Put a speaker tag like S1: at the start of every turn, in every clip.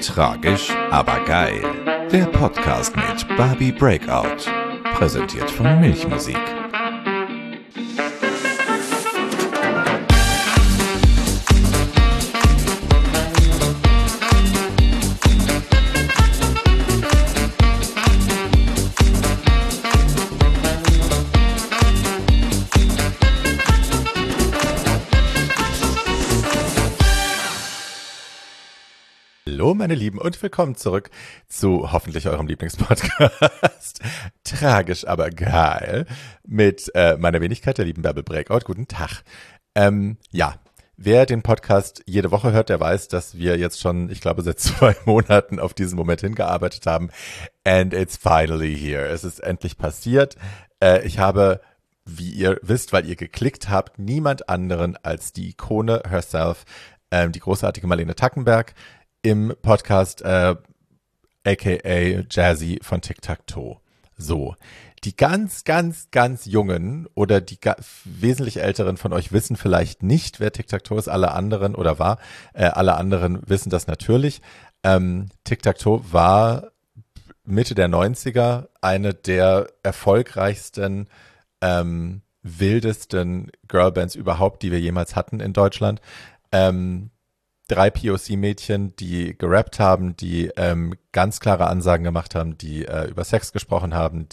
S1: Tragisch, aber geil. Der Podcast mit Barbie Breakout. Präsentiert von Milchmusik.
S2: Hallo meine Lieben und willkommen zurück zu hoffentlich eurem Lieblingspodcast Tragisch, aber geil mit meiner Wenigkeit, der lieben Barbie Breakout. Guten Tag. Wer den Podcast jede Woche hört, der weiß, dass wir jetzt schon, ich glaube, seit 2 Monaten auf diesen Moment hingearbeitet haben. And it's finally here. Es ist endlich passiert. Ich habe, wie ihr wisst, weil ihr geklickt habt, niemand anderen als die Ikone herself, die großartige Marlene Tackenberg, im Podcast aka Jazzy von Tic-Tac-Toe. So, die ganz Jungen oder die wesentlich Älteren von euch wissen vielleicht nicht, wer Tic-Tac-Toe ist. Alle anderen oder war, alle anderen wissen das natürlich. Tic-Tac-Toe war Mitte der 90er eine der erfolgreichsten, wildesten Girlbands überhaupt, die wir jemals hatten in Deutschland. 3 POC-Mädchen, die gerappt haben, die ganz klare Ansagen gemacht haben, die über Sex gesprochen haben,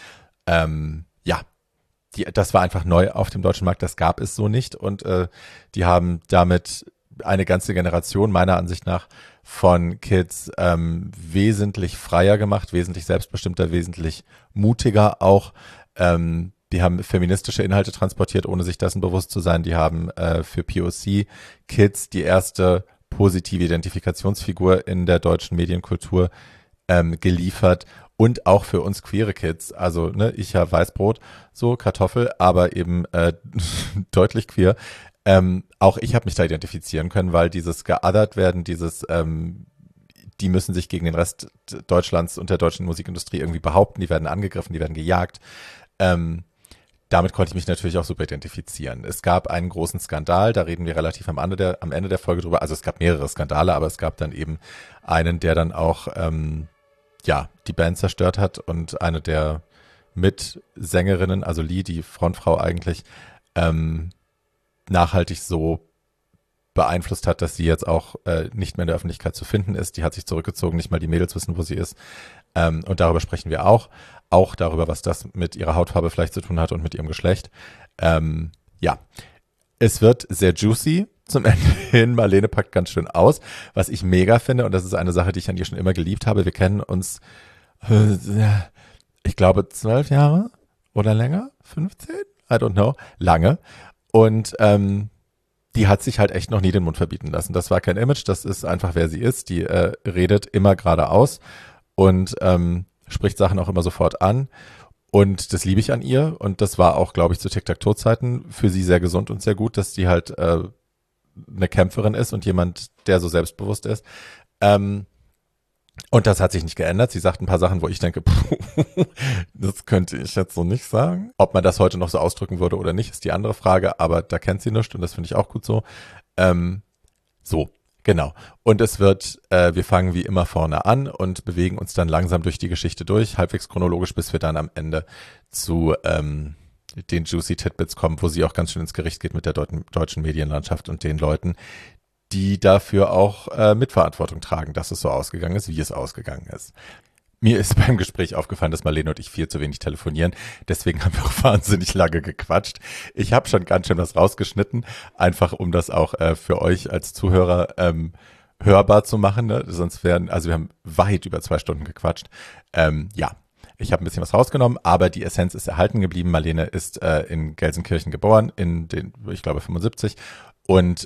S2: das war einfach neu auf dem deutschen Markt, das gab es so nicht und die haben damit eine ganze Generation meiner Ansicht nach von Kids wesentlich freier gemacht, wesentlich selbstbestimmter, wesentlich mutiger auch. Die haben feministische Inhalte transportiert, ohne sich dessen bewusst zu sein. Die haben für POC-Kids die erste positive Identifikationsfigur in der deutschen Medienkultur geliefert und auch für uns queere Kids. Also ich ja Weißbrot, so Kartoffel, aber eben deutlich queer. Auch ich habe mich da identifizieren können, weil dieses geothert werden, die müssen sich gegen den Rest Deutschlands und der deutschen Musikindustrie irgendwie behaupten. Die werden angegriffen, die werden gejagt. Damit konnte ich mich natürlich auch super identifizieren. Es gab einen großen Skandal, da reden wir relativ am Ende der Folge drüber. Also es gab mehrere Skandale, aber es gab dann eben einen, der dann auch die Band zerstört hat und eine der Mitsängerinnen, also Lee, die Frontfrau eigentlich, nachhaltig so beeinflusst hat, dass sie jetzt auch nicht mehr in der Öffentlichkeit zu finden ist. Die hat sich zurückgezogen, nicht mal die Mädels wissen, wo sie ist. Und darüber sprechen wir auch darüber, was das mit ihrer Hautfarbe vielleicht zu tun hat und mit ihrem Geschlecht. Es wird sehr juicy zum Ende hin. Marlene packt ganz schön aus, was ich mega finde und das ist eine Sache, die ich an ihr schon immer geliebt habe. Wir kennen uns, ich glaube 12 Jahre oder länger, 15? I don't know, lange. Und die hat sich halt echt noch nie den Mund verbieten lassen. Das war kein Image, das ist einfach, wer sie ist. Die redet immer geradeaus und spricht Sachen auch immer sofort an. Und das liebe ich an ihr. Und das war auch, glaube ich, zu Tic-Tac-Toe-Zeiten für sie sehr gesund und sehr gut, dass sie halt eine Kämpferin ist und jemand, der so selbstbewusst ist. Und das hat sich nicht geändert. Sie sagt ein paar Sachen, wo ich denke, das könnte ich jetzt so nicht sagen. Ob man das heute noch so ausdrücken würde oder nicht, ist die andere Frage. Aber da kennt sie nichts und das finde ich auch gut so. Genau. Und es wird, wir fangen wie immer vorne an und bewegen uns dann langsam durch die Geschichte durch, halbwegs chronologisch, bis wir dann am Ende zu den Juicy Tidbits kommen, wo sie auch ganz schön ins Gericht geht mit der deutschen Medienlandschaft und den Leuten, die dafür auch Mitverantwortung tragen, dass es so ausgegangen ist, wie es ausgegangen ist. Mir ist beim Gespräch aufgefallen, dass Marlene und ich viel zu wenig telefonieren. Deswegen haben wir auch wahnsinnig lange gequatscht. Ich habe schon ganz schön was rausgeschnitten, einfach um das auch für euch als Zuhörer hörbar zu machen. Ne? Sonst wir haben weit über 2 Stunden gequatscht. Ich habe ein bisschen was rausgenommen, aber die Essenz ist erhalten geblieben. Marlene ist in Gelsenkirchen geboren, ich glaube 75. Und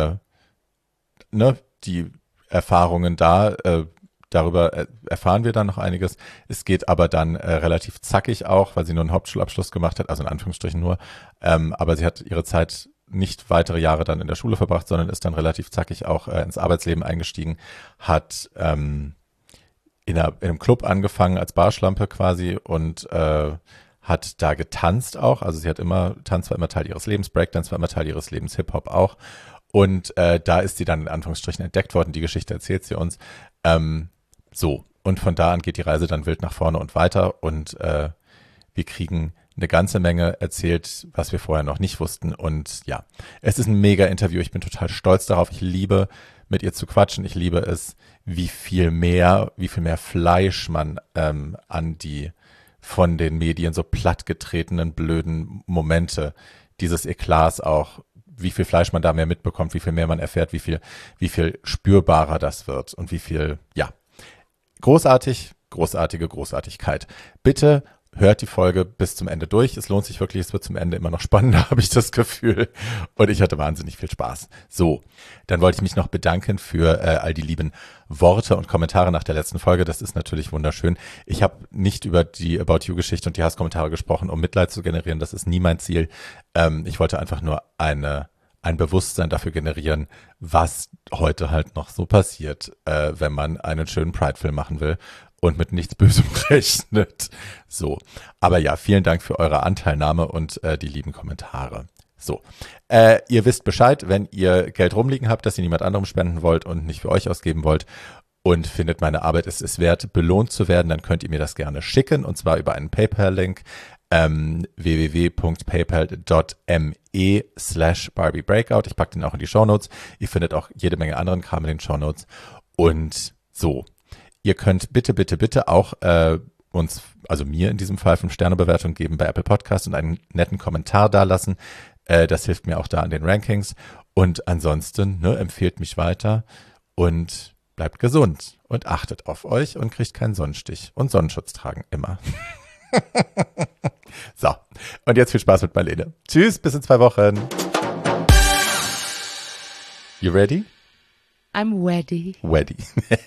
S2: die Erfahrungen darüber erfahren wir dann noch einiges. Es geht aber dann relativ zackig auch, weil sie nur einen Hauptschulabschluss gemacht hat, also in Anführungsstrichen nur. Aber sie hat ihre Zeit nicht weitere Jahre dann in der Schule verbracht, sondern ist dann relativ zackig auch ins Arbeitsleben eingestiegen, hat in einem Club angefangen als Barschlampe quasi und hat da getanzt auch. Also Tanz war immer Teil ihres Lebens, Breakdance war immer Teil ihres Lebens, Hip-Hop auch. Und da ist sie dann in Anführungsstrichen entdeckt worden. Die Geschichte erzählt sie uns. So, und von da an geht die Reise dann wild nach vorne und weiter und wir kriegen eine ganze Menge erzählt, was wir vorher noch nicht wussten. Und ja, es ist ein mega Interview. Ich bin total stolz darauf. Ich liebe, mit ihr zu quatschen. Ich liebe es, wie viel mehr Fleisch man an die von den Medien so plattgetretenen, blöden Momente dieses Eklats auch, wie viel Fleisch man da mehr mitbekommt, wie viel mehr man erfährt, wie viel spürbarer das wird und wie viel, ja, großartige Großartigkeit. Bitte hört die Folge bis zum Ende durch. Es lohnt sich wirklich, es wird zum Ende immer noch spannender, habe ich das Gefühl. Und ich hatte wahnsinnig viel Spaß. So, dann wollte ich mich noch bedanken für all die lieben Worte und Kommentare nach der letzten Folge. Das ist natürlich wunderschön. Ich habe nicht über die About You-Geschichte und die Hasskommentare gesprochen, um Mitleid zu generieren. Das ist nie mein Ziel. Ich wollte einfach nur ein Bewusstsein dafür generieren, was heute halt noch so passiert, wenn man einen schönen Pride-Film machen will und mit nichts Bösem rechnet. So, aber ja, vielen Dank für eure Anteilnahme und die lieben Kommentare. So, ihr wisst Bescheid, wenn ihr Geld rumliegen habt, das ihr niemand anderem spenden wollt und nicht für euch ausgeben wollt und findet, meine Arbeit ist es wert, belohnt zu werden, dann könnt ihr mir das gerne schicken und zwar über einen PayPal-Link www.paypal.me/BarbieBreakout. Ich packe den auch in die Shownotes. Ihr findet auch jede Menge anderen Kram in den Shownotes. Und so, ihr könnt bitte auch uns, also mir in diesem Fall 5-Sterne-Bewertung geben bei Apple Podcast und einen netten Kommentar dalassen. Das hilft mir auch da an den Rankings. Und ansonsten, empfehlt mich weiter und bleibt gesund und achtet auf euch und kriegt keinen Sonnenstich. Und Sonnenschutz tragen immer. So, und jetzt viel Spaß mit Marlene. Tschüss, bis in 2 Wochen. You ready?
S3: I'm ready.
S2: Ready.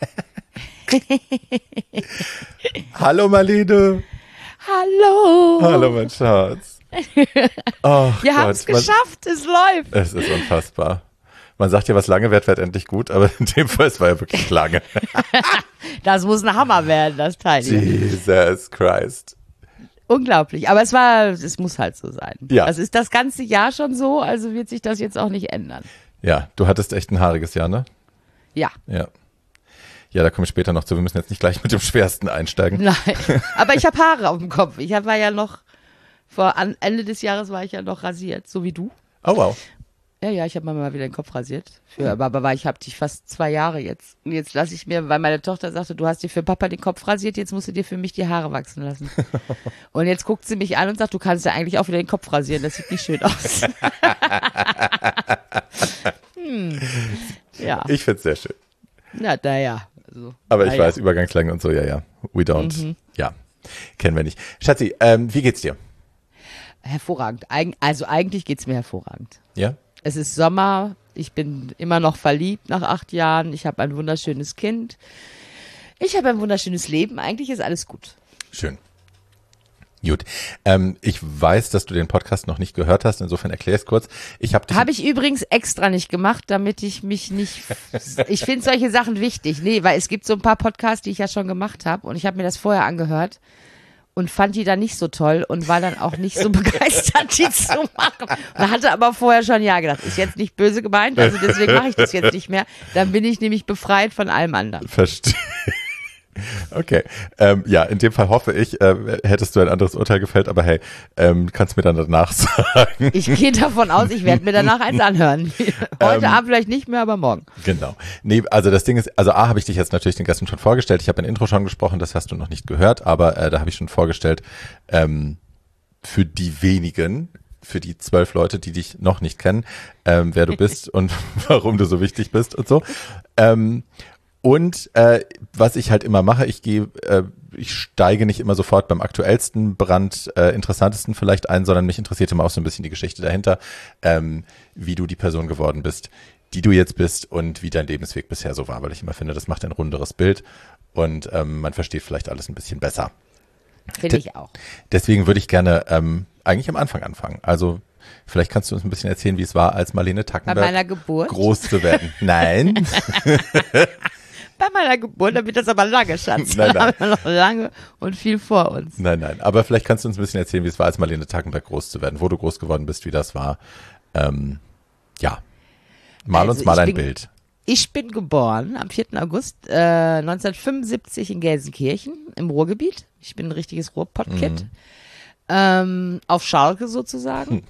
S2: Hallo Marlene.
S3: Hallo.
S2: Hallo mein Schatz. Oh,
S3: Wir haben es geschafft, es läuft.
S2: Es ist unfassbar. Man sagt ja, was lange währt, wird endlich gut, aber in dem Fall, es war ja wirklich lange.
S3: Das muss ein Hammer werden, das Teil.
S2: Jesus Christ.
S3: Unglaublich, aber es muss halt so sein.
S2: Ja.
S3: Das ist das ganze Jahr schon so, also wird sich das jetzt auch nicht ändern.
S2: Ja, du hattest echt ein haariges Jahr, ne?
S3: Ja.
S2: Ja. Ja, da komme ich später noch zu. Wir müssen jetzt nicht gleich mit dem Schwersten einsteigen.
S3: Nein, aber ich habe Haare auf dem Kopf. Ich war ja noch, Ende des Jahres war ich ja noch rasiert, so wie du.
S2: Oh, wow.
S3: Ja, ich habe mir mal wieder den Kopf rasiert. Aber ich habe dich fast 2 Jahre jetzt. Und jetzt lasse ich mir, weil meine Tochter sagte, du hast dir für Papa den Kopf rasiert, jetzt musst du dir für mich die Haare wachsen lassen. Und jetzt guckt sie mich an und sagt, du kannst ja eigentlich auch wieder den Kopf rasieren, das sieht nicht schön aus. Ja.
S2: Ich find's sehr schön.
S3: Naja. Also,
S2: aber ich weiß, Übergangslänge und so, ja. We don't. Ja, kennen wir nicht. Schatzi, wie geht's dir?
S3: Hervorragend. Also eigentlich geht's mir hervorragend.
S2: Ja?
S3: Es ist Sommer, ich bin immer noch verliebt nach 8 Jahren, ich habe ein wunderschönes Kind, ich habe ein wunderschönes Leben, eigentlich ist alles gut.
S2: Schön. Gut. Ich weiß, dass du den Podcast noch nicht gehört hast, insofern erklär es kurz. Habe
S3: ich übrigens extra nicht gemacht, damit ich mich nicht, ich finde solche Sachen wichtig, weil es gibt so ein paar Podcasts, die ich ja schon gemacht habe und ich habe mir das vorher angehört. Und fand die dann nicht so toll und war dann auch nicht so begeistert, die zu machen. Und hatte aber vorher schon ja gedacht, ist jetzt nicht böse gemeint, also deswegen mache ich das jetzt nicht mehr. Dann bin ich nämlich befreit von allem anderen.
S2: Verstehe. Okay, ja, in dem Fall hoffe ich, hättest du ein anderes Urteil gefällt, aber hey, kannst mir dann danach sagen.
S3: Ich gehe davon aus, ich werde mir danach eins anhören. Heute Abend vielleicht nicht mehr, aber morgen.
S2: Genau. Nee, also das Ding ist, also habe ich dich jetzt natürlich den Gästen schon vorgestellt, ich habe ein Intro schon gesprochen, das hast du noch nicht gehört, aber da habe ich schon vorgestellt, für die wenigen, für die 12 Leute, die dich noch nicht kennen, wer du bist und warum du so wichtig bist und so. Und was ich halt immer mache, ich steige nicht immer sofort beim aktuellsten Brand, interessantesten vielleicht ein, sondern mich interessiert immer auch so ein bisschen die Geschichte dahinter, wie du die Person geworden bist, die du jetzt bist und wie dein Lebensweg bisher so war, weil ich immer finde, das macht ein runderes Bild und man versteht vielleicht alles ein bisschen besser.
S3: Finde ich auch.
S2: Deswegen würde ich gerne eigentlich am Anfang anfangen. Also vielleicht kannst du uns ein bisschen erzählen, wie es war, als Marlene Tackenberg
S3: bei meiner Geburt
S2: groß zu werden. Nein.
S3: Bei meiner Geburt, dann wird das aber lange, Schatz.
S2: Nein.
S3: Da haben wir noch lange und viel vor uns.
S2: Nein. Aber vielleicht kannst du uns ein bisschen erzählen, wie es war, als Marlene Tackenberg groß zu werden, wo du groß geworden bist, wie das war. Ja. Mal uns mal ein Bild.
S3: Ich bin geboren am 4. August 1975 in Gelsenkirchen im Ruhrgebiet. Ich bin ein richtiges Ruhrpott-Kind. Auf Schalke sozusagen.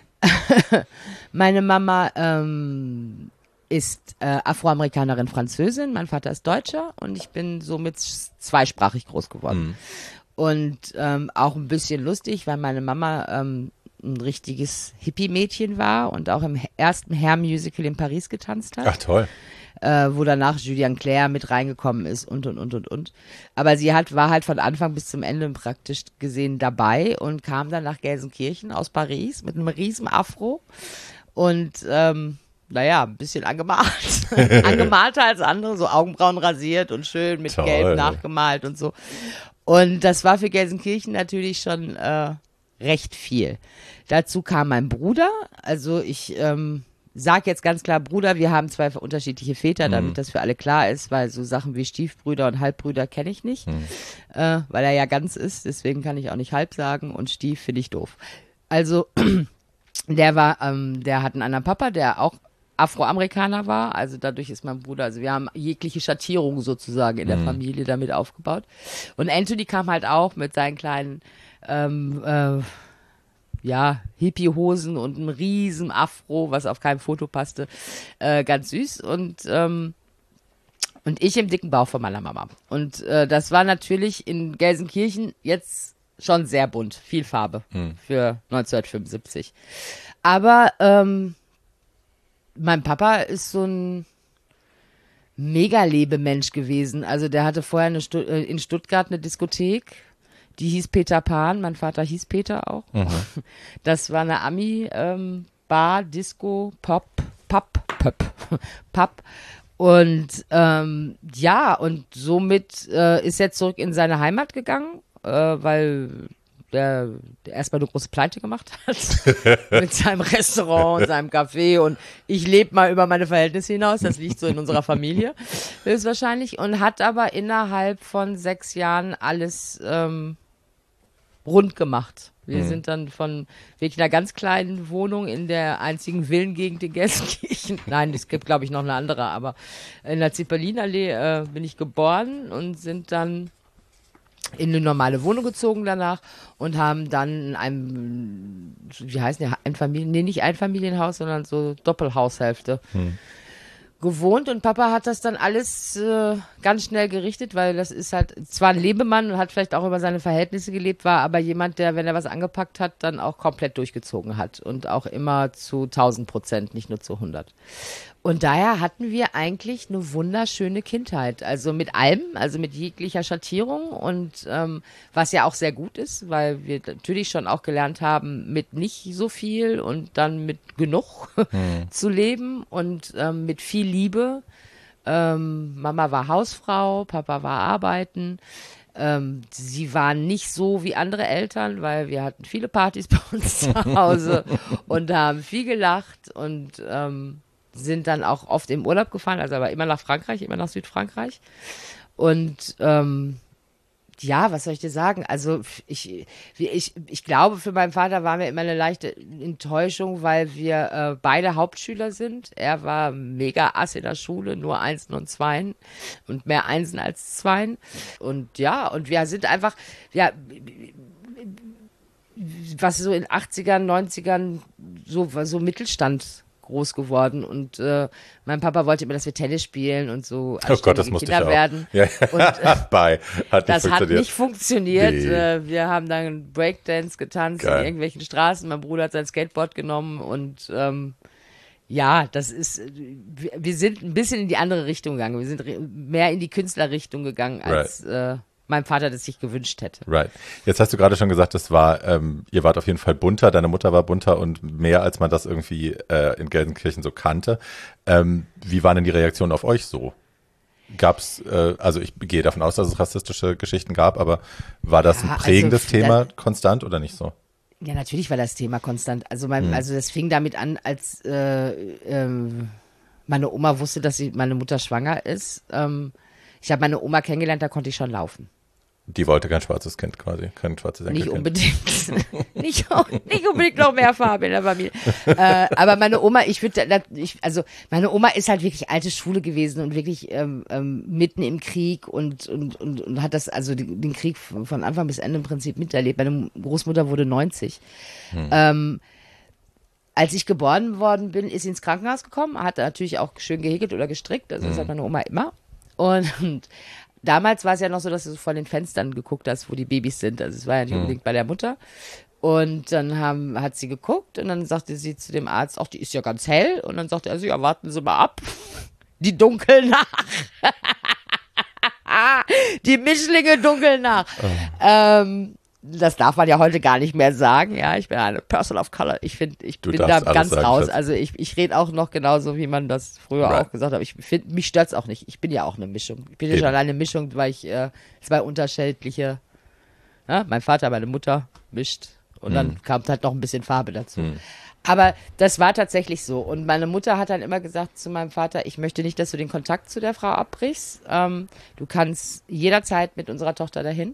S3: Meine Mama ist Afroamerikanerin, Französin, mein Vater ist Deutscher und ich bin somit zweisprachig groß geworden. Und auch ein bisschen lustig, weil meine Mama ein richtiges Hippie-Mädchen war und auch im ersten Hair-Musical in Paris getanzt hat.
S2: Ach toll.
S3: Wo danach Julien Clerc mit reingekommen ist und. Aber sie war halt von Anfang bis zum Ende praktisch gesehen dabei und kam dann nach Gelsenkirchen aus Paris mit einem riesen Afro und ein bisschen angemalt. Angemalter als andere, so Augenbrauen rasiert und schön mit Gelb nachgemalt und so. Und das war für Gelsenkirchen natürlich schon recht viel. Dazu kam mein Bruder, also ich sag jetzt ganz klar Bruder, wir haben zwei unterschiedliche Väter, damit das für alle klar ist, weil so Sachen wie Stiefbrüder und Halbbrüder kenne ich nicht, weil er ja ganz ist, deswegen kann ich auch nicht halb sagen und Stief finde ich doof. Also der hat einen anderen Papa, der auch Afroamerikaner war, also dadurch ist mein Bruder, also wir haben jegliche Schattierung sozusagen in der Familie damit aufgebaut. Und Anthony kam halt auch mit seinen kleinen Hippie-Hosen und einem riesen Afro, was auf keinem Foto passte, ganz süß und ich im dicken Bauch von meiner Mama. Und das war natürlich in Gelsenkirchen jetzt schon sehr bunt, viel Farbe für 1975. Aber mein Papa ist so ein Mega-Lebemensch gewesen. Also der hatte vorher in Stuttgart eine Diskothek, die hieß Peter Pan. Mein Vater hieß Peter auch. Das war eine Bar, Disco, Pub. Und und somit ist er zurück in seine Heimat gegangen, weil der erstmal eine große Pleite gemacht hat mit seinem Restaurant und seinem Café und ich lebe mal über meine Verhältnisse hinaus, das liegt so in unserer Familie höchstwahrscheinlich und hat aber innerhalb von 6 Jahren alles rund gemacht. Wir sind dann von wirklich einer ganz kleinen Wohnung in der einzigen Villengegend in Gelsenkirchen, nein, es gibt glaube ich noch eine andere, aber in der Zipperlinallee bin ich geboren und sind dann in eine normale Wohnung gezogen danach und haben dann in einem, wie heißt der, nicht Einfamilienhaus, sondern so Doppelhaushälfte gewohnt und Papa hat das dann alles ganz schnell gerichtet, weil das ist halt zwar ein Lebemann und hat vielleicht auch über seine Verhältnisse gelebt, war aber jemand, der, wenn er was angepackt hat, dann auch komplett durchgezogen hat und auch immer zu 1000%, nicht nur zu 100. Und daher hatten wir eigentlich eine wunderschöne Kindheit, also mit allem, also mit jeglicher Schattierung und was ja auch sehr gut ist, weil wir natürlich schon auch gelernt haben, mit nicht so viel und dann mit genug zu leben und mit viel Liebe. Mama war Hausfrau, Papa war arbeiten. Sie waren nicht so wie andere Eltern, weil wir hatten viele Partys bei uns zu Hause und haben viel gelacht und sind dann auch oft im Urlaub gefahren, also aber immer nach Frankreich, immer nach Südfrankreich. Und was soll ich dir sagen? Also ich glaube, für meinen Vater waren wir immer eine leichte Enttäuschung, weil wir beide Hauptschüler sind. Er war mega Ass in der Schule, nur Einsen und Zweien und mehr Einsen als Zweien. Und und wir sind einfach, was so in 80ern, 90ern, so Mittelstand groß geworden und mein Papa wollte immer, dass wir Tennis spielen und so
S2: oh Gott, das musste
S3: Kinder
S2: ich auch.
S3: werden.
S2: Ja.
S3: Und das hat nicht funktioniert.
S2: Nee.
S3: Wir haben dann Breakdance getanzt in irgendwelchen Straßen. Mein Bruder hat sein Skateboard genommen und das ist, wir sind ein bisschen in die andere Richtung gegangen. Wir sind mehr in die Künstlerrichtung gegangen, als mein Vater das sich gewünscht hätte.
S2: Right. Jetzt hast du gerade schon gesagt, das war, ihr wart auf jeden Fall bunter, deine Mutter war bunter und mehr, als man das irgendwie in Gelsenkirchen so kannte. Wie waren denn die Reaktionen auf euch so? Gab's, also ich gehe davon aus, dass es rassistische Geschichten gab, aber war das ein prägendes Thema konstant oder nicht so?
S3: Ja, natürlich war das Thema konstant. Also also das fing damit an, als meine Oma wusste, dass meine Mutter schwanger ist. Ich habe meine Oma kennengelernt, da konnte ich schon laufen.
S2: Die wollte kein schwarzes Kind quasi, kein schwarzes
S3: Nicht
S2: Enkelkind.
S3: unbedingt. nicht unbedingt noch mehr Farbe in der Familie. Aber meine Oma, meine Oma ist halt wirklich alte Schule gewesen und wirklich mitten im Krieg und hat das, also den Krieg von Anfang bis Ende im Prinzip miterlebt. Meine Großmutter wurde 90. Als ich geboren worden bin, ist sie ins Krankenhaus gekommen, hat natürlich auch schön gehäkelt oder gestrickt, also das hat meine Oma immer. Und damals war es ja noch so, dass du von den Fenstern geguckt hast, wo die Babys sind. Also es war ja nicht unbedingt bei der Mutter. Und dann hat sie geguckt und dann sagte sie zu dem Arzt, ach, die ist ja ganz hell. Und dann sagte er, ja, warten Sie mal ab. Die dunkeln nach. Die Mischlinge dunkeln nach. Das darf man ja heute gar nicht mehr sagen. Ja, ich bin eine Person of Color. Ich bin da ganz
S2: sagen,
S3: raus.
S2: Schatz.
S3: Also ich rede auch noch genauso, wie man das früher auch gesagt hat. Mich stört's auch nicht. Ich bin ja auch eine Mischung. Ich bin ja schon alleine eine Mischung, weil ich zwei unterschiedliche, mein Vater, meine Mutter mischt. Und dann kam halt noch ein bisschen Farbe dazu. Aber das war tatsächlich so. Und meine Mutter hat dann immer gesagt zu meinem Vater, ich möchte nicht, dass du den Kontakt zu der Frau abbrichst. Du kannst jederzeit mit unserer Tochter dahin.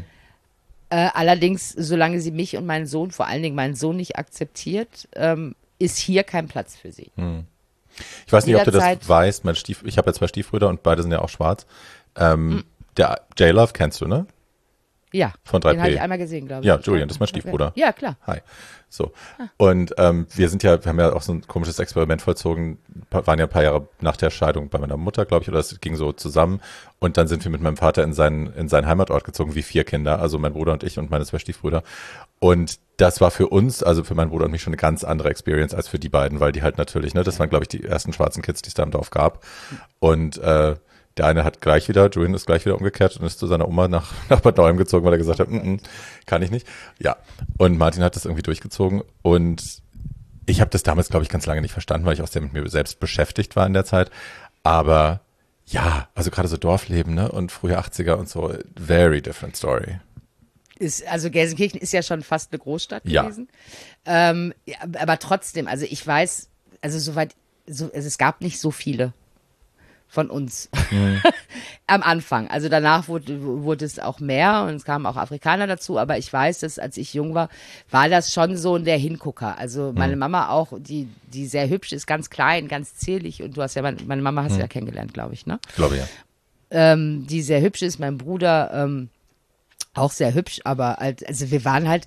S3: Allerdings, solange sie mich und meinen Sohn, vor allen Dingen meinen Sohn nicht akzeptiert, ist hier kein Platz für sie.
S2: Ich weiß nicht, ob du das
S3: Jederzeit.
S2: weißt. Ich habe ja 2 Stiefbrüder und beide sind ja auch schwarz. Der J-Love kennst du, ne?
S3: Ja,
S2: Von 3P.
S3: den habe ich einmal gesehen, glaube ich.
S2: Ja, Julian, das ist mein Stiefbruder.
S3: Ja, klar.
S2: Hi. So. Und wir haben ja auch so ein komisches Experiment vollzogen, waren ja ein paar Jahre nach der Scheidung bei meiner Mutter, glaube ich, oder es ging so zusammen. Und dann sind wir mit meinem Vater in seinen Heimatort gezogen, wie 4 Kinder, also mein Bruder und ich und meine 2 Stiefbrüder. Und das war für uns, also für meinen Bruder und mich, schon eine ganz andere Experience als für die beiden, weil die halt natürlich, das waren, glaube ich, die ersten schwarzen Kids, die es da im Dorf gab. Und der eine hat Julian ist gleich wieder umgekehrt und ist zu seiner Oma nach Bad Nauheim gezogen, weil er gesagt hat, kann ich nicht. Ja, und Martin hat das irgendwie durchgezogen und ich habe das damals, glaube ich, ganz lange nicht verstanden, weil ich auch sehr mit mir selbst beschäftigt war in der Zeit. Aber ja, also gerade so Dorfleben, ne, und frühe 80er und so, very different story.
S3: Also Gelsenkirchen ist ja schon fast eine Großstadt
S2: Ja.
S3: gewesen. Ja, aber trotzdem, also ich weiß, also es gab nicht so viele von uns am Anfang. Also danach wurde es auch mehr und es kamen auch Afrikaner dazu, aber ich weiß, dass als ich jung war das schon so der Hingucker. Also meine Mama auch, die sehr hübsch ist, ganz klein, ganz zierlich und du hast ja, meine Mama hast du ja kennengelernt, glaube ich, ne?
S2: Glaube ja.
S3: Die sehr hübsch ist, mein Bruder auch sehr hübsch, aber halt, also wir waren halt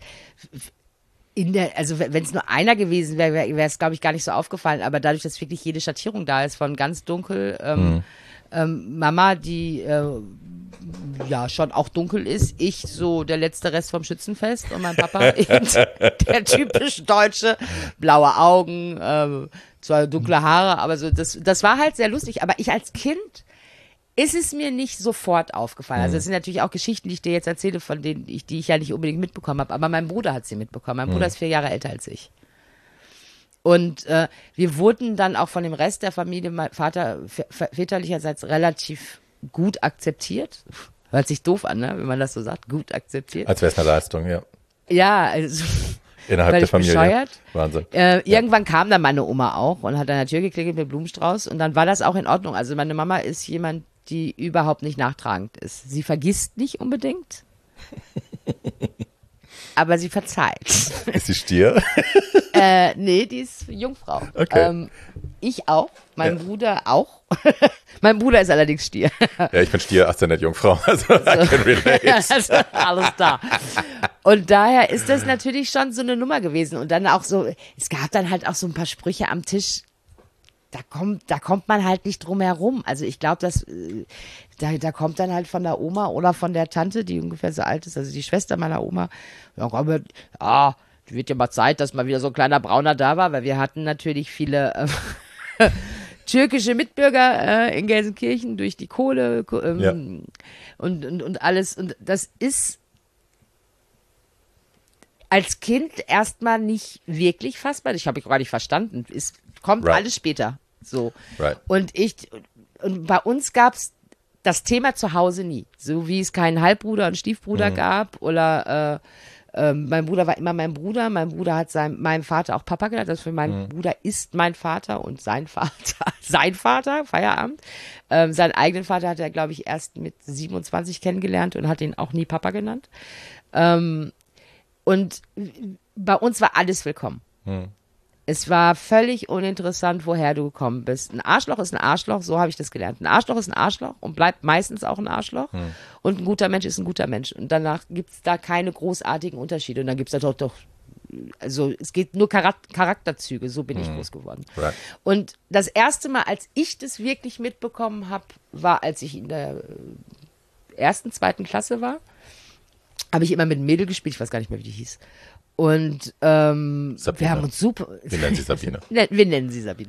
S3: also wenn es nur einer gewesen wäre, wäre es, glaube ich, gar nicht so aufgefallen, aber dadurch, dass wirklich jede Schattierung da ist, von ganz dunkel, Mama, die ja schon auch dunkel ist, ich so der letzte Rest vom Schützenfest und mein Papa eben der typisch Deutsche, blaue Augen, zwar dunkle Haare, aber so das war halt sehr lustig, aber ich als Kind ist es mir nicht sofort aufgefallen. Also es sind natürlich auch Geschichten, die ich dir jetzt erzähle, von denen die ich ja nicht unbedingt mitbekommen habe, aber mein Bruder hat sie mitbekommen. Mein Bruder ist 4 Jahre älter als ich. Und wir wurden dann auch von dem Rest der Familie, mein Vater väterlicherseits relativ gut akzeptiert. Hört sich doof an, ne? Wenn man das so sagt, gut akzeptiert.
S2: Als wäre es eine Leistung, ja.
S3: Ja, also
S2: Innerhalb der
S3: völlig
S2: Familie.
S3: bescheuert.
S2: Wahnsinn.
S3: Irgendwann kam dann meine Oma auch und hat an der Tür geklingelt mit Blumenstrauß und dann war das auch in Ordnung. Also meine Mama ist jemand, die überhaupt nicht nachtragend ist. Sie vergisst nicht unbedingt, aber sie verzeiht.
S2: Ist sie Stier?
S3: Nee, die ist Jungfrau.
S2: Okay.
S3: Ich auch, mein Bruder auch. Mein Bruder ist allerdings Stier.
S2: Ja, ich bin Stier, Aszendent Jungfrau, also I can relate.
S3: Also, alles da. Und daher ist das natürlich schon so eine Nummer gewesen. Und dann auch so, es gab dann halt auch so ein paar Sprüche am Tisch, da kommt man halt nicht drum herum. Also ich glaube, da kommt dann halt von der Oma oder von der Tante, die ungefähr so alt ist, also die Schwester meiner Oma, wird ja mal Zeit, dass mal wieder so ein kleiner Brauner da war, weil wir hatten natürlich viele türkische Mitbürger in Gelsenkirchen durch die Kohle und alles. Und das ist als Kind erstmal nicht wirklich fassbar. Ich habe gar nicht verstanden. Es kommt alles später. So.
S2: Right.
S3: Und bei uns gab es das Thema zu Hause nie. So wie es keinen Halbbruder und Stiefbruder gab oder Mein Bruder war immer mein Bruder. Mein Bruder hat meinem Vater auch Papa genannt. Also für meinen Bruder ist mein Vater und sein Vater, Feierabend. Seinen eigenen Vater hat er, glaube ich, erst mit 27 kennengelernt und hat ihn auch nie Papa genannt. Und bei uns war alles willkommen. Es war völlig uninteressant, woher du gekommen bist. Ein Arschloch ist ein Arschloch, so habe ich das gelernt. Ein Arschloch ist ein Arschloch und bleibt meistens auch ein Arschloch. Und ein guter Mensch ist ein guter Mensch. Und danach gibt es da keine großartigen Unterschiede. Und dann gibt es da doch, also es geht nur Charakterzüge, so bin ich groß geworden.
S2: Right.
S3: Und das erste Mal, als ich das wirklich mitbekommen habe, war, als ich in der ersten, zweiten Klasse war, habe ich immer mit einem Mädel gespielt, ich weiß gar nicht mehr, wie die hieß. Und wir haben uns super.
S2: Wir nennen sie Sabine.
S3: Wir nennen sie Sabine.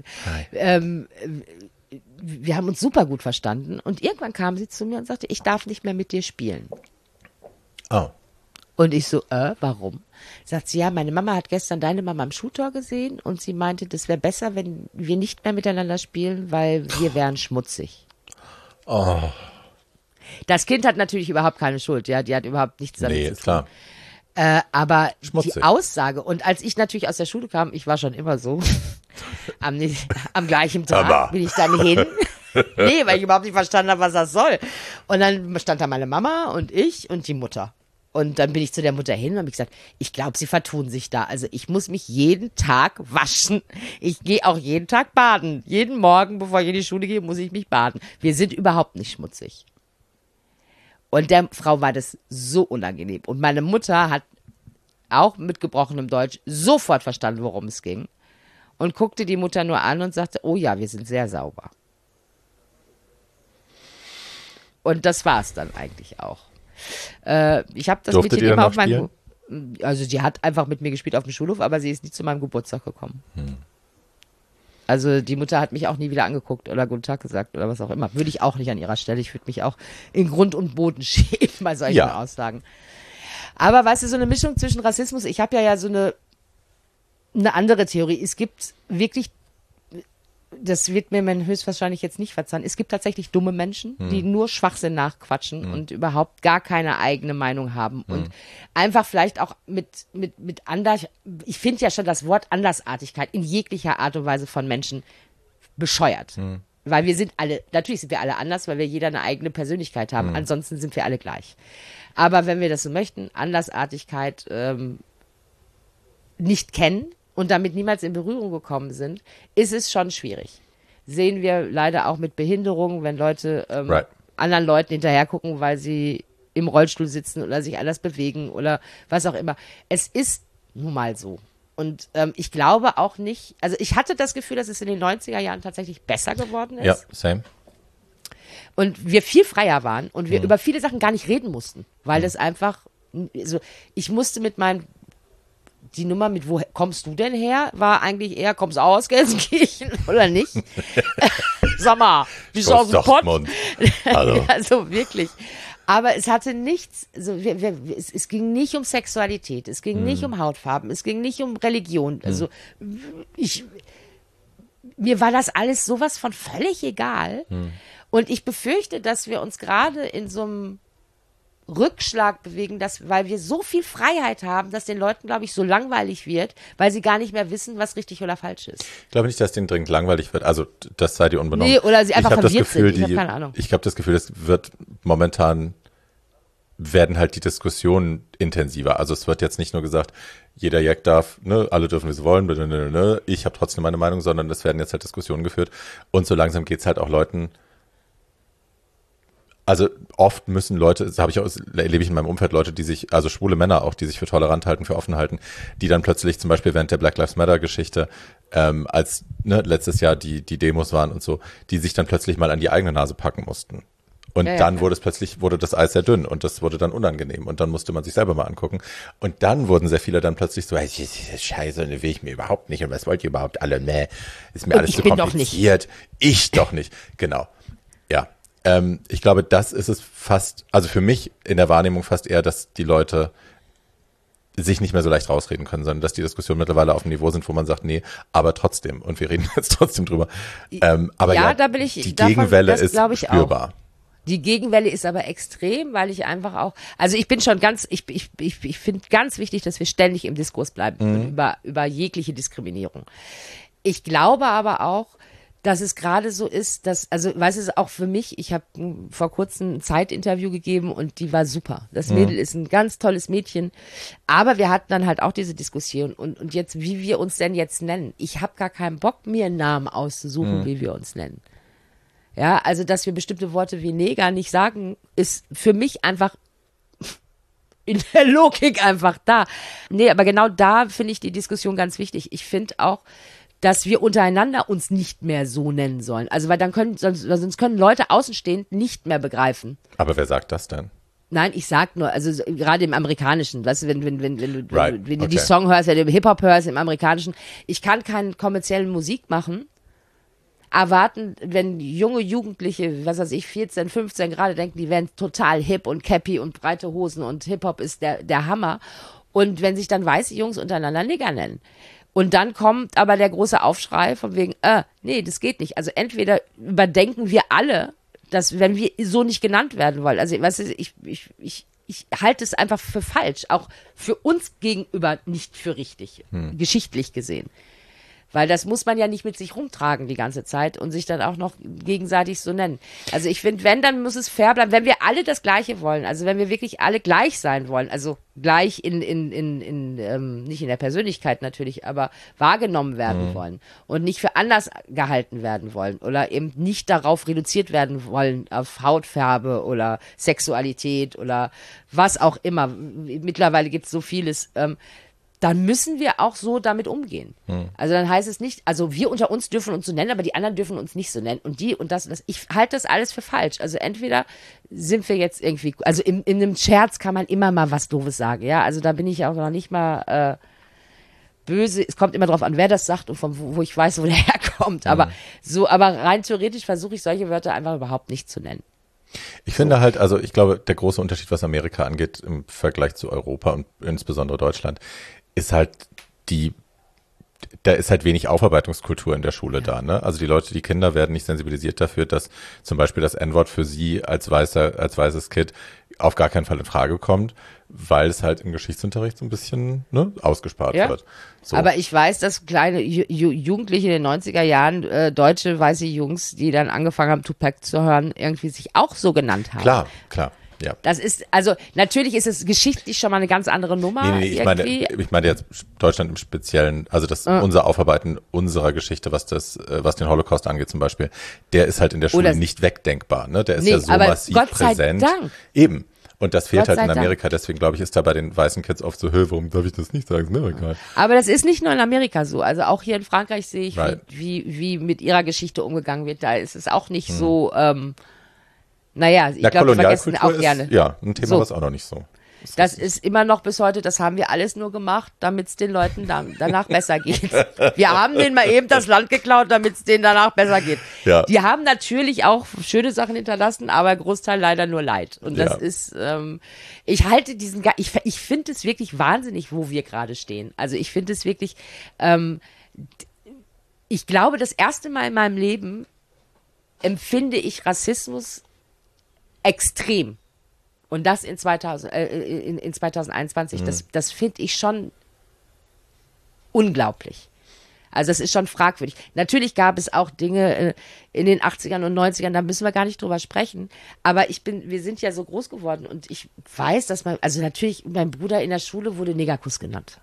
S3: Wir haben uns super gut verstanden. Und irgendwann kam sie zu mir und sagte, ich darf nicht mehr mit dir spielen.
S2: Oh.
S3: Und ich so, warum? Sagt sie, ja, meine Mama hat gestern deine Mama am Schultor gesehen und sie meinte, das wäre besser, wenn wir nicht mehr miteinander spielen, weil wir wären schmutzig.
S2: Oh.
S3: Das Kind hat natürlich überhaupt keine Schuld, ja, die hat überhaupt nichts damit zu tun.
S2: Klar.
S3: Aber
S2: Schmutzig.
S3: die Aussage, und als ich natürlich aus der Schule kam, ich war schon immer so, am gleichen Tag
S2: Aber.
S3: bin ich dann hin. Nee, weil ich überhaupt nicht verstanden habe, was das soll. Und dann stand da meine Mama und ich und die Mutter. Und dann bin ich zu der Mutter hin und habe gesagt, ich glaube, sie vertun sich da. Also ich muss mich jeden Tag waschen. Ich gehe auch jeden Tag baden. Jeden Morgen, bevor ich in die Schule gehe, muss ich mich baden. Wir sind überhaupt nicht schmutzig. Und der Frau war das so unangenehm. Und meine Mutter hat auch mit gebrochenem Deutsch sofort verstanden, worum es ging. Und guckte die Mutter nur an und sagte, oh ja, wir sind sehr sauber. Und das war es dann eigentlich auch. Ich habe das
S2: Durftet
S3: Mädchen
S2: ihr
S3: immer
S2: noch
S3: auf meinem... Also sie hat einfach mit mir gespielt auf dem Schulhof, aber sie ist nie zu meinem Geburtstag gekommen. Also die Mutter hat mich auch nie wieder angeguckt oder Guten Tag gesagt oder was auch immer. Würde ich auch nicht an ihrer Stelle. Ich würde mich auch in Grund und Boden schämen bei solchen Aussagen. Aber weißt du, so eine Mischung zwischen Rassismus, ich habe ja so eine andere Theorie. Es gibt wirklich, das wird mir man höchstwahrscheinlich jetzt nicht verzeihen, es gibt tatsächlich dumme Menschen, die nur Schwachsinn nachquatschen und überhaupt gar keine eigene Meinung haben und einfach vielleicht auch mit anders, ich finde ja schon das Wort Andersartigkeit in jeglicher Art und Weise von Menschen bescheuert. Weil wir sind alle, natürlich sind wir alle anders, weil wir jeder eine eigene Persönlichkeit haben, ansonsten sind wir alle gleich. Aber wenn wir das so möchten, Andersartigkeit nicht kennen und damit niemals in Berührung gekommen sind, ist es schon schwierig. Sehen wir leider auch mit Behinderungen, wenn Leute anderen Leuten hinterher gucken, weil sie im Rollstuhl sitzen oder sich anders bewegen oder was auch immer. Es ist nun mal so. Und ich glaube auch nicht, also ich hatte das Gefühl, dass es in den 90er Jahren tatsächlich besser geworden ist.
S2: Ja, same.
S3: Und wir viel freier waren und wir über viele Sachen gar nicht reden mussten, weil das einfach, also ich musste mit die Nummer mit, wo kommst du denn her, war eigentlich eher, kommst du auch aus Gelsenkirchen oder nicht? Sag mal, bist du aus dem Pott?
S2: Hallo.
S3: Also wirklich. Aber es hatte nichts, also es ging nicht um Sexualität, es ging nicht um Hautfarben, es ging nicht um Religion. Also mir war das alles sowas von völlig egal. Und ich befürchte, dass wir uns gerade in so einem Rückschlag bewegen, weil wir so viel Freiheit haben, dass den Leuten, glaube ich, so langweilig wird, weil sie gar nicht mehr wissen, was richtig oder falsch ist.
S2: Ich glaube nicht, dass denen dringend langweilig wird. Also das sei dir unbenommen.
S3: Nee, oder sie einfach verwirrt
S2: sind.
S3: Ich habe keine Ahnung.
S2: Ich habe das Gefühl, es wird momentan werden halt die Diskussionen intensiver. Also es wird jetzt nicht nur gesagt, jeder Jack darf, ne, alle dürfen, wie sie wollen, ne, ich habe trotzdem meine Meinung, sondern es werden jetzt halt Diskussionen geführt. Und so langsam geht's halt auch Leuten. Also oft müssen Leute, das erlebe ich in meinem Umfeld, Leute, die sich, also schwule Männer auch, die sich für tolerant halten, für offen halten, die dann plötzlich zum Beispiel während der Black Lives Matter Geschichte, als letztes Jahr die Demos waren und so, die sich dann plötzlich mal an die eigene Nase packen mussten. Und dann wurde das Eis sehr dünn und das wurde dann unangenehm und dann musste man sich selber mal angucken. Und dann wurden sehr viele dann plötzlich so, hey, Scheiße, will ich mir überhaupt nicht und was wollt ihr überhaupt alle, ist mir
S3: und
S2: alles
S3: ich
S2: zu
S3: bin
S2: kompliziert. Ich doch nicht. Genau. Ja. Ich glaube, das ist es fast, also für mich in der Wahrnehmung fast eher, dass die Leute sich nicht mehr so leicht rausreden können, sondern dass die Diskussionen mittlerweile auf einem Niveau sind, wo man sagt, nee, aber trotzdem. Und wir reden jetzt trotzdem drüber. Aber
S3: ja, da bin ich,
S2: die Gegenwelle ist
S3: glaube ich
S2: spürbar.
S3: Auch. Die Gegenwelle ist aber extrem, weil ich einfach auch, also ich bin schon ich finde ganz wichtig, dass wir ständig im Diskurs bleiben über jegliche Diskriminierung. Ich glaube aber auch, dass es gerade so ist, dass, also, weißt du, auch für mich, ich habe vor kurzem ein Zeitinterview gegeben und die war super. Das Mädel ist ein ganz tolles Mädchen, aber wir hatten dann halt auch diese Diskussion und jetzt, wie wir uns denn jetzt nennen. Ich habe gar keinen Bock, mir einen Namen auszusuchen, wie wir uns nennen. Ja, also, dass wir bestimmte Worte wie Neger nicht sagen, ist für mich einfach in der Logik einfach da. Nee, aber genau da finde ich die Diskussion ganz wichtig. Ich finde auch, dass wir untereinander uns nicht mehr so nennen sollen. Also, weil sonst können Leute außenstehend nicht mehr begreifen.
S2: Aber wer sagt das denn?
S3: Nein, ich sag nur, also gerade im Amerikanischen, weißt du, wenn du
S2: Okay.
S3: die Song hörst, wenn du Hip-Hop hörst im Amerikanischen, ich kann keine kommerzielle Musik machen, erwarten, wenn junge Jugendliche, was weiß ich, 14, 15 gerade denken, die wären total hip und cappy und breite Hosen und Hip-Hop ist der Hammer. Und wenn sich dann weiße Jungs untereinander Nigger nennen. Und dann kommt aber der große Aufschrei von wegen, nee, das geht nicht. Also entweder überdenken wir alle, dass, wenn wir so nicht genannt werden wollen, also weißt du, ich halte es einfach für falsch, auch für uns gegenüber nicht für richtig, geschichtlich gesehen. Weil das muss man ja nicht mit sich rumtragen die ganze Zeit und sich dann auch noch gegenseitig so nennen. Also ich finde, wenn, dann muss es fair bleiben, wenn wir alle das Gleiche wollen, also wenn wir wirklich alle gleich sein wollen, also gleich nicht in der Persönlichkeit natürlich, aber wahrgenommen werden wollen und nicht für anders gehalten werden wollen oder eben nicht darauf reduziert werden wollen, auf Hautfarbe oder Sexualität oder was auch immer. Mittlerweile gibt es so vieles, dann müssen wir auch so damit umgehen. Also dann heißt es nicht, also wir unter uns dürfen uns so nennen, aber die anderen dürfen uns nicht so nennen. Und die und das. Ich halte das alles für falsch. Also entweder sind wir jetzt irgendwie, also in einem Scherz kann man immer mal was Doofes sagen, ja. Also da bin ich auch noch nicht mal böse. Es kommt immer drauf an, wer das sagt und wo ich weiß, wo der herkommt. Aber rein theoretisch versuche ich solche Wörter einfach überhaupt nicht zu nennen.
S2: Ich finde halt, also ich glaube, der große Unterschied, was Amerika angeht im Vergleich zu Europa und insbesondere Deutschland, ist halt da ist halt wenig Aufarbeitungskultur in der Schule da, ne? Also die Kinder werden nicht sensibilisiert dafür, dass zum Beispiel das N-Wort für sie als weißes Kind auf gar keinen Fall in Frage kommt, weil es halt im Geschichtsunterricht so ein bisschen, ne, ausgespart wird. So.
S3: Aber ich weiß, dass kleine Jugendliche in den 90er Jahren, deutsche weiße Jungs, die dann angefangen haben, Tupac zu hören, irgendwie sich auch so genannt haben.
S2: Klar. Ja.
S3: Das ist, also natürlich ist es geschichtlich schon mal eine ganz andere Nummer.
S2: Nee, ich meine jetzt Deutschland im Speziellen, also unser Aufarbeiten unserer Geschichte, was den Holocaust angeht zum Beispiel, der ist halt in der Schule nicht wegdenkbar, ne? Der ist ja so massiv
S3: Gott sei
S2: präsent.
S3: Dank.
S2: Eben. Und das fehlt
S3: Gott
S2: halt in
S3: sei
S2: Amerika, deswegen glaube ich, ist da bei den weißen Kids oft so, warum darf ich das nicht sagen? Ist mir egal.
S3: Aber das ist nicht nur in Amerika so. Also auch hier in Frankreich sehe ich,
S2: Right.
S3: wie mit ihrer Geschichte umgegangen wird. Da ist es auch nicht so, naja, ich glaube, die vergessen auch gerne.
S2: Ist, ja, ein Thema,
S3: So.
S2: was auch noch nicht so.
S3: Das ist immer noch bis heute, das haben wir alles nur gemacht, damit es den Leuten danach besser geht. Wir haben denen mal eben das Land geklaut, damit es denen danach besser geht.
S2: Ja.
S3: Die haben natürlich auch schöne Sachen hinterlassen, aber Großteil leider nur Leid. Und das ist, ich halte ich finde es wirklich wahnsinnig, wo wir gerade stehen. Also ich finde es wirklich, ich glaube, das erste Mal in meinem Leben empfinde ich Rassismus extrem. Und das in 2021, das finde ich schon unglaublich. Also das ist schon fragwürdig. Natürlich gab es auch Dinge in den 80ern und 90ern, da müssen wir gar nicht drüber sprechen. Aber wir sind ja so groß geworden und ich weiß, dass also natürlich, mein Bruder in der Schule wurde Negerkuss genannt.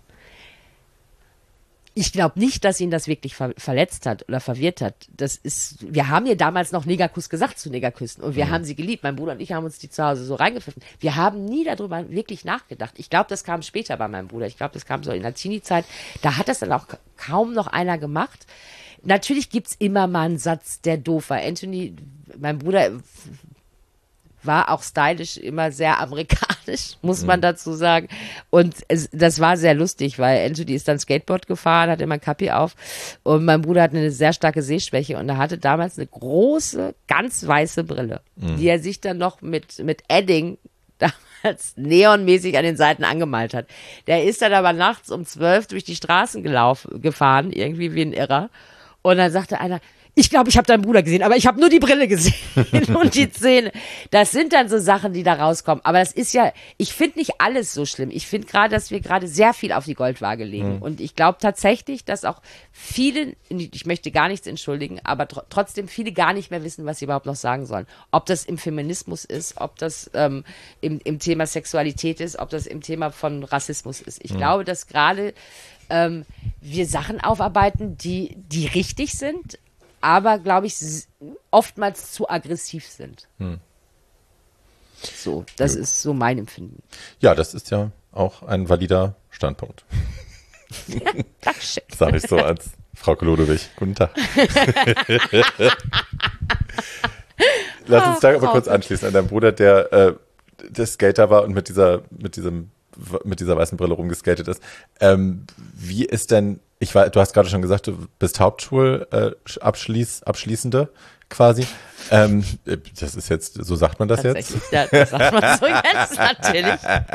S3: Ich glaube nicht, dass ihn das wirklich verletzt hat oder verwirrt hat. Wir haben ja damals noch Negerkuss gesagt zu Negerküssen und wir haben sie geliebt. Mein Bruder und ich haben uns die zu Hause so reingepfiffen. Wir haben nie darüber wirklich nachgedacht. Ich glaube, das kam später bei meinem Bruder. Ich glaube, das kam so in der Teenie-Zeit. Da hat das dann auch kaum noch einer gemacht. Natürlich gibt's immer mal einen Satz, der doof war. Anthony, mein Bruder, war auch stylisch immer sehr amerikanisch, muss man dazu sagen. Und das war sehr lustig, weil Anthony ist dann Skateboard gefahren, hatte immer ein Kappi auf und mein Bruder hatte eine sehr starke Sehschwäche und er hatte damals eine große, ganz weiße Brille, die er sich dann noch mit Edding damals neonmäßig an den Seiten angemalt hat. Der ist dann aber nachts um 12 durch die Straßen gefahren, irgendwie wie ein Irrer. Und dann sagte einer, ich glaube, ich habe deinen Bruder gesehen, aber ich habe nur die Brille gesehen und die Zähne. Das sind dann so Sachen, die da rauskommen. Aber das ist ja, ich finde nicht alles so schlimm. Ich finde gerade, dass wir gerade sehr viel auf die Goldwaage legen. Und ich glaube tatsächlich, dass auch viele, ich möchte gar nichts entschuldigen, aber trotzdem viele gar nicht mehr wissen, was sie überhaupt noch sagen sollen. Ob das im Feminismus ist, ob das im Thema Sexualität ist, ob das im Thema von Rassismus ist. Ich glaube, dass gerade wir Sachen aufarbeiten, die richtig sind, aber, glaube ich, oftmals zu aggressiv sind. So, das ist so mein Empfinden.
S2: Ja, das ist ja auch ein valider Standpunkt.
S3: Dankeschön.
S2: Sage ich so als Frau Ludwig. Guten Tag. Lass uns da aber kurz anschließen an deinen Bruder, der Skater war und mit dieser weißen Brille rumgeskatet ist. Wie ist denn, du hast gerade schon gesagt, du bist Hauptschulabschließende quasi. Das ist jetzt, so sagt man das jetzt?
S3: Ja, das sagt man so jetzt, natürlich.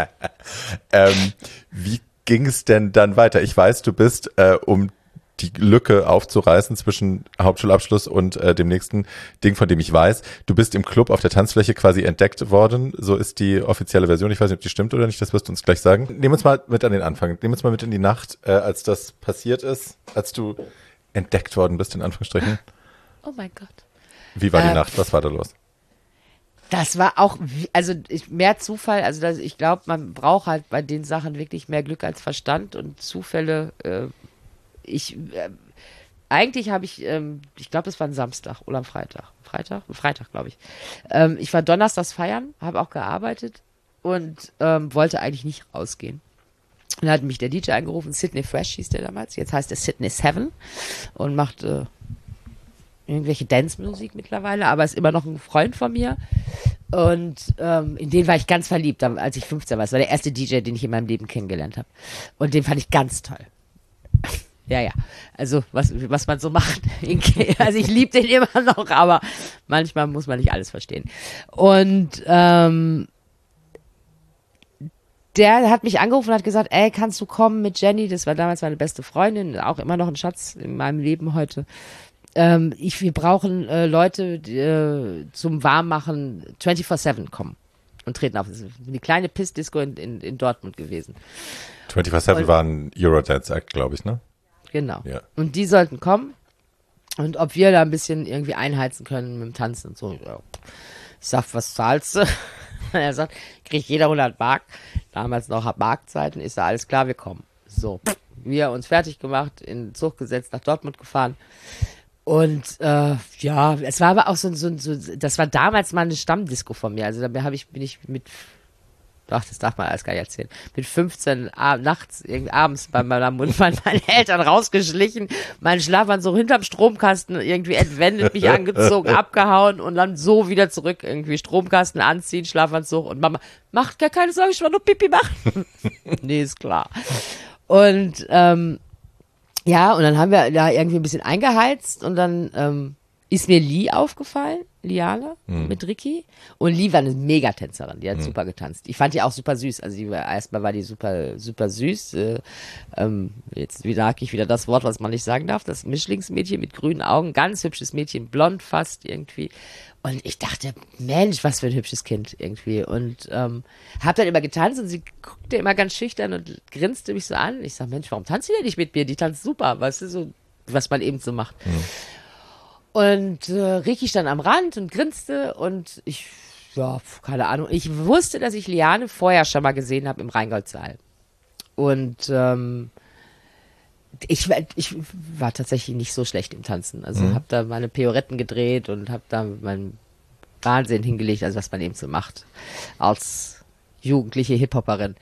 S2: Wie ging es denn dann weiter? Ich weiß, du bist, um die Lücke aufzureißen zwischen Hauptschulabschluss und dem nächsten Ding, von dem ich weiß. Du bist im Club auf der Tanzfläche quasi entdeckt worden. So ist die offizielle Version. Ich weiß nicht, ob die stimmt oder nicht. Das wirst du uns gleich sagen. Nehmen uns mal mit an den Anfang. Nehmen uns mal mit in die Nacht, als das passiert ist, als du entdeckt worden bist, in Anführungsstrichen.
S3: Oh mein Gott.
S2: Wie war die Nacht? Was war da los?
S3: Das war auch, mehr Zufall. Also ich glaube, man braucht halt bei den Sachen wirklich mehr Glück als Verstand und Zufälle. Eigentlich habe ich glaube, das war ein Samstag oder ein Freitag. Freitag, glaube ich. Ich war donnerstags feiern, habe auch gearbeitet und wollte eigentlich nicht rausgehen. Dann hat mich der DJ angerufen, Sydney Fresh hieß der damals. Jetzt heißt er Sydney Seven und macht irgendwelche Dance-Musik mittlerweile, aber ist immer noch ein Freund von mir. Und in den war ich ganz verliebt, als ich 15 war. Das war der erste DJ, den ich in meinem Leben kennengelernt habe. Und den fand ich ganz toll. Ja. Also, was man so macht. Also, ich liebe den immer noch, aber manchmal muss man nicht alles verstehen. Und der hat mich angerufen und hat gesagt, ey, kannst du kommen mit Jenny? Das war damals meine beste Freundin, auch immer noch ein Schatz in meinem Leben heute. Wir brauchen Leute, die zum Warmmachen 24/7 kommen und treten auf. Das ist eine kleine Piss-Disco in Dortmund gewesen.
S2: 24/7 war ein Eurodance-Act, glaube ich, ne?
S3: Genau.
S2: Ja.
S3: Und die sollten kommen und ob wir da ein bisschen irgendwie einheizen können mit dem Tanzen und so. Ja. Ich sag, was zahlst du? Und er sagt, kriegt jeder 100 Mark. Damals noch Markzeiten. Ich sag, alles klar, wir kommen. So, wir uns fertig gemacht, in den Zug gesetzt, nach Dortmund gefahren. Und es war aber auch so, das war damals mal eine Stammdisco von mir. Also da bin ich mit, das darf man alles gar nicht erzählen, mit 15 nachts, abends bei meinen Eltern rausgeschlichen, meinen Schlafanzug hinterm Stromkasten irgendwie entwendet, mich angezogen, abgehauen und dann so wieder zurück, irgendwie Stromkasten anziehen, Schlafanzug und Mama, macht gar keine Sorge, ich will nur Pipi machen. Nee, ist klar. Und ja, und dann haben wir da irgendwie ein bisschen eingeheizt und dann ist mir Lee aufgefallen, Liane, mit Ricky. Und Lee war eine Megatänzerin, die hat super getanzt. Ich fand die auch super süß. Also erstmal war die super, super süß. Jetzt sage ich wieder das Wort, was man nicht sagen darf. Das Mischlingsmädchen mit grünen Augen, ganz hübsches Mädchen, blond fast irgendwie. Und ich dachte, Mensch, was für ein hübsches Kind irgendwie. Und hab dann immer getanzt und sie guckte immer ganz schüchtern und grinste mich so an. Ich sag, Mensch, warum tanzt sie denn nicht mit mir? Die tanzt super, weißt du, so, was man eben so macht. Und Ricky stand am Rand und grinste und ich, keine Ahnung. Ich wusste, dass ich Liane vorher schon mal gesehen habe im Rheingoldssaal. Und ich war tatsächlich nicht so schlecht im Tanzen. Also habe da meine Pioretten gedreht und habe da meinen Wahnsinn hingelegt, also was man eben so macht als jugendliche Hip-Hopperin.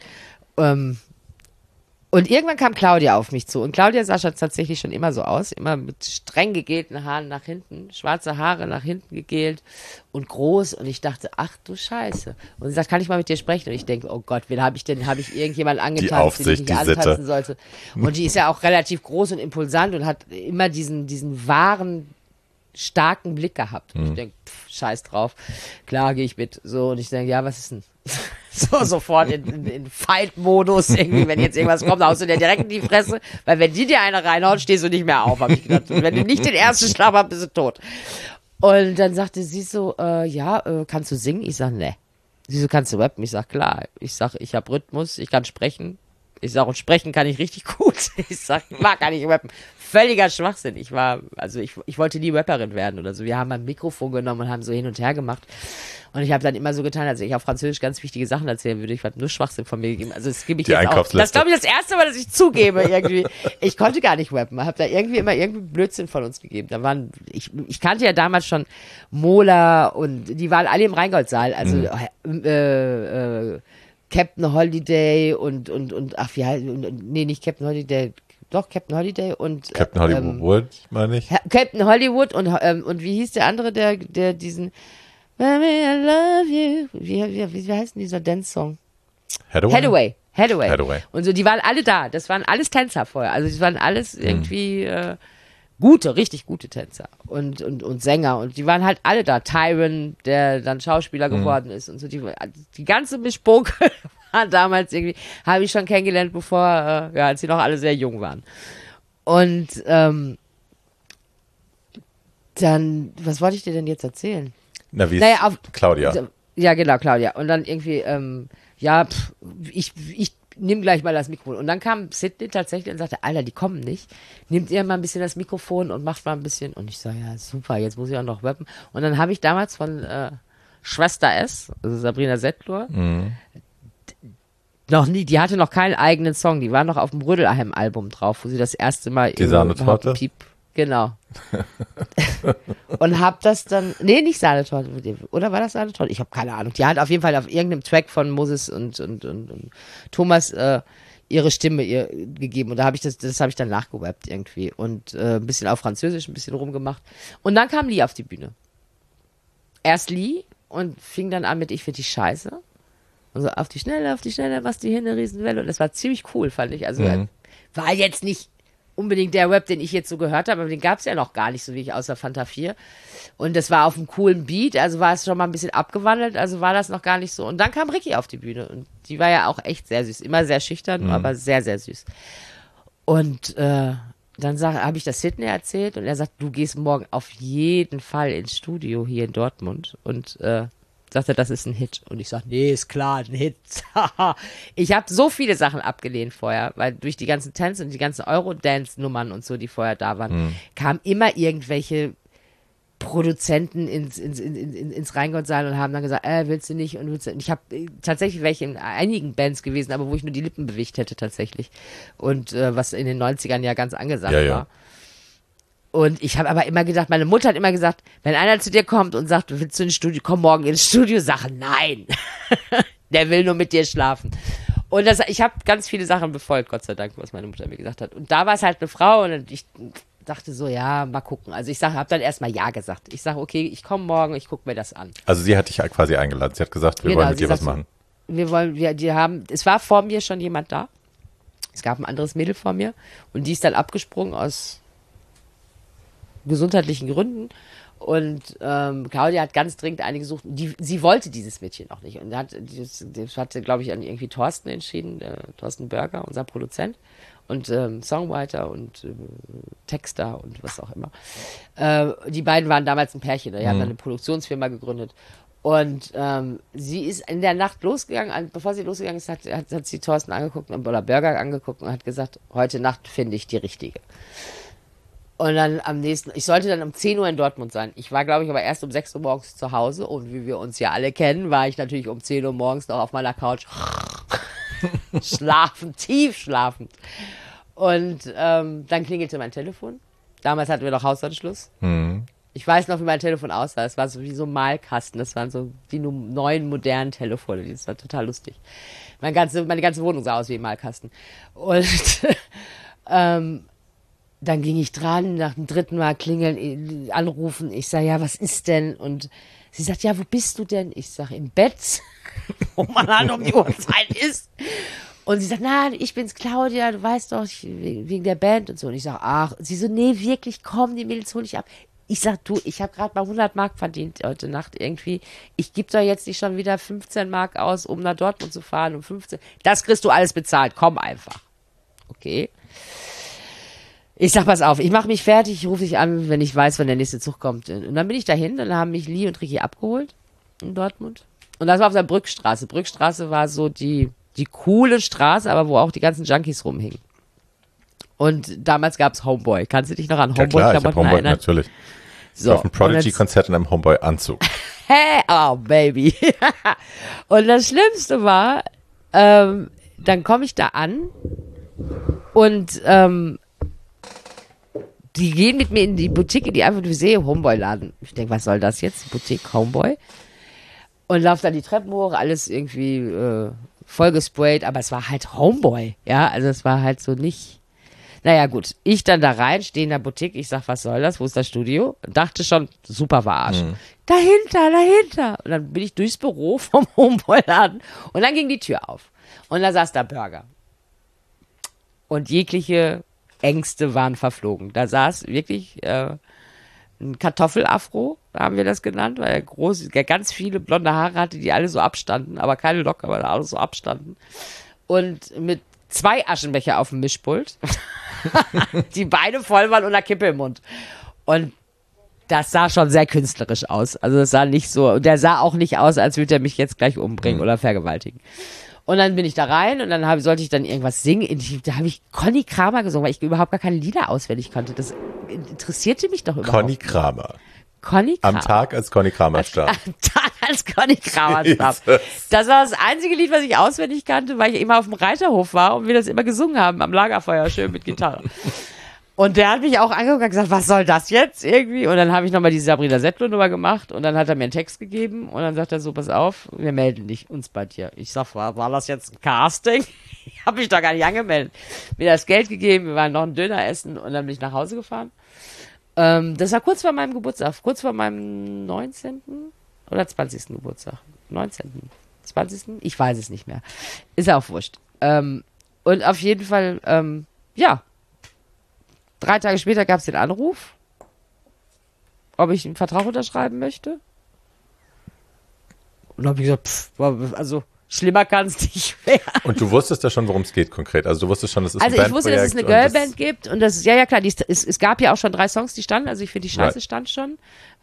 S3: Und irgendwann kam Claudia auf mich zu. Und Claudia sah schon tatsächlich schon immer so aus. Immer mit streng gegelten Haaren nach hinten. Schwarze Haare nach hinten gegelt. Und groß. Und ich dachte, ach du Scheiße. Und sie sagt, kann ich mal mit dir sprechen? Und ich denke, oh Gott, wen habe ich denn? Habe ich irgendjemanden angetanzt, den ich nicht antanzen sollte? Und die ist ja auch relativ groß und impulsant und hat immer diesen wahren, starken Blick gehabt. Und ich denke, scheiß drauf. Klar, gehe ich mit. So. Und ich denke, ja, was ist denn? So sofort in Fight-Modus, irgendwie, wenn jetzt irgendwas kommt, haust du dir direkt in die Fresse, weil wenn die dir eine reinhaut, stehst du nicht mehr auf, habe ich gedacht. Und wenn du nicht den ersten Schlag hast, bist du tot. Und dann sagte sie so, kannst du singen? Ich sag, ne. Sie so, kannst du rappen? Ich sag, klar. Ich sag, ich habe Rhythmus, ich kann sprechen. Ich sag, und sprechen kann ich richtig gut. Ich sag, kann ich rappen. Völliger Schwachsinn. Ich wollte nie Rapperin werden oder so. Wir haben ein Mikrofon genommen und haben so hin und her gemacht. Und ich habe dann immer so getan, als ich auf Französisch ganz wichtige Sachen erzählen würde. Ich habe nur Schwachsinn von mir gegeben. Also das gebe ich jetzt auch. Das ist, glaube ich, das erste Mal, dass ich zugebe irgendwie. Ich konnte gar nicht rappen. Ich habe da irgendwie Blödsinn von uns gegeben. Ich kannte ja damals schon Mola und die waren alle im Rheingoldsaal. Also Captain Holiday und ach wie heißt, nee, nicht Captain Holiday, doch Captain Holiday und
S2: Captain Hollywood, meine ich.
S3: Captain Hollywood und wie hieß der andere, der diesen Baby, I love you. Wie heißt denn dieser Dance-Song? Hathaway. Und so, die waren alle da. Das waren alles Tänzer vorher. Also die waren alles irgendwie richtig gute Tänzer und Sänger. Und die waren halt alle da. Tyron, der dann Schauspieler geworden ist und so. Die ganze Mischpoke war damals irgendwie, habe ich schon kennengelernt, bevor, als sie noch alle sehr jung waren. Und dann, was wollte ich dir denn jetzt erzählen?
S2: Na, wie ist Claudia?
S3: Ja, genau, Claudia. Und dann irgendwie, ich nehme gleich mal das Mikrofon. Und dann kam Sydney tatsächlich und sagte, Alter, die kommen nicht. Nehmt ihr mal ein bisschen das Mikrofon und macht mal ein bisschen. Und ich sage, ja, super, jetzt muss ich auch noch rappen. Und dann habe ich damals von Schwester S, also Sabrina Settlur, noch nie, die hatte noch keinen eigenen Song. Die war noch auf dem Rödelheim-Album drauf, wo sie das erste Mal
S2: die Sahnetorte?
S3: Genau. Und hab das dann, nee, nicht Sahnetorte, oder war das Sahnetorte? Ich habe keine Ahnung. Die hat auf jeden Fall auf irgendeinem Track von Moses und Thomas ihre Stimme ihr gegeben. Und da habe ich das habe ich dann nachgerappt irgendwie. Und ein bisschen auf Französisch, ein bisschen rumgemacht. Und dann kam Lee auf die Bühne. Erst Lee und fing dann an mit Ich find die scheiße. Und so auf die Schnelle, was die hin, eine Riesenwelle. Und das war ziemlich cool, fand ich. Also war jetzt nicht unbedingt der Rap, den ich jetzt so gehört habe, aber den gab es ja noch gar nicht so wie ich außer Fanta 4. Und das war auf einem coolen Beat, also war es schon mal ein bisschen abgewandelt, also war das noch gar nicht so. Und dann kam Ricky auf die Bühne und die war ja auch echt sehr süß, immer sehr schüchtern, aber sehr, sehr süß. Und dann habe ich das Sydney erzählt und er sagt, du gehst morgen auf jeden Fall ins Studio hier in Dortmund und sagte, das ist ein Hit. Und ich sag, nee, ist klar, ein Hit. Ich habe so viele Sachen abgelehnt vorher, weil durch die ganzen Tänze und die ganzen Eurodance-Nummern und so, die vorher da waren, kamen immer irgendwelche Produzenten ins Rheingoldsaal und haben dann gesagt, willst du nicht und willst du nicht. Ich habe tatsächlich welche in einigen Bands gewesen, aber wo ich nur die Lippen bewegt hätte tatsächlich. Und was in den 90ern ja ganz angesagt war. Und ich habe aber immer gedacht, meine Mutter hat immer gesagt, wenn einer zu dir kommt und sagt, willst du ins Studio, komm morgen ins Studio, sag nein. Der will nur mit dir schlafen. Und ich habe ganz viele Sachen befolgt, Gott sei Dank, was meine Mutter mir gesagt hat. Und da war es halt eine Frau und ich dachte so, ja, mal gucken. Also ich habe dann erstmal ja gesagt. Ich sage, okay, ich komme morgen, ich gucke mir das an.
S2: Also sie hat dich quasi eingeladen. Sie hat gesagt, wir wollen mit dir was machen.
S3: Es war vor mir schon jemand da. Es gab ein anderes Mädel vor mir und die ist dann abgesprungen aus gesundheitlichen Gründen und Claudia hat ganz dringend eine gesucht. Sie wollte dieses Mädchen auch nicht und das hatte, glaube ich, an irgendwie Thorsten entschieden, Thorsten Berger, unser Produzent und Songwriter und Texter und was auch immer. Die beiden waren damals ein Pärchen, die haben dann eine Produktionsfirma gegründet und sie ist in der Nacht losgegangen, bevor sie losgegangen ist, hat sie Thorsten angeguckt oder Berger angeguckt und hat gesagt, heute Nacht finde ich die richtige. Und dann ich sollte dann um 10 Uhr in Dortmund sein. Ich war, glaube ich, aber erst um 6 Uhr morgens zu Hause. Und wie wir uns ja alle kennen, war ich natürlich um 10 Uhr morgens noch auf meiner Couch tief schlafend. Und dann klingelte mein Telefon. Damals hatten wir noch Haushaltsschluss. Ich weiß noch, wie mein Telefon aussah. Es war so wie so ein Malkasten. Das waren so die neuen modernen Telefone. Das war total lustig. Meine ganze Wohnung sah aus wie ein Malkasten. Und dann ging ich dran, nach dem 3. Mal klingeln, anrufen. Ich sage, ja, was ist denn? Und sie sagt, ja, wo bist du denn? Ich sage, im Bett, wo man halt um die Uhrzeit ist. Und sie sagt, na, ich bin's Claudia, du weißt doch, wegen der Band und so. Und ich sage, ach, sie so, nee, wirklich, komm, die Mädels hol ich ab. Ich sag, du, ich habe gerade mal 100 Mark verdient heute Nacht irgendwie. Ich gebe doch jetzt nicht schon wieder 15 Mark aus, um nach Dortmund zu fahren, um 15. Das kriegst du alles bezahlt, komm einfach. Okay. Ich sag, pass auf, ich mache mich fertig, ich rufe dich an, wenn ich weiß, wann der nächste Zug kommt. Und dann bin ich dahin, dann haben mich Lee und Ricky abgeholt in Dortmund. Und das war auf der Brückstraße. Brückstraße war so die coole Straße, aber wo auch die ganzen Junkies rumhingen. Und damals gab's Homeboy. Kannst du dich noch an Homeboy-Klamotten
S2: Homeboy
S3: erinnern?
S2: natürlich.
S3: So,
S2: Auf einem Prodigy-Konzert in einem Homeboy-Anzug.
S3: hey, oh Baby. Und das Schlimmste war, dann komme ich da an und die gehen mit mir in die Boutique, in die einfach nur sehe, Homeboy-Laden. Ich denke, was soll das jetzt? Boutique, Homeboy. Und laufe dann die Treppen hoch, alles irgendwie voll gesprayt, aber es war halt Homeboy. Ja, also es war halt so nicht. Naja, gut. Ich dann da rein, stehe in der Boutique, ich sag, was soll das? Wo ist das Studio? Dachte schon, super verarschen. Dahinter. Und dann bin ich durchs Büro vom Homeboy-Laden und dann ging die Tür auf. Und da saß da Burger. Und jegliche Ängste waren verflogen. Da saß wirklich ein Kartoffelafro, haben wir das genannt, weil er ganz viele blonde Haare hatte, die alle so abstanden, aber keine Locke, aber alle so abstanden. Und mit 2 Aschenbecher auf dem Mischpult, die beide voll waren und eine Kippe im Mund. Und das sah schon sehr künstlerisch aus. Also es sah nicht so, und der sah auch nicht aus, als würde er mich jetzt gleich umbringen oder vergewaltigen. Und dann bin ich da rein und dann sollte ich dann irgendwas singen. Da habe ich Conny Kramer gesungen, weil ich überhaupt gar keine Lieder auswendig konnte. Das interessierte mich doch überhaupt
S2: Conny Kramer.
S3: Conny Kramer.
S2: Am Tag, als Conny Kramer starb.
S3: Am Tag, als Conny Kramer starb. Das war das einzige Lied, was ich auswendig kannte, weil ich immer auf dem Reiterhof war und wir das immer gesungen haben, am Lagerfeuer, schön mit Gitarre. Und der hat mich auch angeguckt und gesagt, was soll das jetzt irgendwie? Und dann habe ich nochmal die Sabrina Settler-Nummer gemacht und dann hat er mir einen Text gegeben und dann sagt er so, pass auf, wir melden uns bei dir. Ich sag, war das jetzt ein Casting? Ich habe mich doch gar nicht angemeldet. Mir das Geld gegeben, wir waren noch einen Döner essen und dann bin ich nach Hause gefahren. Das war kurz vor meinem Geburtstag, kurz vor meinem 19. oder 20. Geburtstag. 19. 20. Ich weiß es nicht mehr. Ist ja auch wurscht. Und auf jeden Fall, ja. 3 Tage später gab es den Anruf, ob ich einen Vertrag unterschreiben möchte. Und dann habe ich gesagt, also schlimmer kann es nicht werden.
S2: Und du wusstest ja schon, worum es geht konkret. Also du wusstest schon, dass es ein
S3: Bandprojekt. Also ich wusste, dass es eine Girlband gibt und das, ja klar, es gab ja auch schon 3 Songs, die standen, also ich finde, die Scheiße stand schon.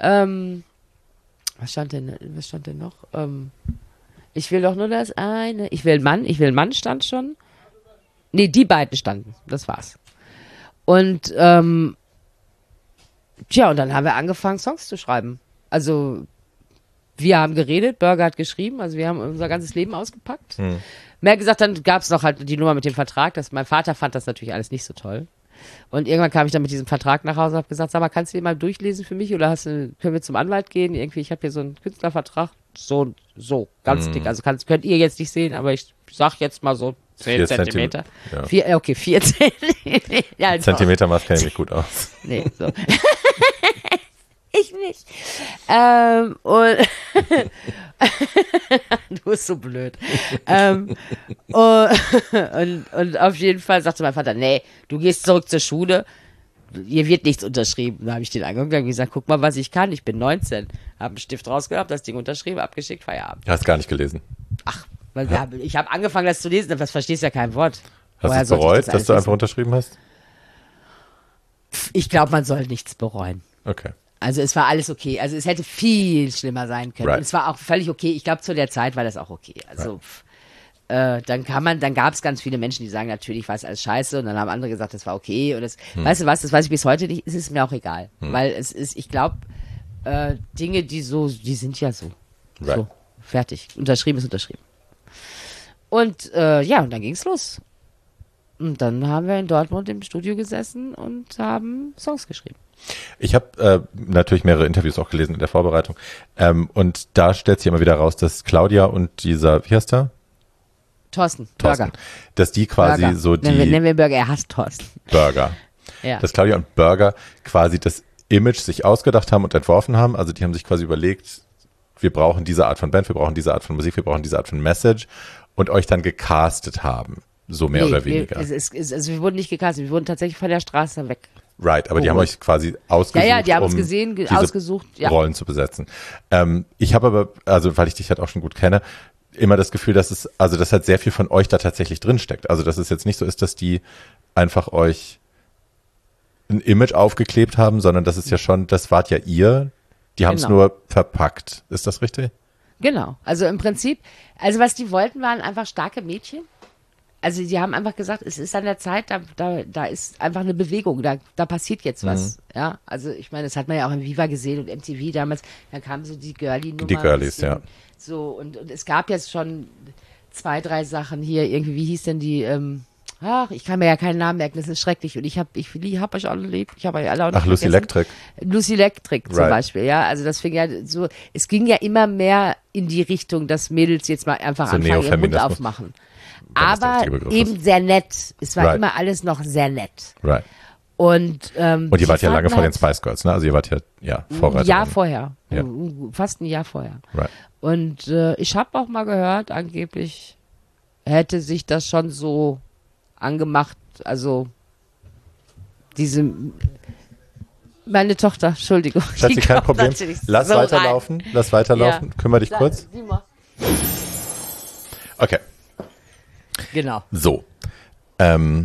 S3: Was stand denn noch? Ich will doch nur das eine, ich will einen Mann stand schon. Nee, die beiden standen, das war's. Und und dann haben wir angefangen, Songs zu schreiben. Also wir haben geredet, Burger hat geschrieben, also wir haben unser ganzes Leben ausgepackt. Mehr gesagt, dann gab es noch halt die Nummer mit dem Vertrag. Mein Vater fand das natürlich alles nicht so toll. Und irgendwann kam ich dann mit diesem Vertrag nach Hause und habe gesagt, sag mal, kannst du den mal durchlesen für mich oder können wir zum Anwalt gehen? Irgendwie, ich habe hier so einen Künstlervertrag, so, ganz dick. Also könnt ihr jetzt nicht sehen, aber ich sag jetzt mal so 10 Zentimeter. Ja. 4 Zentimeter. Ja,
S2: Zentimeter macht kenne ich mich gut aus.
S3: Nee, so. Ich nicht. Und du bist so blöd. Und auf jeden Fall sagte mein Vater, nee, du gehst zurück zur Schule, hier wird nichts unterschrieben. Da habe ich den angeguckt und gesagt, guck mal, was ich kann. Ich bin 19. Habe einen Stift rausgehabt, das Ding unterschrieben, abgeschickt, Feierabend.
S2: Du hast gar nicht gelesen.
S3: Ach, ich habe angefangen, das zu lesen, aber das verstehst ja kein Wort.
S2: Hast du es bereut, dass du einfach unterschrieben hast?
S3: Ich glaube, man soll nichts bereuen.
S2: Okay.
S3: Also es war alles okay. Also es hätte viel schlimmer sein können. Und es war auch völlig okay. Ich glaube, zu der Zeit war das auch okay. Also dann gab es ganz viele Menschen, die sagen, natürlich war es alles scheiße. Und dann haben andere gesagt, das war okay. Und weißt du was, das weiß ich bis heute nicht, es ist mir auch egal. Weil es ist, ich glaube, Dinge, die sind ja so.
S2: Right.
S3: So, fertig. Unterschrieben ist unterschrieben. Und und dann ging's los. Und dann haben wir in Dortmund im Studio gesessen und haben Songs geschrieben.
S2: Ich habe natürlich mehrere Interviews auch gelesen in der Vorbereitung. Und da stellt sich immer wieder raus, dass Claudia und dieser, wie heißt der?
S3: Thorsten. Burger.
S2: Dass die quasi
S3: Burger.
S2: so die...
S3: Nennen wir Burger, er hasst Thorsten.
S2: Burger.
S3: Ja.
S2: Dass Claudia und Burger quasi das Image sich ausgedacht haben und entworfen haben. Also die haben sich quasi überlegt, wir brauchen diese Art von Band, wir brauchen diese Art von Musik, wir brauchen diese Art von Message und euch dann gecastet haben. So mehr oder weniger.
S3: Also wir wurden nicht gecastet, wir wurden tatsächlich von der Straße
S2: Right, aber die haben euch quasi ausgesucht,
S3: Ja, die haben uns
S2: diese
S3: ausgesucht. Ja.
S2: Rollen zu besetzen. Ich habe aber, also weil ich dich halt auch schon gut kenne, immer das Gefühl, dass halt sehr viel von euch da tatsächlich drinsteckt. Also dass es jetzt nicht so ist, dass die einfach euch ein Image aufgeklebt haben, sondern das ist ja schon, das wart ja ihr, die haben es nur verpackt. Ist das richtig?
S3: Genau, also im Prinzip, also was die wollten, waren einfach starke Mädchen. Also die haben einfach gesagt, es ist an der Zeit, da ist einfach eine Bewegung, da passiert jetzt was. Ja, also ich meine, das hat man ja auch im Viva gesehen und MTV damals, da kamen so die Girlie-Nummer.
S2: Die Girlies, ja.
S3: So, und es gab jetzt schon 2, 3 Sachen hier, irgendwie, wie hieß denn die, ich kann mir ja keinen Namen merken, das ist schrecklich. Und ich hab euch alle lieb. Ich habe euch alle auch nicht
S2: Lucy Electric.
S3: Lucy Electric zum Beispiel, ja. Also das fing ja so, es ging ja immer mehr in die Richtung, dass Mädels jetzt mal einfach
S2: so
S3: anfangen, ihren Mund aufmachen. Aber eben sehr nett. Es war immer alles noch sehr nett.
S2: Right.
S3: Und
S2: ihr wart ja lange vor den Spice Girls, ne? Also ihr wart ja Vorreiter.
S3: Ein Jahr vorher.
S2: Ja.
S3: Fast ein Jahr vorher.
S2: Right.
S3: Und ich habe auch mal gehört, angeblich hätte sich das schon so angemacht, also meine Tochter, Entschuldigung.
S2: Schatzi, kein Problem. Lass so weiterlaufen, ja. Kümmere dich kurz.
S3: Sieh mal.
S2: Okay.
S3: Genau.
S2: So. Du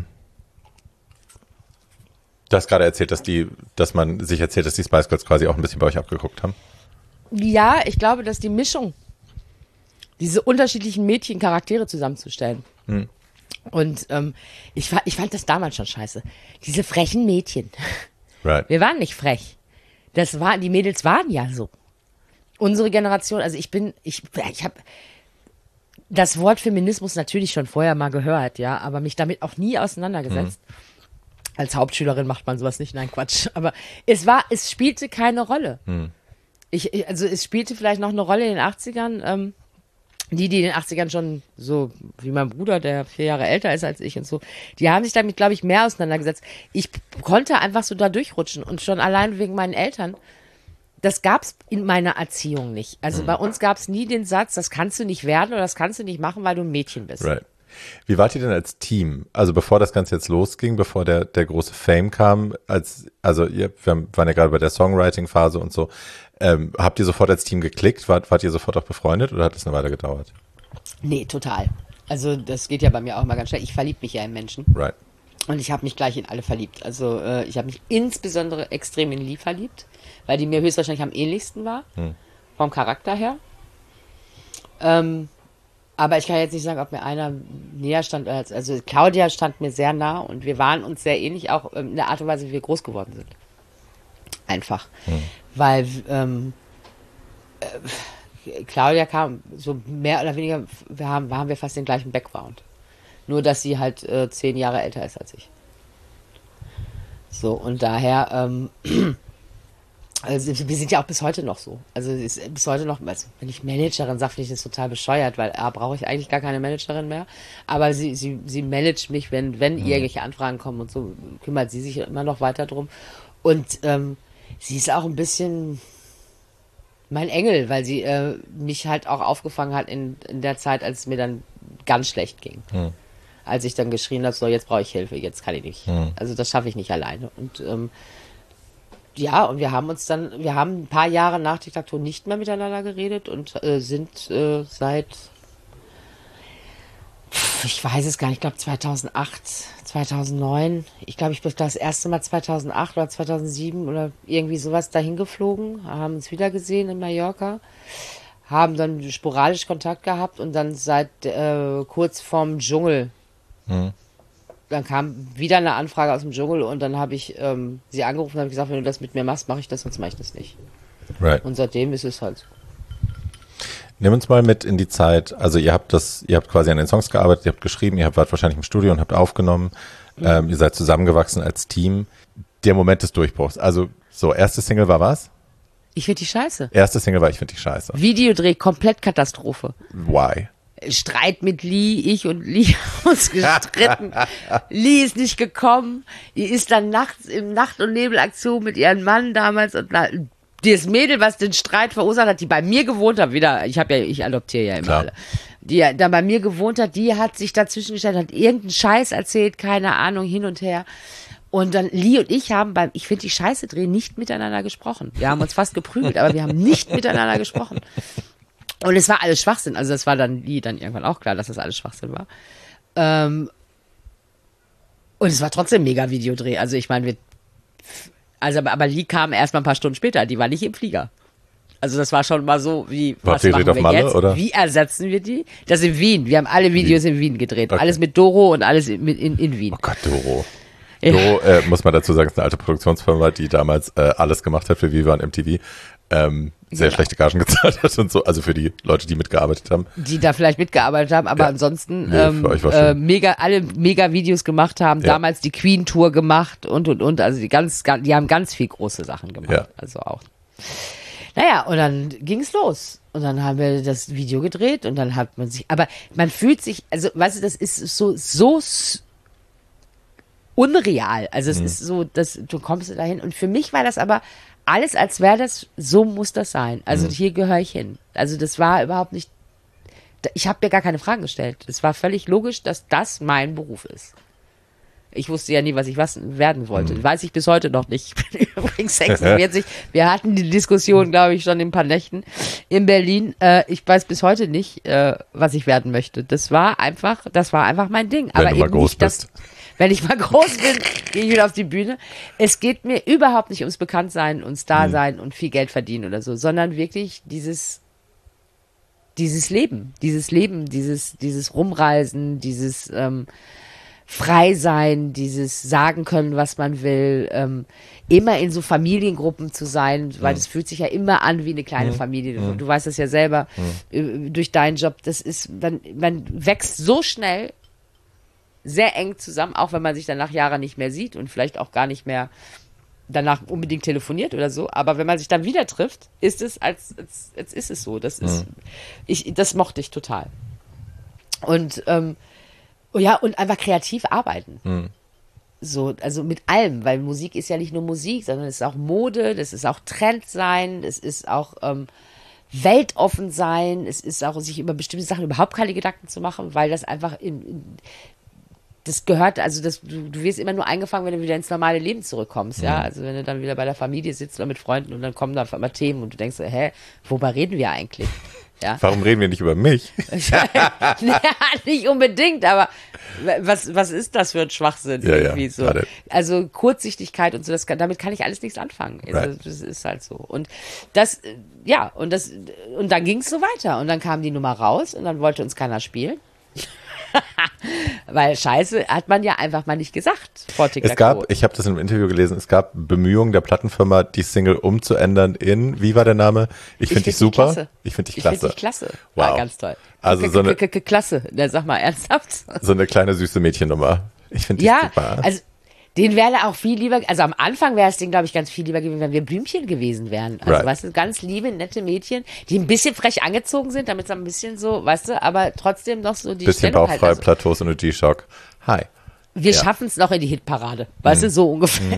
S2: hast gerade erzählt, dass man sich erzählt, dass die Spice Girls quasi auch ein bisschen bei euch abgeguckt haben.
S3: Ja, ich glaube, dass die Mischung, diese unterschiedlichen Mädchencharaktere zusammenzustellen. Und ich fand das damals schon scheiße. Diese frechen Mädchen.
S2: Right.
S3: Wir waren nicht frech. Die Mädels waren ja so. Unsere Generation, also ich habe das Wort Feminismus natürlich schon vorher mal gehört, ja, aber mich damit auch nie auseinandergesetzt. Als Hauptschülerin macht man sowas nicht, nein, Quatsch. Aber es spielte keine Rolle. Also es spielte vielleicht noch eine Rolle in den 80ern, die in den 80ern schon so, wie mein Bruder, der 4 Jahre älter ist als ich und so, die haben sich damit, glaube ich, mehr auseinandergesetzt. Ich konnte einfach so da durchrutschen und schon allein wegen meinen Eltern, das gab's in meiner Erziehung nicht. Also bei uns gab's nie den Satz, das kannst du nicht werden oder das kannst du nicht machen, weil du ein Mädchen bist.
S2: Right. Wie wart ihr denn als Team? Also bevor das Ganze jetzt losging, bevor der große Fame kam, wir waren ja gerade bei der Songwriting-Phase und so, habt ihr sofort als Team geklickt? Wart ihr sofort auch befreundet oder hat es eine Weile gedauert?
S3: Nee, total. Also das geht ja bei mir auch immer ganz schnell. Ich verliebe mich ja in Menschen.
S2: Right.
S3: Und ich habe mich gleich in alle verliebt. Also ich habe mich insbesondere extrem in Lee verliebt, weil die mir höchstwahrscheinlich am ähnlichsten war, vom Charakter her. Aber ich kann jetzt nicht sagen, ob mir einer näher stand. Also Claudia stand mir sehr nah und wir waren uns sehr ähnlich, auch in der Art und Weise, wie wir groß geworden sind. Einfach. Weil Claudia kam so mehr oder weniger, haben wir fast den gleichen Background. Nur, dass sie halt 10 Jahre älter ist als ich. So, und daher, also wir sind ja auch bis heute noch so. Also bis heute noch, also wenn ich Managerin sage, finde ich das total bescheuert, weil brauche ich eigentlich gar keine Managerin mehr. Aber sie managt mich, wenn irgendwelche Anfragen kommen und so, kümmert sie sich immer noch weiter drum. Und sie ist auch ein bisschen mein Engel, weil sie mich halt auch aufgefangen hat in der Zeit, als es mir dann ganz schlecht ging. Als ich dann geschrien habe, so jetzt brauche ich Hilfe, jetzt kann ich nicht. Also das schaffe ich nicht alleine. Und ja, und wir haben ein paar Jahre nach Diktatur nicht mehr miteinander geredet und sind seit, ich weiß es gar nicht, ich glaube 2008, 2009, ich glaube, ich bin das erste Mal 2008 oder 2007 oder irgendwie sowas dahin geflogen, haben uns wieder gesehen in Mallorca, haben dann sporadisch Kontakt gehabt und dann seit kurz vorm Dschungel, dann kam wieder eine Anfrage aus dem Dschungel und dann habe ich sie angerufen und habe gesagt, wenn du das mit mir machst, mache ich das, sonst mache ich das nicht.
S2: Right.
S3: Und seitdem ist es halt so.
S2: Nimm uns mal mit in die Zeit, also ihr habt quasi an den Songs gearbeitet, ihr habt geschrieben, wart wahrscheinlich im Studio und habt aufgenommen, ihr seid zusammengewachsen als Team. Der Moment des Durchbruchs, also so, erste Single war was?
S3: Ich finde die scheiße.
S2: Erste Single war Ich finde die scheiße.
S3: Videodreh, komplett Katastrophe.
S2: Why?
S3: Streit mit Lee, ich und Lee haben uns gestritten. Lee ist nicht gekommen. Die ist dann nachts im Nacht- und Nebelaktion mit ihrem Mann damals und das Mädel, was den Streit verursacht hat, die bei mir gewohnt hat, ich adoptiere ja immer alle, die da bei mir gewohnt hat, die hat sich dazwischen gestellt, hat irgendeinen Scheiß erzählt, keine Ahnung, hin und her. Und dann Lee und ich haben beim Ich finde die Scheiße drehen nicht miteinander gesprochen. Wir haben uns fast geprügelt, aber wir haben nicht miteinander gesprochen. Und es war alles Schwachsinn. Also das war dann Lee dann irgendwann auch klar, dass das alles Schwachsinn war. Und es war trotzdem mega Videodreh. Also ich meine, aber Lee kam erst mal ein paar Stunden später. Die war nicht im Flieger. Also das war schon mal so, wie, was machen wir
S2: Malle,
S3: jetzt?
S2: oder?
S3: Wie ersetzen wir die? Das in Wien. Wir haben alle Videos in Wien gedreht. Okay. Alles mit Doro und alles in Wien.
S2: Oh Gott, Doro. Ja. Doro, muss man dazu sagen, ist eine alte Produktionsfirma, die damals alles gemacht hat für Viva und MTV. Sehr schlechte Gagen gezahlt hat und so, also für die Leute, die mitgearbeitet haben.
S3: Die da vielleicht mitgearbeitet haben, aber ansonsten alle mega Videos gemacht haben, damals die Queen-Tour gemacht und, also die haben ganz viel große Sachen gemacht, also auch. Naja, und dann ging's los. Und dann haben wir das Video gedreht und dann hat man sich, aber man fühlt sich, also weißt du, das ist so unreal. Also es ist so, dass du kommst dahin und für mich war das aber alles, als wäre das, so muss das sein. Also hier gehöre ich hin. Also das war überhaupt nicht, ich habe mir gar keine Fragen gestellt. Es war völlig logisch, dass das mein Beruf ist. Ich wusste ja nie, was ich werden wollte. Weiß ich bis heute noch nicht. Ich bin übrigens 46. Wir hatten die Diskussion, glaube ich, schon in ein paar Nächten in Berlin. Ich weiß bis heute nicht, was ich werden möchte. Das war einfach mein Ding.
S2: Wenn
S3: aber
S2: du mal
S3: eben
S2: groß
S3: nicht
S2: bist.
S3: Wenn ich mal groß bin, gehe ich wieder auf die Bühne. Es geht mir überhaupt nicht ums Bekanntsein und Starsein und viel Geld verdienen oder so, sondern wirklich dieses Leben, dieses Rumreisen, dieses frei sein, dieses sagen können, was man will, immer in so Familiengruppen zu sein, weil es fühlt sich ja immer an wie eine kleine Familie. Du weißt das ja selber durch deinen Job. Das ist, man wächst so schnell, sehr eng zusammen, auch wenn man sich dann nach Jahren nicht mehr sieht und vielleicht auch gar nicht mehr danach unbedingt telefoniert oder so. Aber wenn man sich dann wieder trifft, ist es als ist es so. Das ist, das mochte ich total. Und und einfach kreativ arbeiten. So, also mit allem, weil Musik ist ja nicht nur Musik, sondern es ist auch Mode, das ist auch Trend sein, es ist auch weltoffen sein, es ist auch sich über bestimmte Sachen überhaupt keine Gedanken zu machen, weil das einfach das gehört, also du wirst immer nur eingefangen, wenn du wieder ins normale Leben zurückkommst, ja. Also wenn du dann wieder bei der Familie sitzt oder mit Freunden und dann kommen da auf einmal Themen und du denkst, worüber reden wir eigentlich? Ja.
S2: Warum reden wir nicht über mich?
S3: Ja, nicht unbedingt, aber was ist das für ein Schwachsinn irgendwie so?
S2: Gerade.
S3: Also Kurzsichtigkeit und so, damit kann ich alles nichts anfangen. Also,
S2: Right.
S3: das ist halt so. Und und dann ging es so weiter und dann kam die Nummer raus und dann wollte uns keiner spielen. Weil Scheiße hat man ja einfach mal nicht gesagt vor Tic Tac Toe.
S2: Ich habe das in einem Interview gelesen, es gab Bemühungen der Plattenfirma, die Single umzuändern in, wie war der Name? Ich finde dich super.
S3: Klasse.
S2: Ich finde dich klasse.
S3: Ich finde dich klasse.
S2: Wow.
S3: War ganz toll.
S2: Also so eine
S3: Klasse. Sag mal ernsthaft.
S2: So eine kleine süße Mädchennummer. Ich finde dich super.
S3: Also den wäre auch viel lieber, also am Anfang wäre es denen, glaube ich, ganz viel lieber gewesen, wenn wir Blümchen gewesen wären. Also, weißt du, ganz liebe, nette Mädchen, die ein bisschen frech angezogen sind, damit es ein bisschen so, weißt du, aber trotzdem noch so die
S2: bisschen
S3: Stellung
S2: bauchfrei,
S3: halt,
S2: Plateaus und eine G-Shock. Hi.
S3: Wir schaffen es noch in die Hitparade, weißt du, so ungefähr.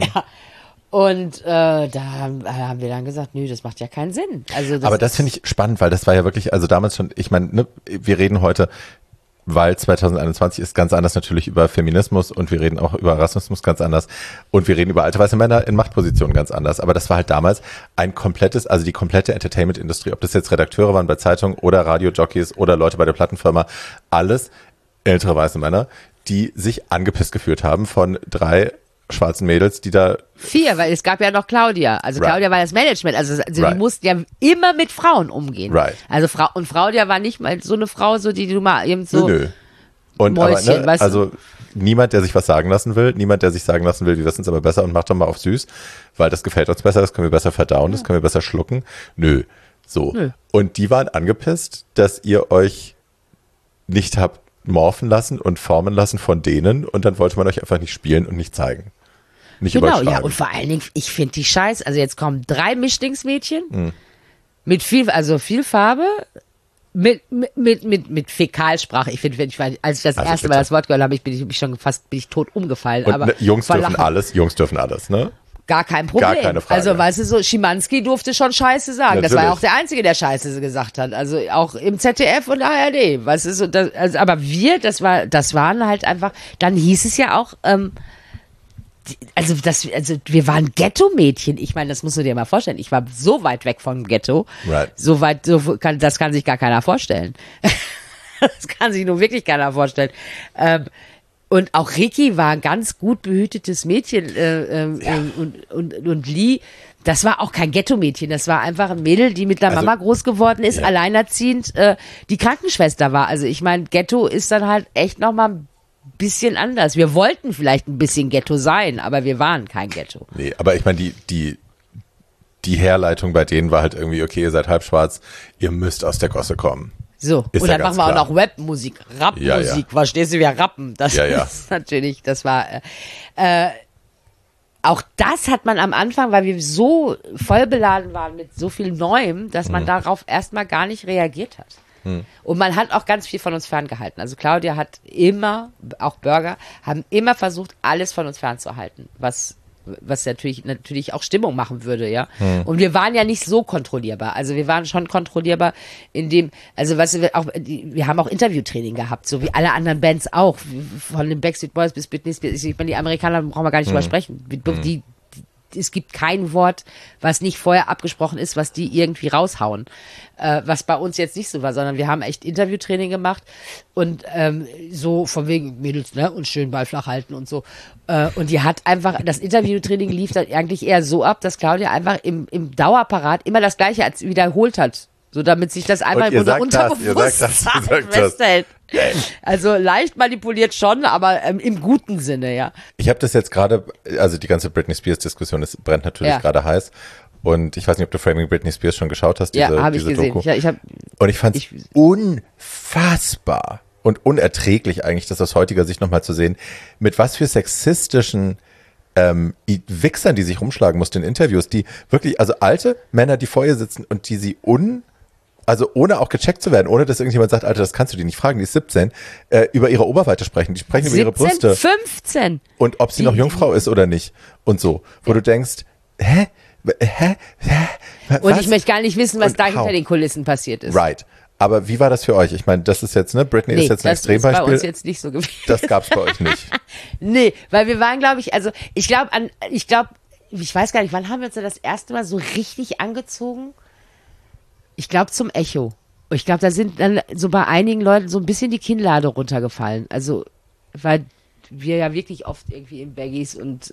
S3: Und da haben wir dann gesagt, nö, das macht ja keinen Sinn. Also
S2: aber das finde ich spannend, weil das war ja wirklich, also damals schon, ich meine, ne, wir reden heute, weil 2021 ist ganz anders natürlich über Feminismus und wir reden auch über Rassismus ganz anders und wir reden über alte weiße Männer in Machtpositionen ganz anders. Aber das war halt damals ein komplettes, also die komplette Entertainment-Industrie, ob das jetzt Redakteure waren bei Zeitungen oder Radiojockeys oder Leute bei der Plattenfirma, alles ältere weiße Männer, die sich angepisst gefühlt haben von 3 schwarzen Mädels, die da
S3: 4, weil es gab ja noch Claudia. Also Claudia war das Management. Also die mussten ja immer mit Frauen umgehen. Also Claudia war nicht mal so eine Frau, so die du mal eben so
S2: Nö. Und
S3: Mäuschen,
S2: aber, ne,
S3: weißt du?
S2: also niemand, der sich was sagen lassen will, niemand, der sich sagen lassen will, wir wissen es aber besser und macht doch mal auf süß, weil das gefällt uns besser, das können wir besser verdauen, das können wir besser schlucken. Nö. So. Nö. Und die waren angepisst, dass ihr euch nicht habt morphen lassen und formen lassen von denen und dann wollte man euch einfach nicht spielen und nicht zeigen. Nicht
S3: genau,
S2: überschlagen.
S3: ja, und vor allen Dingen, ich finde die scheiße. Also jetzt kommen 3 Mischlingsmädchen mit viel Farbe, mit Fäkalsprache. Ich finde, als ich das erste Mal das Wort gehört habe, bin ich tot umgefallen.
S2: Und
S3: aber
S2: Jungs dürfen alles, ne?
S3: Gar kein Problem.
S2: Gar keine Frage.
S3: Also, weißt du, so, Schimanski durfte schon Scheiße sagen.
S2: Natürlich.
S3: Das war ja auch der Einzige, der Scheiße gesagt hat. Also, auch im ZDF und ARD. Weißt du, so, aber das waren halt einfach, dann hieß es ja auch, also wir waren Ghetto-Mädchen. Ich meine, das musst du dir mal vorstellen. Ich war so weit weg vom Ghetto.
S2: Right.
S3: Das kann sich gar keiner vorstellen. Das kann sich nur wirklich keiner vorstellen. Und auch Ricky war ein ganz gut behütetes Mädchen und Lee, das war auch kein Ghetto-Mädchen, das war einfach ein Mädel, die mit der Mama groß geworden ist, alleinerziehend, die Krankenschwester war. Also ich meine, Ghetto ist dann halt echt nochmal ein bisschen anders. Wir wollten vielleicht ein bisschen Ghetto sein, aber wir waren kein Ghetto.
S2: Nee, aber ich meine, die Herleitung bei denen war halt irgendwie, okay, ihr seid halb schwarz, ihr müsst aus der Gosse kommen.
S3: So,
S2: Ist
S3: und
S2: ja
S3: dann machen
S2: ganz
S3: wir auch
S2: klar.
S3: noch Rapmusik, Rapmusik,
S2: Ja.
S3: verstehst du, wir rappen. Das ist natürlich, das war, auch das hat man am Anfang, weil wir so voll beladen waren mit so viel Neuem, dass man darauf erstmal gar nicht reagiert hat. Und man hat auch ganz viel von uns ferngehalten. Also Claudia hat immer, auch Burger, haben immer versucht, alles von uns fernzuhalten, was natürlich auch Stimmung machen würde, ja. Und wir waren ja nicht so kontrollierbar. Also wir waren schon kontrollierbar wir haben auch Interviewtraining gehabt, so wie alle anderen Bands auch. Von den Backstreet Boys bis Britney Spears. Ich meine, die Amerikaner brauchen wir gar nicht drüber sprechen. Es gibt kein Wort, was nicht vorher abgesprochen ist, was die irgendwie raushauen. Was bei uns jetzt nicht so war, sondern wir haben echt Interviewtraining gemacht und so von wegen Mädels, ne, und schön Ball flach halten und so. Und die hat einfach, das Interviewtraining lief dann eigentlich eher so ab, dass Claudia einfach im Dauerparat immer das Gleiche als wiederholt hat. So, damit sich das einfach
S2: Und
S3: im Unterbewusstsein festhält. Also leicht manipuliert schon, aber im guten Sinne, ja.
S2: Ich habe das jetzt gerade, also die ganze Britney Spears-Diskussion brennt natürlich gerade heiß. Und ich weiß nicht, ob du Framing Britney Spears schon geschaut hast, diese
S3: habe ich gesehen.
S2: Doku.
S3: Und
S2: ich fand es unfassbar und unerträglich eigentlich, das aus heutiger Sicht nochmal zu sehen, mit was für sexistischen Wichsern, die sich rumschlagen mussten in Interviews, die wirklich, also alte Männer, die vor ihr sitzen und die sie also ohne auch gecheckt zu werden, ohne dass irgendjemand sagt, Alter, das kannst du die nicht fragen, die ist 17, über ihre Oberweite sprechen, die sprechen über ihre Brüste.
S3: 15.
S2: Und ob sie noch Jungfrau ist oder nicht und so, wo du denkst,
S3: und ich möchte gar nicht wissen, was da hinter den Kulissen passiert ist.
S2: Right. Aber wie war das für euch? Ich meine, das ist jetzt, ne, Britney ist jetzt ein Extrembeispiel.
S3: Das ist bei uns jetzt nicht so gewesen.
S2: Das gab's bei euch nicht.
S3: Nee, weil wir waren, glaube ich, ich weiß gar nicht, wann haben wir uns denn das erste Mal so richtig angezogen? Ich glaube zum Echo. Ich glaube, da sind dann so bei einigen Leuten so ein bisschen die Kinnlade runtergefallen. Also, weil wir ja wirklich oft irgendwie in Baggies und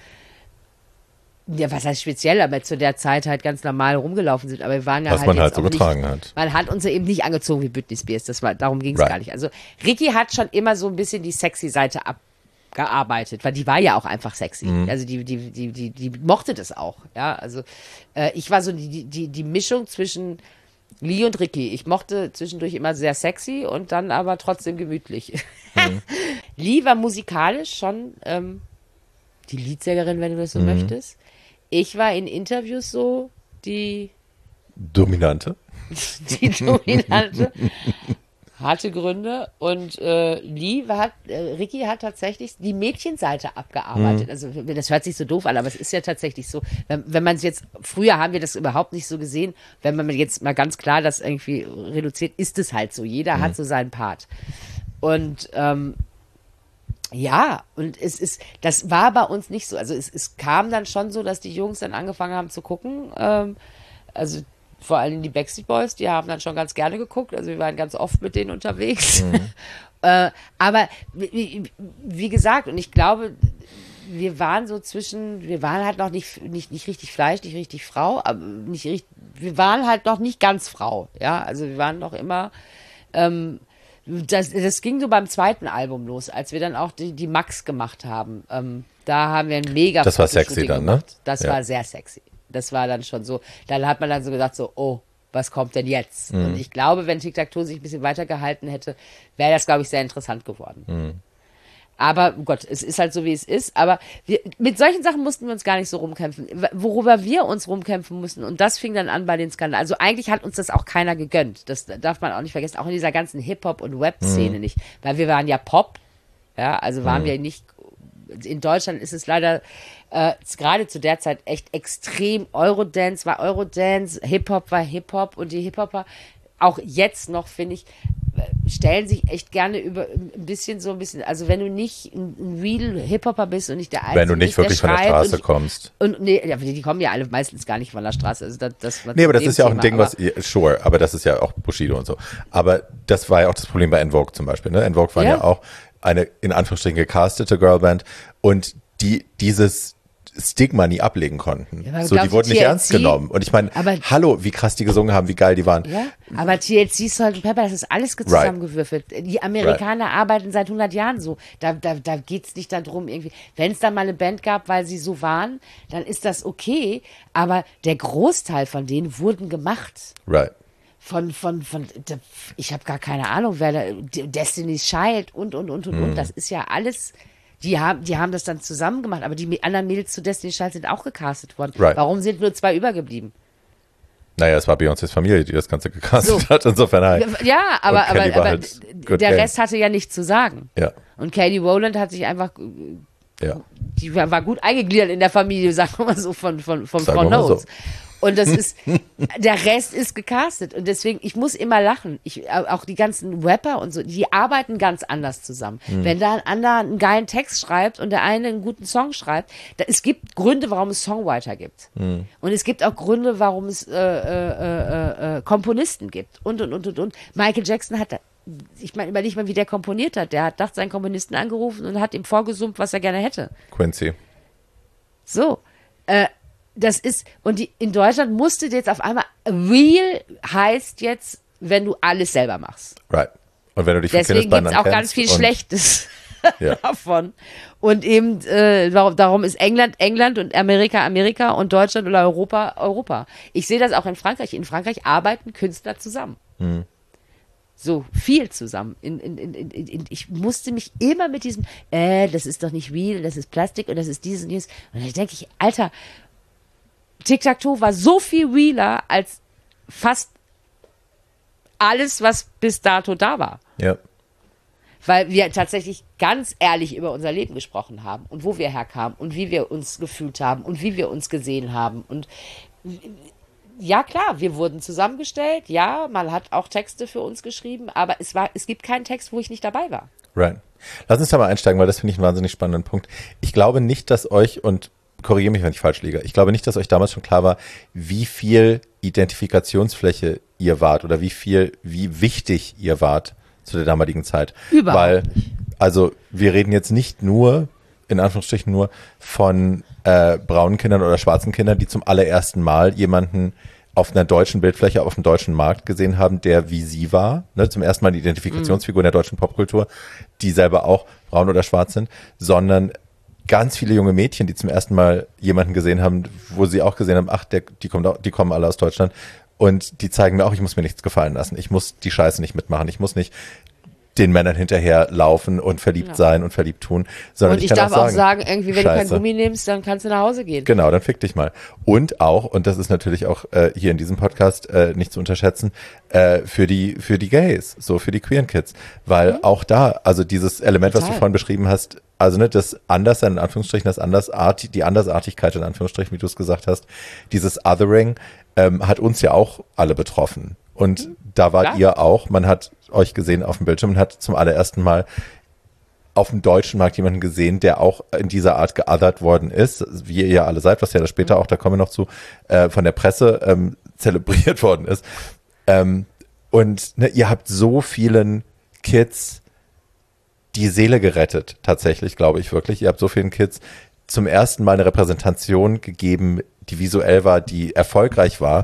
S3: was heißt speziell, aber zu der Zeit halt ganz normal rumgelaufen sind. Aber wir waren ja
S2: was
S3: halt
S2: man halt
S3: jetzt
S2: so
S3: auch
S2: getragen
S3: nicht,
S2: hat.
S3: Man hat uns ja eben nicht angezogen wie Britney Spears. Darum ging es gar nicht. Also Ricky hat schon immer so ein bisschen die sexy Seite abgearbeitet, weil die war ja auch einfach sexy. Also die mochte das auch. Ja, also ich war so die Mischung zwischen Lee und Ricky. Ich mochte zwischendurch immer sehr sexy und dann aber trotzdem gemütlich. Lee war musikalisch schon die Leadsängerin, wenn du das so möchtest. Ich war in Interviews so die
S2: Dominante.
S3: Hatte Gründe und Ricky hat tatsächlich die Mädchenseite abgearbeitet. Also das hört sich so doof an, aber es ist ja tatsächlich so, wenn man es jetzt, früher haben wir das überhaupt nicht so gesehen, wenn man jetzt mal ganz klar das irgendwie reduziert, ist es halt so. Jeder hat so seinen Part. Und und das war bei uns nicht so. Also es kam dann schon so, dass die Jungs dann angefangen haben zu gucken. Also vor allem die Backstreet Boys, die haben dann schon ganz gerne geguckt. Also wir waren ganz oft mit denen unterwegs. Aber wie gesagt, und ich glaube, wir waren halt noch nicht richtig Fleisch, nicht richtig Frau, aber wir waren halt noch nicht ganz Frau. Ja, also wir waren noch immer das ging so beim zweiten Album los, als wir dann auch die Max gemacht haben. Da haben wir ein mega
S2: Das war sexy dann,
S3: gemacht.
S2: ne?
S3: Das war sehr sexy. Das war dann schon so. Dann hat man dann so gesagt, so, oh, was kommt denn jetzt? Und ich glaube, wenn Tic-Tac-Toe sich ein bisschen weiter gehalten hätte, wäre das, glaube ich, sehr interessant geworden. Aber Gott, es ist halt so, wie es ist. Aber mit solchen Sachen mussten wir uns gar nicht so rumkämpfen. Worüber wir uns rumkämpfen mussten, und das fing dann an bei den Skandalen. Also eigentlich hat uns das auch keiner gegönnt. Das darf man auch nicht vergessen. Auch in dieser ganzen Hip-Hop- und Web-Szene nicht. Weil wir waren ja Pop. Ja, also waren wir nicht. In Deutschland ist es leider gerade zu der Zeit echt extrem. Eurodance war Eurodance, Hip-Hop war Hip-Hop und die Hip-Hopper, auch jetzt noch, finde ich, stellen sich echt gerne über ein bisschen, also wenn du nicht ein real Hip-Hopper bist und nicht der Einzige,
S2: wenn du nicht
S3: ist,
S2: wirklich von der Straße kommst.
S3: Und nee, ja, die kommen ja alle meistens gar nicht von der Straße. Also
S2: nee, aber das ist ja auch ein Ding, sure, aber das ist ja auch Bushido und so. Aber das war ja auch das Problem bei En Vogue zum Beispiel. Ne? En Vogue waren ja auch eine, in Anführungsstrichen, gecastete Girlband und die dieses Stigma nie ablegen konnten. Ja, so, die wurden nicht ernst genommen. Und ich meine, hallo, wie krass die gesungen haben, wie geil die waren.
S3: Ja, aber TLC, Salt & Pepper, das ist alles zusammengewürfelt. Die Amerikaner arbeiten seit 100 Jahren so. Da geht's nicht darum, irgendwie, wenn es da mal eine Band gab, weil sie so waren, dann ist das okay. Aber der Großteil von denen wurden gemacht.
S2: Right.
S3: Ich habe gar keine Ahnung, wer da, Destiny's Child und. Das ist ja alles. Die haben das dann zusammen gemacht, aber die anderen Mädels zu Destiny's Child sind auch gecastet worden.
S2: Right.
S3: Warum sind nur 2 übergeblieben?
S2: Naja, es war Beyoncés Familie, die das Ganze gecastet hat, insofern halt.
S3: Ja, aber
S2: halt
S3: der Rest hatte ja nichts zu sagen.
S2: Ja.
S3: Und Katie Rowland hat sich einfach, die war gut eingegliedert in der Familie, sagen wir mal so, von Frau Knowles. So. Und das ist, der Rest ist gecastet. Und deswegen, ich muss immer lachen. Auch die ganzen Rapper und so, die arbeiten ganz anders zusammen. Wenn da ein anderer einen geilen Text schreibt und der eine einen guten Song schreibt, es gibt Gründe, warum es Songwriter gibt. Und es gibt auch Gründe, warum es Komponisten gibt. Und. Michael Jackson hat, ich meine, überleg mal, wie der komponiert hat. Der hat seinen Komponisten angerufen und hat ihm vorgesummt, was er gerne hätte.
S2: Quincy.
S3: So, das ist, und in Deutschland musste jetzt auf einmal, real heißt jetzt, wenn du alles selber machst.
S2: Right. Und wenn du dich von
S3: deswegen gibt es auch ganz viel Schlechtes davon. Und eben, darum ist England und Amerika und Deutschland oder Europa. Ich sehe das auch in Frankreich. In Frankreich arbeiten Künstler zusammen. So viel zusammen. Ich musste mich immer mit diesem, das ist doch nicht real, das ist Plastik und das ist dieses und jenes. Und dann denke ich, Alter, Tic-Tac-Toe war so viel realer als fast alles, was bis dato da war.
S2: Ja.
S3: Weil wir tatsächlich ganz ehrlich über unser Leben gesprochen haben und wo wir herkamen und wie wir uns gefühlt haben und wie wir uns gesehen haben. Und ja, klar, wir wurden zusammengestellt. Ja, man hat auch Texte für uns geschrieben, aber es gibt keinen Text, wo ich nicht dabei war.
S2: Right. Lass uns da mal einsteigen, weil das finde ich einen wahnsinnig spannenden Punkt. Ich glaube nicht, dass euch, und korrigiere mich, wenn ich falsch liege, ich glaube nicht, dass euch damals schon klar war, wie viel Identifikationsfläche ihr wart oder wie wichtig ihr wart zu der damaligen Zeit.
S3: Überhaupt nicht.
S2: Also wir reden jetzt nicht nur, in Anführungsstrichen nur, von braunen Kindern oder schwarzen Kindern, die zum allerersten Mal jemanden auf einer deutschen Bildfläche, auf dem deutschen Markt gesehen haben, der wie sie war, ne, zum ersten Mal die Identifikationsfigur in der deutschen Popkultur, die selber auch braun oder schwarz sind, sondern ganz viele junge Mädchen, die zum ersten Mal jemanden gesehen haben, wo sie auch gesehen haben, ach, die kommen alle aus Deutschland und die zeigen mir auch, ich muss mir nichts gefallen lassen. Ich muss die Scheiße nicht mitmachen. Ich muss nicht den Männern hinterher laufen und verliebt sein und verliebt tun, sondern
S3: und ich darf auch sagen, irgendwie, wenn
S2: Scheiße.
S3: du kein Gummi nimmst, dann kannst du nach Hause gehen.
S2: Genau, dann fick dich mal. Und auch, und das ist natürlich auch hier in diesem Podcast nicht zu unterschätzen, für die Gays, so für die queeren Kids, weil auch da, also dieses Element, was du vorhin beschrieben hast, also ne, das Anderssein in Anführungsstrichen, die Andersartigkeit in Anführungsstrichen, wie du es gesagt hast, dieses Othering hat uns ja auch alle betroffen. Und da wart ihr auch, man hat euch gesehen auf dem Bildschirm und hat zum allerersten Mal auf dem deutschen Markt jemanden gesehen, der auch in dieser Art geothert worden ist, wie ihr ja alle seid, was ja das später auch, da kommen wir noch zu, von der Presse zelebriert worden ist. Und ne, ihr habt so vielen Kids die Seele gerettet, tatsächlich, glaube ich wirklich. Ihr habt so vielen Kids zum ersten Mal eine Repräsentation gegeben, die visuell war, die erfolgreich war,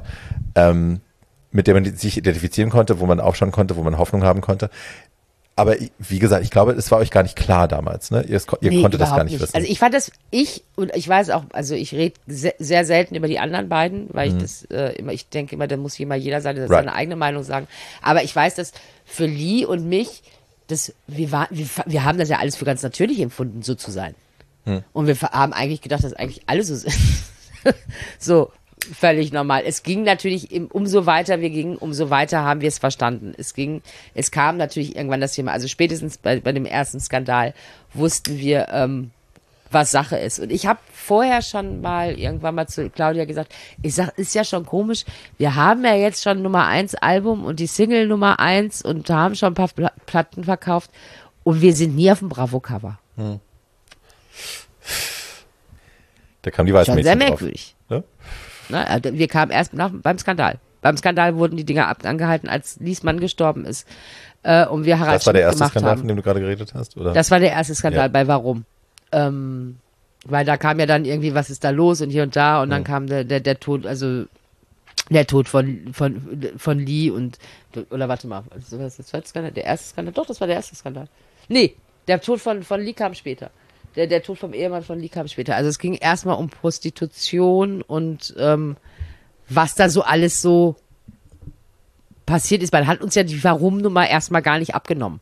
S2: mit der man sich identifizieren konnte, wo man aufschauen konnte, wo man Hoffnung haben konnte. Aber wie gesagt, ich glaube, es war euch gar nicht klar damals, ne? Ihr konntet das gar nicht wissen.
S3: Also ich fand das, und ich weiß auch, also ich rede sehr selten über die anderen beiden, weil ich das ich denke immer, da muss jeder seine eigene Meinung sagen. Aber ich weiß, dass für Lee und mich, wir haben das ja alles für ganz natürlich empfunden, so zu sein. Und wir haben eigentlich gedacht, dass eigentlich alle so sind. So. Völlig normal. Es ging natürlich, umso weiter wir gingen, umso weiter haben wir es verstanden. Es kam natürlich irgendwann das Thema, also spätestens bei dem ersten Skandal wussten wir, was Sache ist. Und ich habe vorher schon mal irgendwann mal zu Claudia gesagt, ich sag, ist ja schon komisch, wir haben ja jetzt schon Nummer 1 Album und die Single Nummer 1 und haben schon ein paar Platten verkauft und wir sind nie auf dem Bravo-Cover.
S2: Da kam die Weißmädchen
S3: Schon sehr
S2: drauf.
S3: merkwürdig.
S2: Ja?
S3: Na, wir kamen erst beim Skandal. Beim Skandal wurden die Dinger angehalten, als Liesmann gestorben ist. Und wir Harald
S2: Das war der
S3: Schmidt
S2: erste
S3: gemacht
S2: Skandal,
S3: haben.
S2: von dem du gerade geredet hast? Oder?
S3: Das war der erste Skandal
S2: Ja.
S3: bei Warum. Weil da kam ja dann irgendwie, was ist da los und hier und da und dann kam der Tod, also der Tod von Lee und, oder warte mal, also was ist der zweite Skandal? Der erste Skandal? Doch, das war der erste Skandal. Nee, der Tod von Lee kam später. Der Tod vom Ehemann von Lee kam später. Also es ging erstmal um Prostitution und was da so alles so passiert ist. Man hat uns ja die Warum-Nummer erstmal gar nicht abgenommen.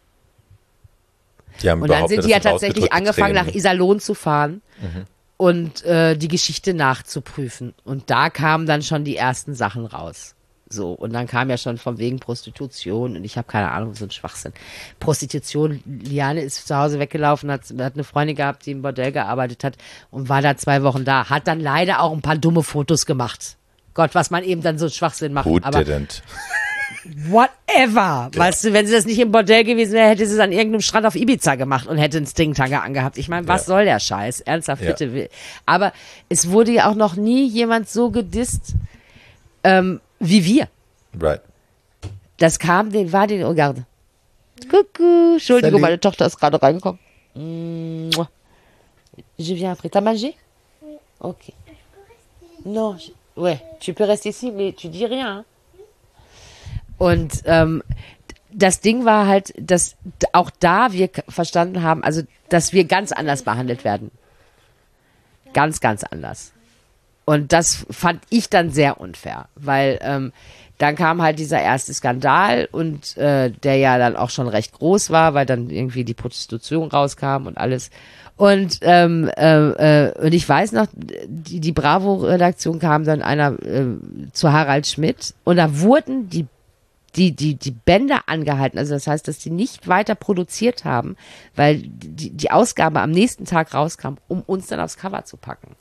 S2: Die haben
S3: Und dann
S2: behauptet,
S3: sind die ja
S2: das sind
S3: tatsächlich
S2: ausgedrückte
S3: angefangen, nach
S2: Tränen.
S3: Iserlohn zu fahren und die Geschichte nachzuprüfen. Und da kamen dann schon die ersten Sachen raus. So, und dann kam ja schon von wegen Prostitution und ich habe keine Ahnung, so ein Schwachsinn. Prostitution, Liane ist zu Hause weggelaufen, hat eine Freundin gehabt, die im Bordell gearbeitet hat und war da 2 Wochen da. Hat dann leider auch ein paar dumme Fotos gemacht. Gott, was man eben dann so einen Schwachsinn macht.
S2: Who
S3: Aber
S2: didn't?
S3: whatever. Weißt du, wenn sie das nicht im Bordell gewesen wäre, hätte sie es an irgendeinem Strand auf Ibiza gemacht und hätte einen Stringtanger angehabt. Ich meine, was soll der Scheiß? Ernsthaft,
S2: Ja.
S3: bitte. Aber es wurde ja auch noch nie jemand so gedisst wie wir.
S2: Right.
S3: Das kam, oh, garde. Coucou. Entschuldigung,
S2: Salut.
S3: meine Tochter ist gerade reingekommen. Mouah. Je viens après. T'as mangé? Ok. Non, ouais, tu peux rester ici, mais tu dis rien. Hein? Und das Ding war halt, dass auch da wir verstanden haben, also dass wir ganz anders behandelt werden. Ganz, ganz anders. Und das fand ich dann sehr unfair, weil dann kam halt dieser erste Skandal und der ja dann auch schon recht groß war, weil dann irgendwie die Prostitution rauskam und alles. Und ich weiß noch, die Bravo-Redaktion kam dann einer zu Harald Schmidt und da wurden die Bänder angehalten. Also das heißt, dass die nicht weiter produziert haben, weil die Ausgabe am nächsten Tag rauskam, um uns dann aufs Cover zu packen.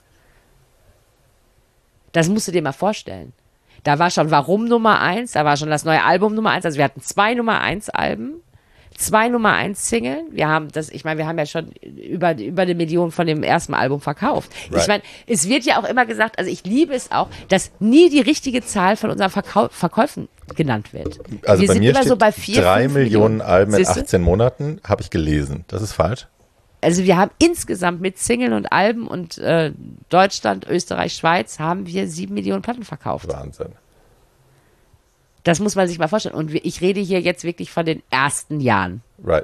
S3: Das musst du dir mal vorstellen. Da war schon Warum Nummer 1, da war schon das neue Album Nummer 1. Also wir hatten 2 Nummer 1 Alben, 2 Nummer 1 Single. Wir haben wir haben ja schon über 1 Million von dem ersten Album verkauft.
S2: Right.
S3: Ich meine, es wird ja auch immer gesagt, also ich liebe es auch, dass nie die richtige Zahl von unseren Verkäufen genannt wird.
S2: Also
S3: wir
S2: bei
S3: sind
S2: mir
S3: immer
S2: steht
S3: so bei 4,
S2: 3
S3: 5
S2: Millionen Alben in
S3: Siehste?
S2: 18 Monaten, habe ich gelesen. Das ist falsch?
S3: Also wir haben insgesamt mit Single und Alben und Deutschland, Österreich, Schweiz haben wir 7 Millionen Platten verkauft.
S2: Wahnsinn.
S3: Das muss man sich mal vorstellen. Und ich rede hier jetzt wirklich von den ersten Jahren.
S2: Right.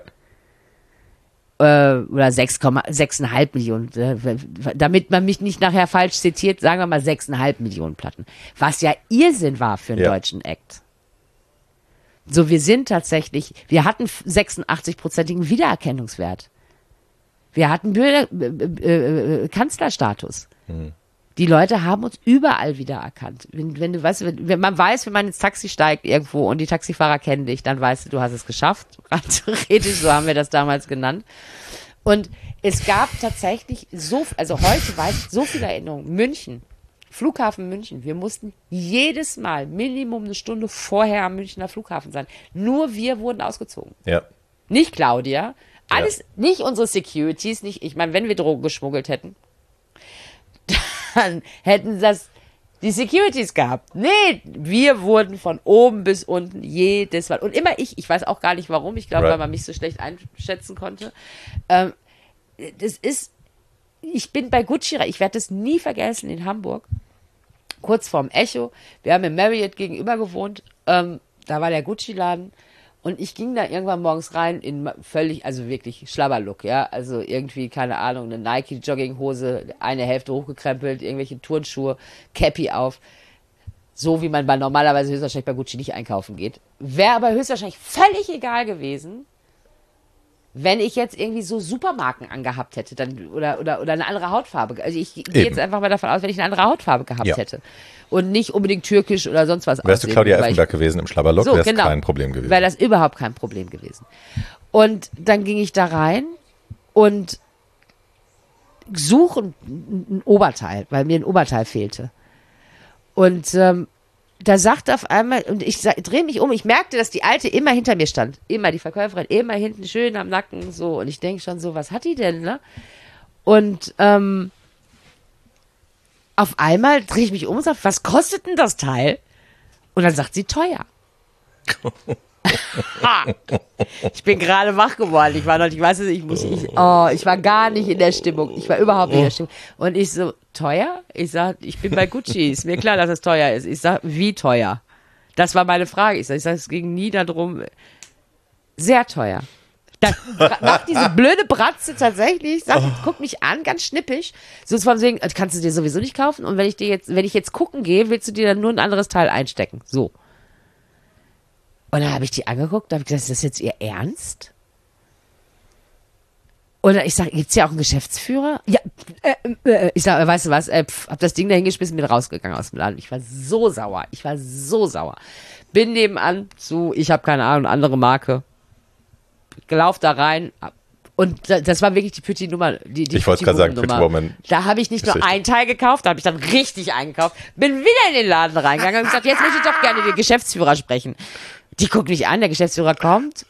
S3: Oder 6,5 Millionen. Damit man mich nicht nachher falsch zitiert, sagen wir mal 6,5 Millionen Platten. Was ja Irrsinn war für einen deutschen Act. So, wir hatten 86-prozentigen Wiedererkennungswert. Wir hatten Kanzlerstatus. Die Leute haben uns überall wiedererkannt. Wenn du weißt, wenn man weiß, wenn man ins Taxi steigt irgendwo und die Taxifahrer kennen dich, dann weißt du hast es geschafft. Rein theoretisch, so haben wir das damals genannt. Und es gab tatsächlich also heute weiß ich so viele Erinnerungen. München, Flughafen München. Wir mussten jedes Mal Minimum 1 Stunde vorher am Münchner Flughafen sein. Nur wir wurden ausgezogen.
S2: Ja.
S3: Nicht Claudia. Alles, nicht unsere Securities, nicht, ich meine, wenn wir Drogen geschmuggelt hätten, dann hätten das die Securities gehabt. Nee, wir wurden von oben bis unten jedes Mal. Und immer ich weiß auch gar nicht warum, ich glaube, weil man mich so schlecht einschätzen konnte. Ich bin bei Gucci, ich werde das nie vergessen, in Hamburg, kurz vorm Echo, wir haben im Marriott gegenüber gewohnt, da war der Gucci-Laden. Und ich ging da irgendwann morgens rein in völlig, also wirklich Schlabberlook, ja. Also irgendwie, keine Ahnung, eine Nike-Jogginghose, eine Hälfte hochgekrempelt, irgendwelche Turnschuhe, Cappy auf. So wie man normalerweise höchstwahrscheinlich bei Gucci nicht einkaufen geht. Wäre aber höchstwahrscheinlich völlig egal gewesen, wenn ich jetzt irgendwie so Supermarken angehabt hätte, dann, oder eine andere Hautfarbe. Also ich gehe jetzt einfach mal davon aus, wenn ich eine andere Hautfarbe gehabt hätte. Und nicht unbedingt türkisch oder sonst was.
S2: Wärst du Claudia Effenberg gewesen im Schlabberlook,
S3: so,
S2: wäre es kein Problem gewesen.
S3: Wäre das überhaupt kein Problem gewesen. Und dann ging ich da rein und suche ein Oberteil, weil mir ein Oberteil fehlte. Und da sagt auf einmal, und ich drehe mich um, ich merkte, dass die Alte immer hinter mir stand. Immer, die Verkäuferin, immer hinten, schön am Nacken, so. Und ich denke schon so, was hat die denn, ne? Und auf einmal drehe ich mich um und sage, was kostet denn das Teil? Und dann sagt sie, teuer. Ich bin gerade wach geworden. Ich war gar nicht in der Stimmung. Ich war überhaupt nicht in der Stimmung. Und ich so, teuer? Ich sag, ich bin bei Gucci. Ist mir klar, dass es teuer ist. Ich sag, wie teuer? Das war meine Frage. Ich sag, es ging nie darum, sehr teuer. Dann macht diese blöde Bratze tatsächlich, guckt mich an, ganz schnippisch. So von wegen, kannst du dir sowieso nicht kaufen. Und wenn ich jetzt gucken gehe, willst du dir dann nur ein anderes Teil einstecken. So. Und dann habe ich die angeguckt, da habe ich gesagt, ist das jetzt ihr Ernst? Und ich sage, gibt's ja auch einen Geschäftsführer? Ja, ich sage, weißt du was, hab das Ding da hingeschmissen, bin rausgegangen aus dem Laden. Ich war so sauer. Bin nebenan zu, ich habe keine Ahnung, andere Marke. Lauf da rein. Und das war wirklich die Petit-Nummer.
S2: Ich wollte gerade sagen, Pretty Woman.
S3: Da habe ich nicht nur ein Teil gekauft, da habe ich dann richtig eingekauft. Bin wieder in den Laden reingegangen und gesagt, jetzt möchte ich doch gerne den Geschäftsführer sprechen. Die guckt mich an, der Geschäftsführer kommt.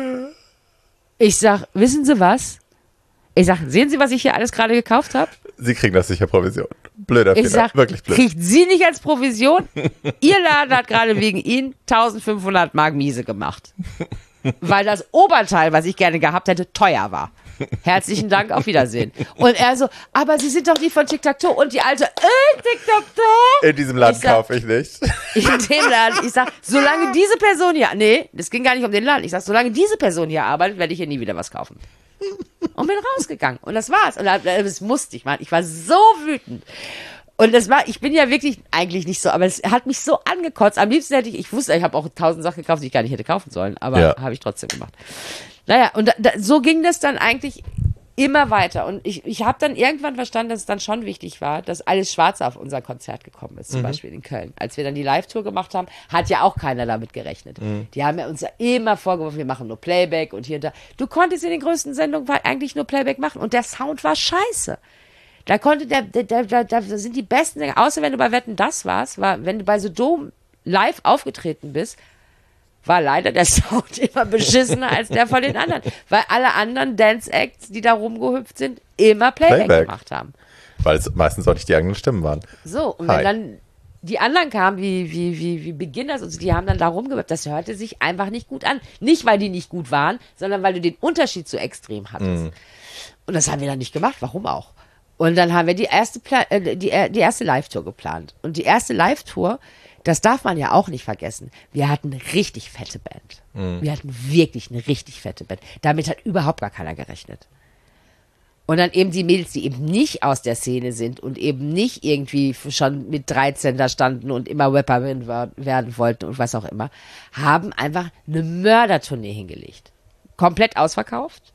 S3: Ich sag, wissen Sie was? Ich sag, sehen Sie, was ich hier alles gerade gekauft habe?
S2: Sie kriegen das sicher Provision. Blöder Fehler,
S3: ich sag,
S2: wirklich blöd.
S3: Kriegt Sie nicht als Provision? Ihr Laden hat gerade wegen Ihnen 1500 Mark miese gemacht. Weil das Oberteil, was ich gerne gehabt hätte, teuer war. Herzlichen Dank, auf Wiedersehen. Und er so, aber Sie sind doch die von Tic-Tac-Toe. Und die Alte, Tic-Tac-Toe?
S2: In diesem Laden kaufe ich nicht.
S3: In dem Laden. Ich sag, solange diese Person hier, nee, das ging gar nicht um den Laden. Ich sag, solange diese Person hier arbeitet, werde ich hier nie wieder was kaufen. Und bin rausgegangen. Und das war's. Und das musste ich, Mann. Ich war so wütend. Und ich bin ja wirklich eigentlich nicht so, aber es hat mich so angekotzt. Am liebsten hätte ich wusste, ich habe auch 1000 Sachen gekauft, die ich gar nicht hätte kaufen sollen, aber habe ich trotzdem gemacht. Naja, und so ging das dann eigentlich immer weiter. Und ich habe dann irgendwann verstanden, dass es dann schon wichtig war, dass alles Schwarze auf unser Konzert gekommen ist, zum Beispiel in Köln. Als wir dann die Live-Tour gemacht haben, hat ja auch keiner damit gerechnet. Die haben ja uns ja immer vorgeworfen, wir machen nur Playback und hier und da. Du konntest in den größten Sendungen eigentlich nur Playback machen und der Sound war scheiße. Da sind die besten Sänger, außer wenn du bei Wetten, das wenn du bei so Dom live aufgetreten bist, war leider der Sound immer beschissener als der von den anderen. Weil alle anderen Dance-Acts, die da rumgehüpft sind, immer Playback gemacht haben.
S2: Weil es meistens auch nicht die eigenen Stimmen waren.
S3: So, und wenn dann die anderen kamen, wie Beginners und so, die haben dann da rumgehüpft, das hörte sich einfach nicht gut an. Nicht, weil die nicht gut waren, sondern weil du den Unterschied so extrem hattest. Und das haben wir dann nicht gemacht, warum auch? Und dann haben wir die erste Live-Tour geplant. Und die erste Live-Tour, das darf man ja auch nicht vergessen. Wir hatten eine richtig fette Band. Wir hatten wirklich eine richtig fette Band. Damit hat überhaupt gar keiner gerechnet. Und dann eben die Mädels, die eben nicht aus der Szene sind und eben nicht irgendwie schon mit 13 da standen und immer Rapperin werden wollten und was auch immer, haben einfach eine Mördertournee hingelegt. Komplett ausverkauft.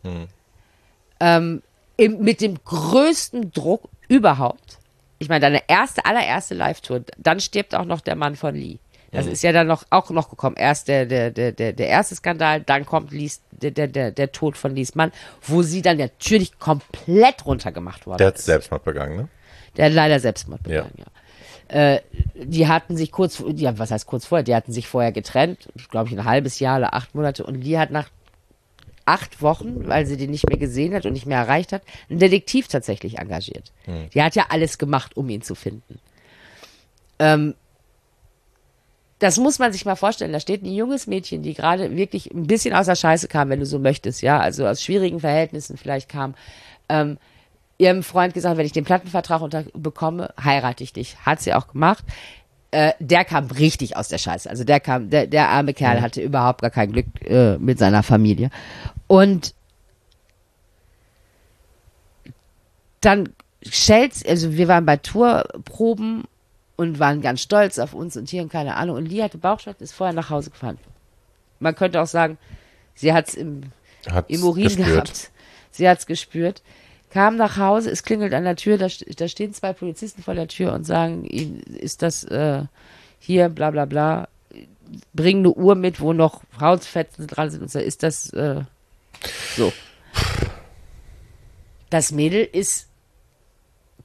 S3: Mit dem größten Druck überhaupt. Ich meine, deine allererste Live-Tour, dann stirbt auch noch der Mann von Lee. Das ist ja dann auch noch gekommen. Erst der erste Skandal, dann kommt der Tod von Lees Mann, wo sie dann natürlich komplett runtergemacht worden ist.
S2: Der hat Selbstmord begangen, ne?
S3: Der hat leider Selbstmord begangen, ja. Die hatten sich was heißt kurz vorher? Die hatten sich vorher getrennt, glaube ich, ein halbes Jahr oder 8 Monate. Und Lee hat nach 8 Wochen, weil sie den nicht mehr gesehen hat und nicht mehr erreicht hat, einen Detektiv tatsächlich engagiert. Die hat ja alles gemacht, um ihn zu finden. Das muss man sich mal vorstellen. Da steht ein junges Mädchen, die gerade wirklich ein bisschen aus der Scheiße kam, wenn du so möchtest, ja, also aus schwierigen Verhältnissen vielleicht kam, ihrem Freund gesagt, wenn ich den Plattenvertrag bekomme, heirate ich dich. Hat sie auch gemacht. Der kam richtig aus der Scheiße. Also der arme Kerl hatte überhaupt gar kein Glück mit seiner Familie. Und dann also wir waren bei Tourproben und waren ganz stolz auf uns und hier und keine Ahnung. Und Lee hatte Bauchschmerzen, ist vorher nach Hause gefahren. Man könnte auch sagen, sie hat es im Urin gehabt. Sie hat es gespürt. Kam nach Hause, es klingelt an der Tür, da stehen 2 Polizisten vor der Tür und sagen, ist das hier, bla bla bla, bring eine Uhr mit, wo noch Hautfetzen dran sind und so, ist das so. Das Mädel ist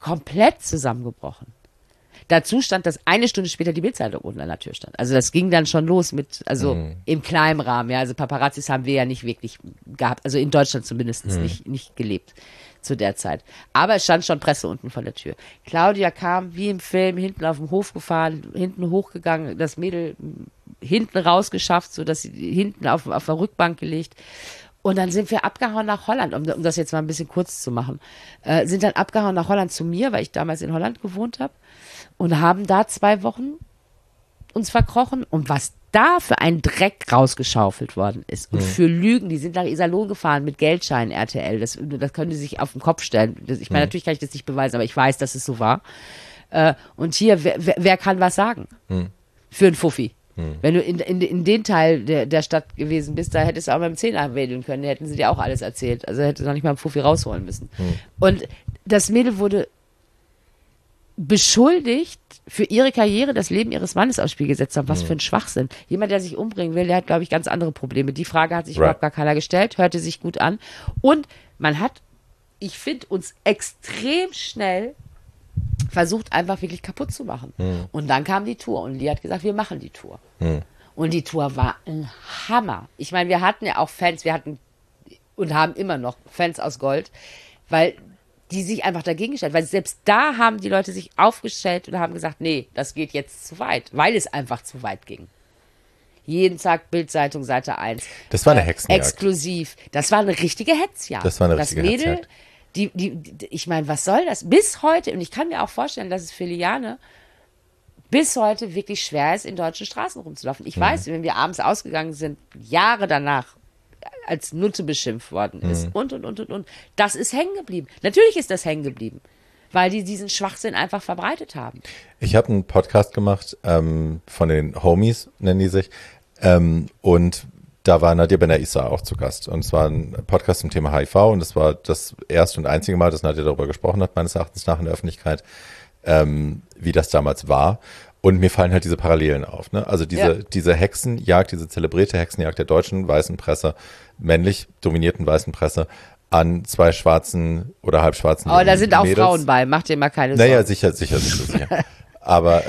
S3: komplett zusammengebrochen. Dazu stand, dass eine Stunde später die Bildzeitung unten an der Tür stand. Also das ging dann schon los mit, also im kleinen Rahmen, ja. Also Paparazzis haben wir ja nicht wirklich gehabt, also in Deutschland zumindest nicht gelebt zu der Zeit. Aber es stand schon Presse unten vor der Tür. Claudia kam wie im Film hinten auf dem Hof gefahren, hinten hochgegangen, das Mädel hinten rausgeschafft, so dass sie hinten auf der Rückbank gelegt. Und dann sind wir abgehauen nach Holland, um das jetzt mal ein bisschen kurz zu machen. Sind dann abgehauen nach Holland zu mir, weil ich damals in Holland gewohnt habe. Und haben da 2 Wochen uns verkrochen. Und was da für ein Dreck rausgeschaufelt worden ist. Und für Lügen, die sind nach Iserlohn gefahren mit Geldscheinen RTL. Das können die sich auf den Kopf stellen. Ich meine, natürlich kann ich das nicht beweisen, aber ich weiß, dass es so war. Und hier, wer kann was sagen? Für einen Fuffi. Wenn du in den Teil der Stadt gewesen bist, da hättest du auch mal im Zehner wedeln können, da hätten sie dir auch alles erzählt. Also hättest du noch nicht mal einen Fuffi rausholen müssen. Und das Mädel wurde beschuldigt, für ihre Karriere das Leben ihres Mannes aufs Spiel gesetzt haben. Was für ein Schwachsinn. Jemand, der sich umbringen will, der hat, glaube ich, ganz andere Probleme. Die Frage hat sich überhaupt gar keiner gestellt, hörte sich gut an. Und man hat, ich finde, uns extrem schnell versucht, einfach wirklich kaputt zu machen. Und dann kam die Tour und Lee hat gesagt, wir machen die Tour. Und die Tour war ein Hammer. Ich meine, wir hatten ja auch Fans, wir hatten und haben immer noch Fans aus Gold, weil die sich einfach dagegen gestellt, weil selbst da haben die Leute sich aufgestellt und haben gesagt, nee, das geht jetzt zu weit, weil es einfach zu weit ging. Jeden Tag Bildzeitung, Seite 1.
S2: Das war eine Hexenjagd.
S3: Exklusiv. Das war eine richtige Hetzjagd.
S2: Das war eine richtige
S3: Hetzjagd. Ich meine, was soll das? Bis heute, und ich kann mir auch vorstellen, dass es für Liane bis heute wirklich schwer ist, in deutschen Straßen rumzulaufen. Ich weiß, wenn wir abends ausgegangen sind, Jahre danach, als Nutte beschimpft worden ist und. Das ist hängen geblieben. Natürlich ist das hängen geblieben, weil die diesen Schwachsinn einfach verbreitet haben.
S2: Ich habe einen Podcast gemacht von den Homies, nennen die sich, und da war Nadia Ben-Aissa auch zu Gast. Und es war ein Podcast zum Thema HIV und das war das erste und einzige Mal, dass Nadia darüber gesprochen hat, meines Erachtens nach in der Öffentlichkeit, wie das damals war. Und mir fallen halt diese Parallelen auf. Ne? Also diese Hexenjagd, diese zelebrierte Hexenjagd der deutschen weißen Presse, männlich dominierten weißen Presse, an 2 schwarzen oder halbschwarzen
S3: Aber da sind auch
S2: Mädels.
S3: Frauen bei, mach dir mal keine Sorgen.
S2: Naja, sicher. Aber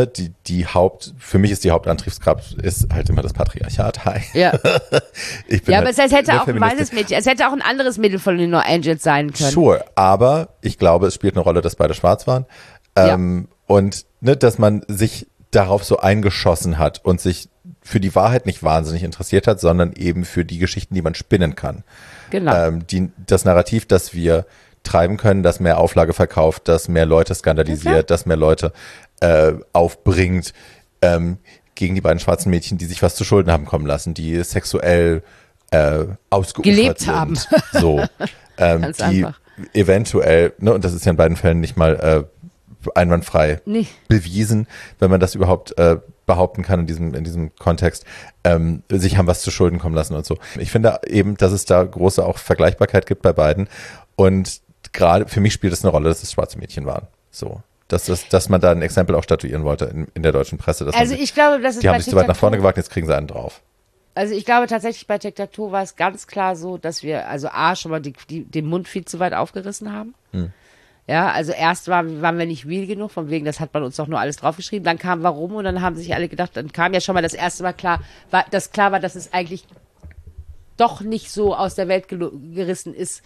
S2: für mich ist die Hauptantriebskraft ist halt immer das Patriarchat. Hi.
S3: Ja.
S2: Aber
S3: es hätte auch ein weißes Mädchen, es hätte auch ein anderes Mädel von den No Angels sein können.
S2: Sure, aber ich glaube, es spielt eine Rolle, dass beide schwarz waren. Und dass man sich darauf so eingeschossen hat und sich für die Wahrheit nicht wahnsinnig interessiert hat, sondern eben für die Geschichten, die man spinnen kann.
S3: Genau.
S2: Das Narrativ, das wir treiben können, das mehr Auflage verkauft, das mehr Leute skandalisiert, das mehr Leute aufbringt gegen die beiden schwarzen Mädchen, die sich was zu Schulden haben kommen lassen, die sexuell ausgeufert
S3: gelebt
S2: sind.
S3: haben.
S2: So,
S3: Ganz
S2: die
S3: einfach.
S2: eventuell, und das ist ja in beiden Fällen nicht mal einwandfrei bewiesen, wenn man das überhaupt behaupten kann in diesem Kontext, sich haben was zu Schulden kommen lassen und so. Ich finde eben, dass es da große auch Vergleichbarkeit gibt bei beiden und gerade für mich spielt es eine Rolle, dass es schwarze Mädchen waren. So. Dass man da ein Exempel auch statuieren wollte in der deutschen Presse.
S3: Ich glaube, das ist
S2: die haben sich zu weit nach vorne gewagt, jetzt kriegen sie einen drauf.
S3: Also ich glaube tatsächlich bei Tic-Tac-Toe war es ganz klar so, dass wir also schon mal den Mund viel zu weit aufgerissen haben. Ja, also erst waren wir nicht real genug, von wegen, das hat man uns doch nur alles draufgeschrieben. Dann kam warum und dann haben sich alle gedacht, dann kam ja schon mal das erste Mal klar war, dass es eigentlich doch nicht so aus der Welt gerissen ist,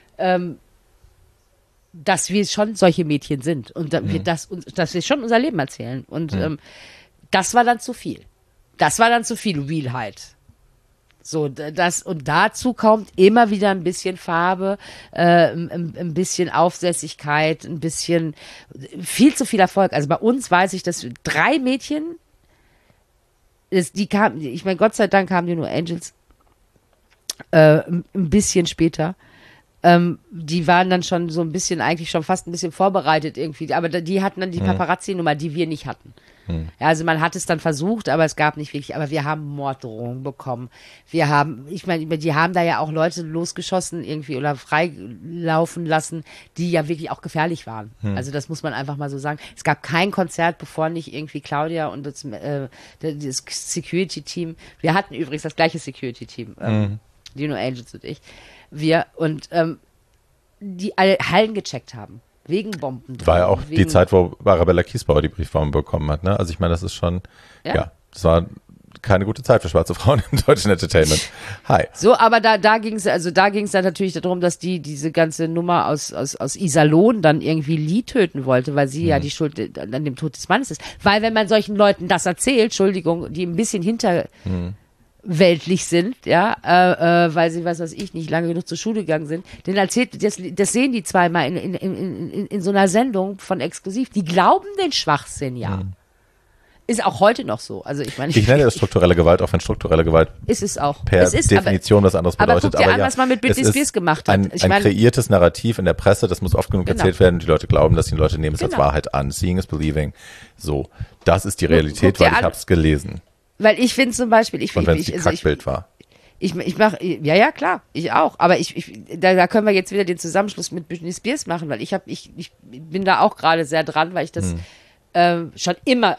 S3: dass wir schon solche Mädchen sind und dass wir schon unser Leben erzählen. Und das war dann zu viel. Das war dann zu viel Realheit. So, und dazu kommt immer wieder ein bisschen Farbe, ein bisschen Aufsässigkeit, ein bisschen, viel zu viel Erfolg. Also bei uns weiß ich, dass 3 Mädchen, die kamen, ich meine, Gott sei Dank kamen die No Angels ein bisschen später. Die waren dann schon so ein bisschen, eigentlich schon fast ein bisschen vorbereitet irgendwie, aber die hatten dann die Paparazzi-Nummer, die wir nicht hatten. Ja, also man hat es dann versucht, aber es gab nicht wirklich, aber wir haben Morddrohungen bekommen. Ich meine, die haben da ja auch Leute losgeschossen irgendwie oder freilaufen lassen, die ja wirklich auch gefährlich waren. Also das muss man einfach mal so sagen. Es gab kein Konzert, bevor nicht irgendwie Claudia und das Security-Team, wir hatten übrigens das gleiche Security-Team, die No Angels und ich, die alle Hallen gecheckt haben. Wegen Bomben.
S2: War ja auch die Zeit, wo Arabella Kiesbauer die Briefform bekommen hat, ne? Also ich meine, das ist schon, das war keine gute Zeit für schwarze Frauen im deutschen Entertainment. Hi.
S3: So, aber da ging es dann natürlich darum, dass diese ganze Nummer aus Iserlohn dann irgendwie Lee töten wollte, weil sie ja die Schuld an dem Tod des Mannes ist. Weil wenn man solchen Leuten das erzählt, Entschuldigung, die ein bisschen hinterweltlich sind, weil sie, was weiß ich, nicht lange genug zur Schule gegangen sind, denn erzählt, das sehen die zweimal in so einer Sendung von Exklusiv, die glauben den Schwachsinn, Ist auch heute noch so. Also ich meine,
S2: ich nenne das strukturelle Gewalt, auch wenn strukturelle Gewalt
S3: ist es auch.
S2: per Definition was anderes bedeutet.
S3: Aber guck dir an, was man mit Britney Spears gemacht hat.
S2: Ein kreiertes Narrativ in der Presse, das muss oft genug erzählt werden. Die Leute glauben, dass die Leute nehmen es als Wahrheit an. Seeing is believing. So, das ist die Realität, weil ich habe es gelesen.
S3: Weil ich finde zum Beispiel,
S2: und wenn es ein Kackbild war.
S3: Ich mache, ja, klar, ich auch. Aber da können wir jetzt wieder den Zusammenschluss mit Britney Spears machen, weil ich bin da auch gerade sehr dran, weil ich das schon immer,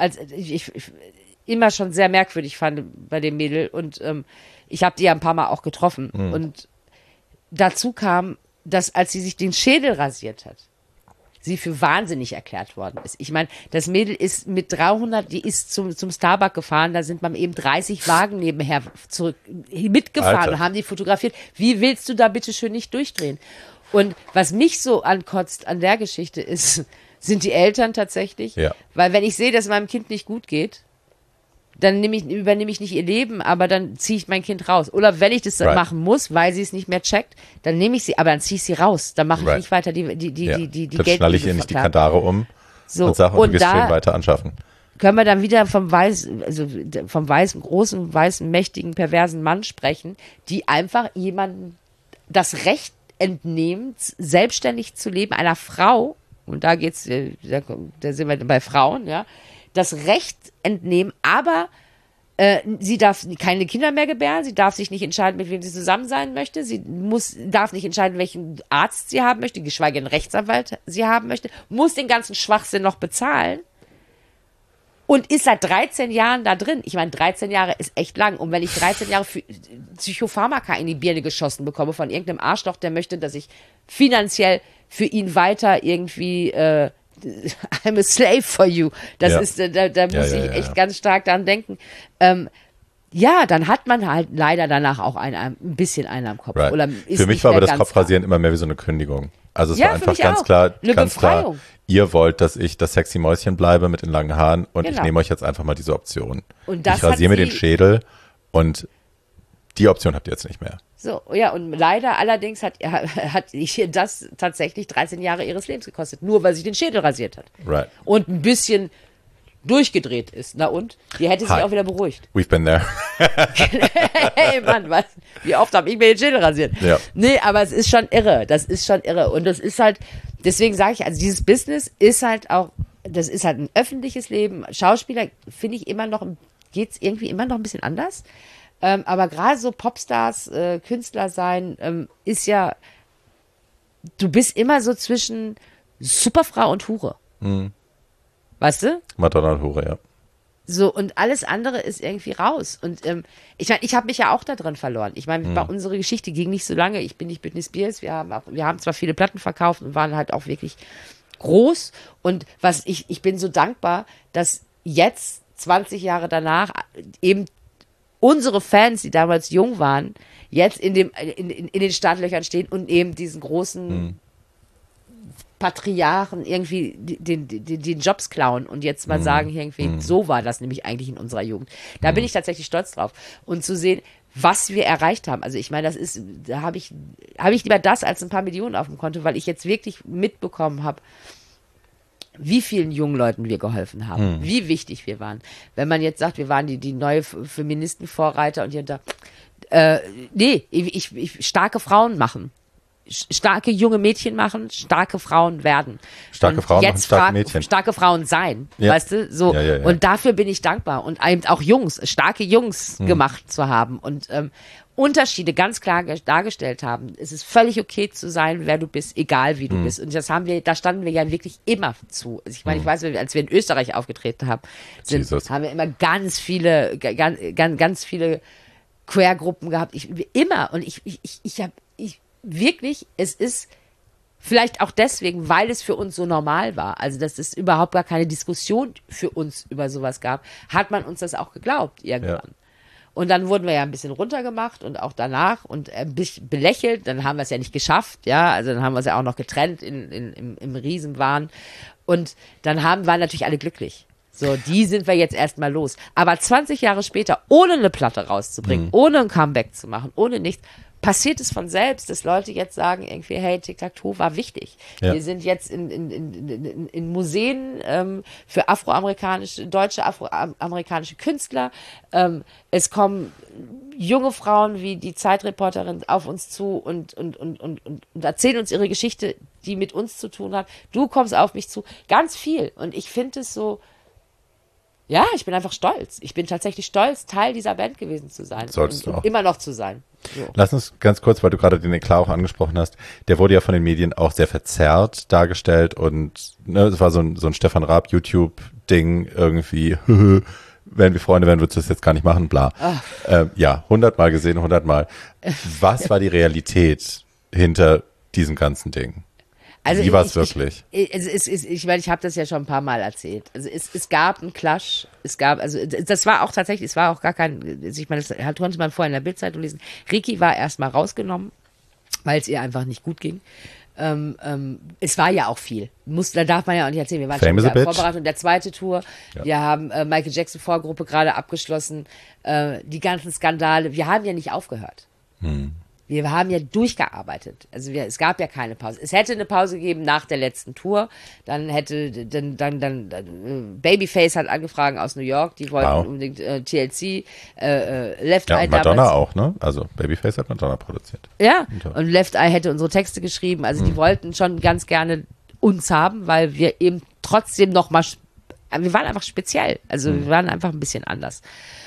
S3: immer schon sehr merkwürdig fand bei dem Mädel. Und ich habe die ja ein paar Mal auch getroffen. Und dazu kam, dass als sie sich den Schädel rasiert hat, sie für wahnsinnig erklärt worden ist. Ich meine, das Mädel ist mit 300, die ist zum Starbucks gefahren, da sind man eben 30 Wagen nebenher mitgefahren
S2: Alter.
S3: und haben die fotografiert. Wie willst du da bitte schön nicht durchdrehen? Und was mich so ankotzt an der Geschichte sind die Eltern tatsächlich.
S2: Ja.
S3: Weil wenn ich sehe, dass meinem Kind nicht gut geht, dann übernehme ich nicht ihr Leben, aber dann ziehe ich mein Kind raus. Oder wenn ich das dann machen muss, weil sie es nicht mehr checkt, dann nehme ich sie, aber dann ziehe ich sie raus. Dann mache ich nicht weiter die
S2: Dann
S3: Geld.
S2: schnalle ich ihr nicht die Kandare um und sage, du gehst schön weiter anschaffen.
S3: Können wir dann wieder vom weißen, großen, weißen, mächtigen, perversen Mann sprechen, die einfach jemandem das Recht entnehmen, selbstständig zu leben, einer Frau, und da sind wir bei Frauen, das Recht entnehmen, aber sie darf keine Kinder mehr gebären, sie darf sich nicht entscheiden, mit wem sie zusammen sein möchte, sie darf nicht entscheiden, welchen Arzt sie haben möchte, geschweige denn Rechtsanwalt sie haben möchte, muss den ganzen Schwachsinn noch bezahlen und ist seit 13 Jahren da drin. Ich meine, 13 Jahre ist echt lang. Und wenn ich 13 Jahre für Psychopharmaka in die Birne geschossen bekomme von irgendeinem Arschloch, der möchte, dass ich finanziell für ihn weiter irgendwie I'm a slave for you. Das ist, da muss ich echt ganz stark dran denken. Dann hat man halt leider danach auch ein bisschen einen am Kopf.
S2: Right.
S3: Oder ist
S2: für mich
S3: nicht
S2: war aber
S3: mehr
S2: das
S3: ganz
S2: Kopfrasieren immer mehr wie so eine Kündigung. Also es
S3: Ja,
S2: war
S3: für
S2: einfach
S3: mich
S2: ganz
S3: auch.
S2: klar,
S3: Eine
S2: ganz klar,
S3: Befreiung.
S2: ihr wollt, dass ich das sexy Mäuschen bleibe mit den langen Haaren und ich
S3: Genau.
S2: nehme euch jetzt einfach mal diese Option.
S3: Und das
S2: ich rasiere mir
S3: hat
S2: den Schädel und die Option habt ihr jetzt nicht mehr.
S3: So, ja, und leider allerdings hat ihr das tatsächlich 13 Jahre ihres Lebens gekostet, nur weil sie den Schädel rasiert hat.
S2: Right.
S3: Und ein bisschen durchgedreht ist. Na und? Die hätte sich
S2: Hi.
S3: auch wieder beruhigt.
S2: We've been there.
S3: Hey Mann, was? Wie oft habe ich mir den Schädel rasiert?
S2: Ja.
S3: Nee, aber es ist schon irre. Das ist schon irre. Und das ist halt, deswegen sage ich, also dieses Business ist halt auch, das ist halt ein öffentliches Leben. Schauspieler finde ich geht's irgendwie immer noch ein bisschen anders. Aber gerade so Popstars, Künstler sein, ist ja, du bist immer so zwischen Superfrau und Hure. Weißt du?
S2: Madonna und Hure, ja.
S3: So, und alles andere ist irgendwie raus. Und ich meine, ich habe mich ja auch da drin verloren. Ich meine, unsere Geschichte ging nicht so lange. Ich bin nicht Britney Spears. Wir haben zwar viele Platten verkauft und waren halt auch wirklich groß. Und ich bin so dankbar, dass jetzt, 20 Jahre danach, eben unsere Fans, die damals jung waren, jetzt in den Startlöchern stehen und eben diesen großen Patriarchen irgendwie den Jobs klauen und jetzt mal sagen, irgendwie, so war das nämlich eigentlich in unserer Jugend. Da bin ich tatsächlich stolz drauf. Und zu sehen, was wir erreicht haben. Also ich meine, da habe ich lieber das als ein paar Millionen auf dem Konto, weil ich jetzt wirklich mitbekommen habe, wie vielen jungen Leuten wir geholfen haben, wie wichtig wir waren. Wenn man jetzt sagt, wir waren die neue Feministenvorreiter und starke Frauen machen. Starke junge Mädchen machen, starke Frauen werden.
S2: Starke
S3: und
S2: Frauen
S3: jetzt
S2: machen starke Mädchen.
S3: Starke Frauen sein,
S2: Ja.
S3: weißt du? So.
S2: Ja.
S3: Und dafür bin ich dankbar. Und eben auch starke Jungs gemacht zu haben und Unterschiede ganz klar dargestellt haben. Es ist völlig okay zu sein, wer du bist, egal wie du bist. Und da standen wir ja wirklich immer zu. Also ich meine, ich weiß, als wir in Österreich aufgetreten haben wir immer ganz viele Queer-Gruppen gehabt. Immer. Und wirklich, es ist Vielleicht auch deswegen, weil es für uns so normal war. Also, dass es überhaupt gar keine Diskussion für uns über sowas gab, hat man uns das auch geglaubt irgendwann.
S2: Ja.
S3: Und dann wurden wir ja ein bisschen runtergemacht und auch danach und ein bisschen belächelt. Dann haben wir es ja nicht geschafft, ja. Also dann haben wir es ja auch noch getrennt im Riesenwahn. Und dann waren natürlich alle glücklich. So, die sind wir jetzt erstmal los. Aber 20 Jahre später, ohne eine Platte rauszubringen, ohne ein Comeback zu machen, ohne nichts, passiert es von selbst, dass Leute jetzt sagen irgendwie, hey, Tic-Tac-Toe war wichtig.
S2: Ja.
S3: Wir sind jetzt in Museen für deutsche afroamerikanische Künstler. Es kommen junge Frauen wie die Zeitreporterin auf uns zu und erzählen uns ihre Geschichte, die mit uns zu tun hat. Du kommst auf mich zu. Ganz viel. Und ich finde es so, ja, ich bin einfach stolz. Ich bin tatsächlich stolz, Teil dieser Band gewesen zu sein.
S2: Solltest du auch.
S3: Immer noch zu sein. So.
S2: Lass uns ganz kurz, weil du gerade den Eklat auch angesprochen hast, der wurde ja von den Medien auch sehr verzerrt dargestellt und es war so ein Stefan Raab YouTube-Ding irgendwie, wenn wir Freunde wären, würdest du das jetzt gar nicht machen, bla. Ja, 100-mal gesehen, 100-mal. Was war die Realität hinter diesem ganzen Ding?
S3: Also
S2: Wie war es wirklich?
S3: Ich meine, ich habe das ja schon ein paar Mal erzählt. Also es gab einen Clash. Das war auch tatsächlich, es war auch gar kein, ich meine, das konnte man vorher in der Bildzeitung lesen. Ricky war erstmal rausgenommen, weil es ihr einfach nicht gut ging. Es war ja auch viel. Da darf man ja auch nicht erzählen. Wir waren schon in der Vorbereitung der zweite Tour. Ja. Wir haben Michael Jackson Vorgruppe gerade abgeschlossen. Die ganzen Skandale. Wir haben ja nicht aufgehört. Wir haben ja durchgearbeitet. Also es gab ja keine Pause. Es hätte eine Pause gegeben nach der letzten Tour. Dann Babyface hat angefragt aus New York. Die wollten unbedingt TLC, Left Eye
S2: Madonna
S3: damals.
S2: auch, ne? Also Babyface hat Madonna produziert.
S3: Ja, und Left Eye hätte unsere Texte geschrieben. Also die wollten schon ganz gerne uns haben, weil wir eben trotzdem wir waren einfach speziell. Also wir waren einfach ein bisschen anders.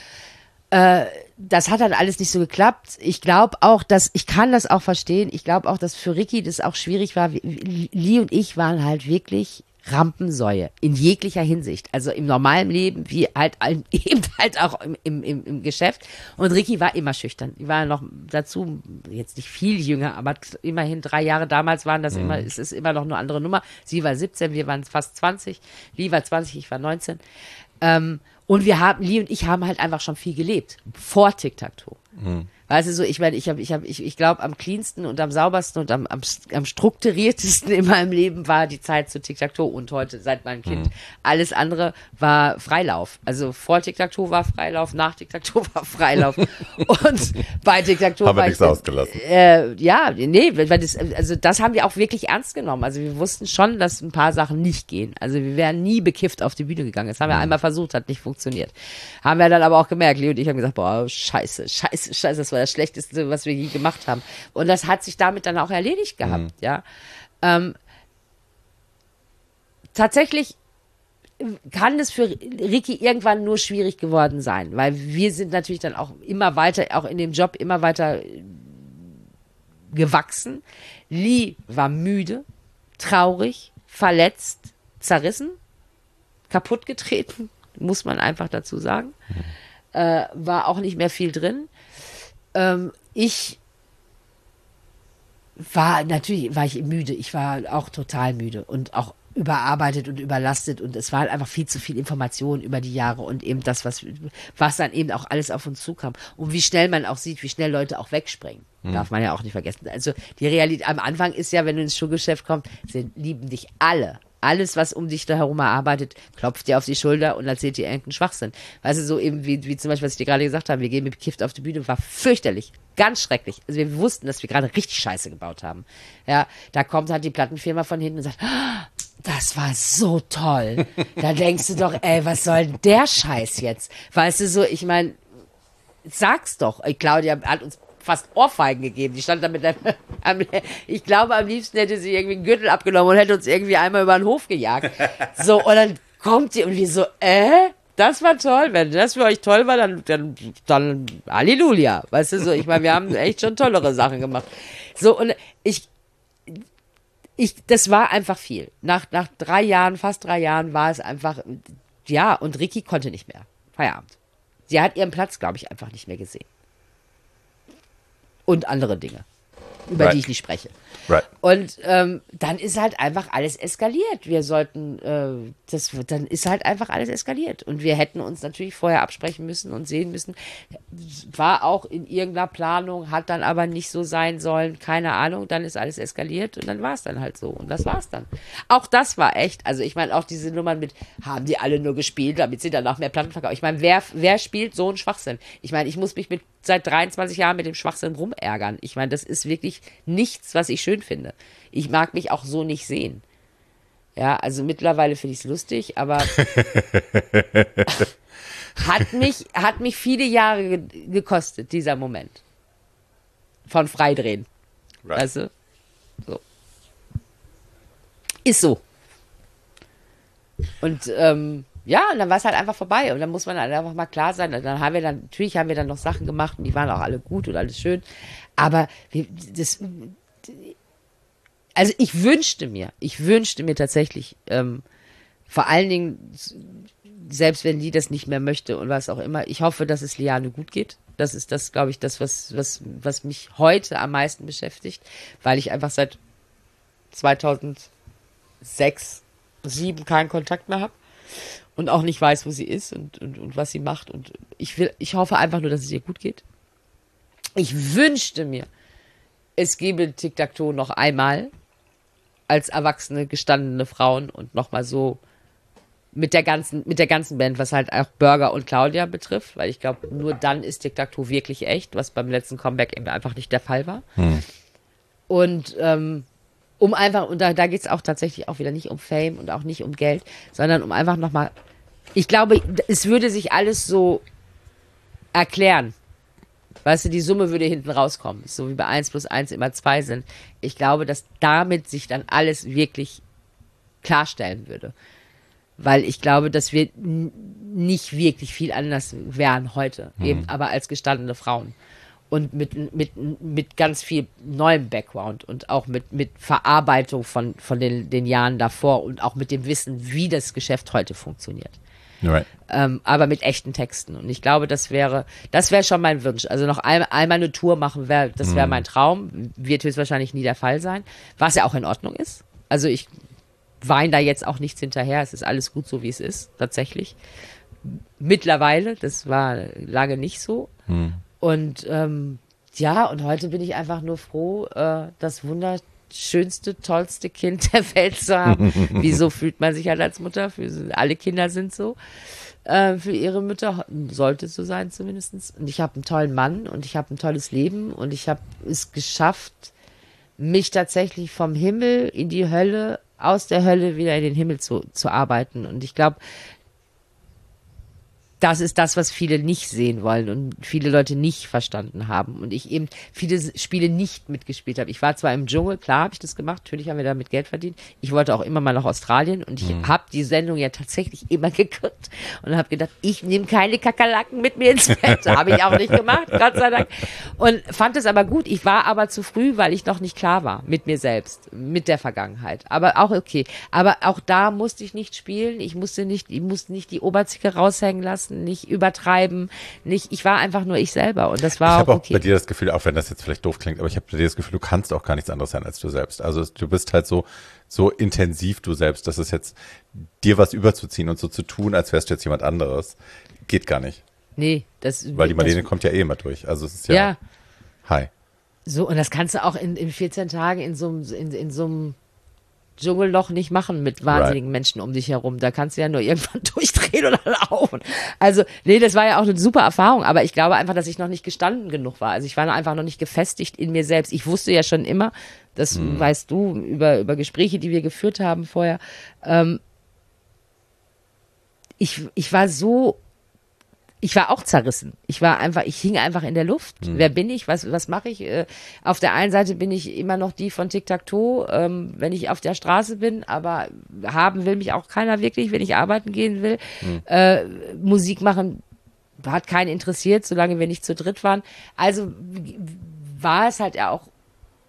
S3: Das hat dann alles nicht so geklappt. Ich glaube auch, ich kann das auch verstehen. Ich glaube auch, dass für Ricky das auch schwierig war. Lee und ich waren halt wirklich Rampensäue in jeglicher Hinsicht. Also im normalen Leben, wie halt eben halt auch im Geschäft. Und Ricky war immer schüchtern. Die war noch dazu jetzt nicht viel jünger, aber immerhin 3 Jahre damals waren das immer, es ist immer noch eine andere Nummer. Sie war 17, wir waren fast 20. Lee war 20, ich war 19. Und Lee und ich haben halt einfach schon viel gelebt. Vor Tic-Tac-Toe. Weißt du, so, ich meine, ich glaube, am cleansten und am saubersten und am strukturiertesten in meinem Leben war die Zeit zu Tic-Tac-Toe und heute seit meinem Kind. Alles andere war Freilauf. Also vor Tic-Tac-Toe war Freilauf, nach Tic-Tac-Toe war Freilauf. Und bei Tic-Tac-Toe
S2: haben wir nichts ausgelassen.
S3: Ja, nee, weil das haben wir auch wirklich ernst genommen. Also wir wussten schon, dass ein paar Sachen nicht gehen. Also wir wären nie bekifft auf die Bühne gegangen. Das haben wir einmal versucht, hat nicht funktioniert. Haben wir dann aber auch gemerkt, Leo und ich haben gesagt, boah, scheiße, das war das Schlechteste, was wir je gemacht haben. Und das hat sich damit dann auch erledigt gehabt, ja. Tatsächlich kann es für Ricky irgendwann nur schwierig geworden sein, weil wir sind natürlich dann auch immer weiter, auch in dem Job immer weiter gewachsen. Lee war müde, traurig, verletzt, zerrissen, kaputtgetreten, muss man einfach dazu sagen. War auch nicht mehr viel drin. War ich müde. Ich war auch total müde und auch überarbeitet und überlastet und es war halt einfach viel zu viel Information über die Jahre und eben das, was dann eben auch alles auf uns zukam und wie schnell man auch sieht, wie schnell Leute auch wegspringen. Darf man ja auch nicht vergessen. Also die Realität am Anfang ist ja, wenn du ins Schuhgeschäft kommst, lieben dich alle. Alles, was um dich da herum erarbeitet, klopft dir auf die Schulter und erzählt dir irgendeinen Schwachsinn. Weißt du, so eben wie zum Beispiel, was ich dir gerade gesagt habe, wir gehen mit bekifft auf die Bühne, war fürchterlich, ganz schrecklich. Also wir wussten, dass wir gerade richtig Scheiße gebaut haben. Ja, da kommt halt die Plattenfirma von hinten und sagt, das war so toll. Da denkst du doch, ey, was soll denn der Scheiß jetzt? Weißt du, so, ich meine, sag's doch. Claudia hat uns fast Ohrfeigen gegeben. Die stand da mit ich glaube, am liebsten hätte sie irgendwie einen Gürtel abgenommen und hätte uns irgendwie einmal über den Hof gejagt. So, und dann kommt die und wir so, das war toll. Wenn das für euch toll war, dann Halleluja. Weißt du, so, ich meine, wir haben echt schon tollere Sachen gemacht. So, und das war einfach viel. Nach 3 Jahren, fast 3 Jahren war es einfach, ja, und Ricky konnte nicht mehr. Feierabend. Sie hat ihren Platz, glaube ich, einfach nicht mehr gesehen. Und andere Dinge. über die ich nicht spreche.
S2: Right.
S3: Und dann ist halt einfach alles eskaliert. Wir sollten, dann ist halt einfach alles eskaliert. Und wir hätten uns natürlich vorher absprechen müssen und sehen müssen. War auch in irgendeiner Planung, hat dann aber nicht so sein sollen, keine Ahnung. Dann ist alles eskaliert und dann war es dann halt so. Und das war's dann. Auch das war echt, also ich meine, auch diese Nummern mit, haben die alle nur gespielt, damit sie danach mehr Platten verkaufen. Ich meine, wer spielt so einen Schwachsinn? Ich meine, ich muss mich seit 23 Jahren mit dem Schwachsinn rumärgern. Ich meine, das ist wirklich nichts, was ich schön finde. Ich mag mich auch so nicht sehen. Ja, also mittlerweile finde ich es lustig, aber hat mich viele Jahre gekostet, dieser Moment. Von Freidrehen.
S2: Right.
S3: Weißt du? So. Ist so. Und ja, und dann war es halt einfach vorbei. Und dann muss man halt einfach mal klar sein. Und dann natürlich haben wir dann noch Sachen gemacht und die waren auch alle gut und alles schön. Aber also ich wünschte mir tatsächlich, vor allen Dingen, selbst wenn die das nicht mehr möchte und was auch immer, ich hoffe, dass es Liane gut geht. Das ist das, glaube ich, das, was mich heute am meisten beschäftigt, weil ich einfach seit 2006, 2007 keinen Kontakt mehr habe. Und auch nicht weiß, wo sie ist und was sie macht. Und ich hoffe einfach nur, dass es ihr gut geht. Ich wünschte mir, es gäbe Tic-Tac-Toe noch einmal als erwachsene, gestandene Frauen und nochmal so mit der ganzen Band, was halt auch Burger und Claudia betrifft, weil ich glaube, nur dann ist Tic-Tac-Toe wirklich echt, was beim letzten Comeback eben einfach nicht der Fall war. Und um einfach, und da geht es auch tatsächlich auch wieder nicht um Fame und auch nicht um Geld, sondern um einfach nochmal, ich glaube, es würde sich alles so erklären. Weißt du, die Summe würde hinten rauskommen. So wie bei 1 + 1 immer 2 sind. Ich glaube, dass damit sich dann alles wirklich klarstellen würde. Weil ich glaube, dass wir nicht wirklich viel anders wären heute. Eben aber als gestandene Frauen. Und mit ganz viel neuem Background und auch mit Verarbeitung von den Jahren davor und auch mit dem Wissen, wie das Geschäft heute funktioniert.
S2: Right.
S3: Aber mit echten Texten. Und ich glaube, das wäre schon mein Wunsch. Also noch einmal eine Tour machen, das wäre mein Traum. Wird höchstwahrscheinlich nie der Fall sein. Was ja auch in Ordnung ist. Also ich weine da jetzt auch nichts hinterher. Es ist alles gut so, wie es ist, tatsächlich. Mittlerweile, das war lange nicht so. Und ja, und heute bin ich einfach nur froh, das wunderschönste, tollste Kind der Welt zu haben. Wieso fühlt man sich halt als Mutter? Alle Kinder sind so. Für ihre Mütter sollte es so sein zumindest. Und ich habe einen tollen Mann und ich habe ein tolles Leben und ich habe es geschafft, mich tatsächlich vom Himmel in die Hölle, aus der Hölle wieder in den Himmel zu arbeiten. Und ich glaube, das ist das, was viele nicht sehen wollen und viele Leute nicht verstanden haben. Und ich eben viele Spiele nicht mitgespielt habe. Ich war zwar im Dschungel, klar habe ich das gemacht, natürlich haben wir damit Geld verdient. Ich wollte auch immer mal nach Australien und ich habe die Sendung ja tatsächlich immer geguckt und habe gedacht, ich nehme keine Kakerlaken mit mir ins Bett. Habe ich auch nicht gemacht, Gott sei Dank. Und fand es aber gut. Ich war aber zu früh, weil ich noch nicht klar war mit mir selbst, mit der Vergangenheit. Aber auch okay. Aber auch da musste ich nicht spielen. Ich musste nicht die Oberzicke raushängen lassen, nicht übertreiben, ich war einfach nur ich selber und das war
S2: ich habe auch
S3: okay.
S2: bei dir das Gefühl, auch wenn das jetzt vielleicht doof klingt, aber ich habe bei dir das Gefühl, du kannst auch gar nichts anderes sein als du selbst. Also du bist halt so intensiv du selbst, dass es jetzt dir was überzuziehen und so zu tun, als wärst du jetzt jemand anderes, geht gar nicht.
S3: Nee,
S2: weil die Marlene kommt ja eh immer durch. Also es ist ja. Hi.
S3: So, und das kannst du auch in 14 Tagen in so einem Dschungelloch nicht machen mit wahnsinnigen Menschen um dich herum. Da kannst du ja nur irgendwann durchdrehen oder laufen. Also, nee, das war ja auch eine super Erfahrung, aber ich glaube einfach, dass ich noch nicht gestanden genug war. Also ich war einfach noch nicht gefestigt in mir selbst. Ich wusste ja schon immer, das weißt du, über Gespräche, die wir geführt haben vorher, ich war auch zerrissen. Ich hing einfach in der Luft. Wer bin ich? Was mache ich? Auf der einen Seite bin ich immer noch die von Tic-Tac-Toe, wenn ich auf der Straße bin, aber haben will mich auch keiner wirklich, wenn ich arbeiten gehen will. Musik machen hat keinen interessiert, solange wir nicht zu dritt waren. Also war es halt ja auch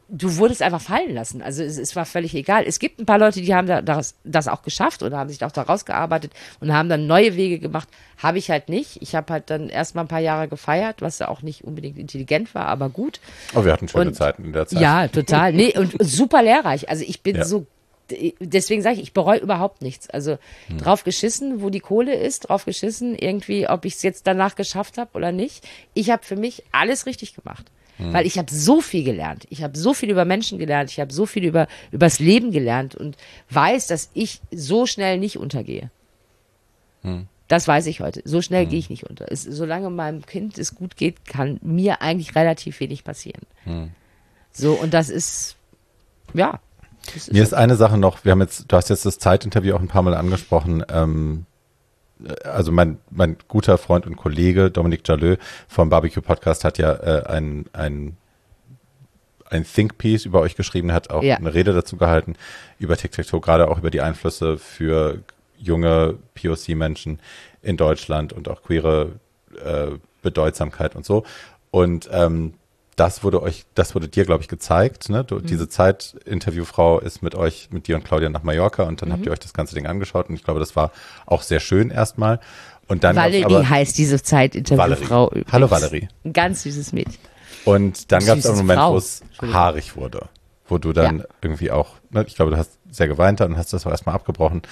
S3: du wurdest einfach fallen lassen. Also es war völlig egal. Es gibt ein paar Leute, die haben das auch geschafft oder haben sich auch da rausgearbeitet und haben dann neue Wege gemacht. Habe ich halt nicht. Ich habe halt dann erstmal ein paar Jahre gefeiert, was ja auch nicht unbedingt intelligent war, aber gut.
S2: Aber wir hatten schöne Zeiten in der Zeit.
S3: Ja, total. Nee, und super lehrreich. Also ich bin deswegen sage ich bereue überhaupt nichts. Also drauf geschissen, wo die Kohle ist, drauf geschissen, irgendwie, ob ich es jetzt danach geschafft habe oder nicht. Ich habe für mich alles richtig gemacht. Weil ich habe so viel gelernt. Ich habe so viel über Menschen gelernt. Ich habe so viel übers Leben gelernt und weiß, dass ich so schnell nicht untergehe. Das weiß ich heute. So schnell gehe ich nicht unter. Solange meinem Kind es gut geht, kann mir eigentlich relativ wenig passieren. So, und das ist, ja.
S2: Mir ist eine Sache noch, du hast jetzt das Zeitinterview auch ein paar Mal angesprochen, also mein guter Freund und Kollege Dominik Jalö vom Barbecue Podcast hat ja ein Think Piece über euch geschrieben, hat auch eine Rede dazu gehalten über Tic-Tac-Toe, gerade auch über die Einflüsse für junge POC-Menschen in Deutschland und auch queere Bedeutsamkeit und so. Und das wurde dir, glaube ich, gezeigt. Ne? Diese Zeit-Interviewfrau ist mit dir und Claudia nach Mallorca und dann habt ihr euch das ganze Ding angeschaut und ich glaube, das war auch sehr schön erstmal. Und dann
S3: Valerie heißt diese Zeit-Interviewfrau übrigens.
S2: Hallo Valerie.
S3: Ein ganz süßes Mädchen.
S2: Und dann gab es einen Moment, wo es haarig wurde, wo du dann irgendwie auch, ne, ich glaube, du hast sehr geweint und hast das auch erstmal abgebrochen.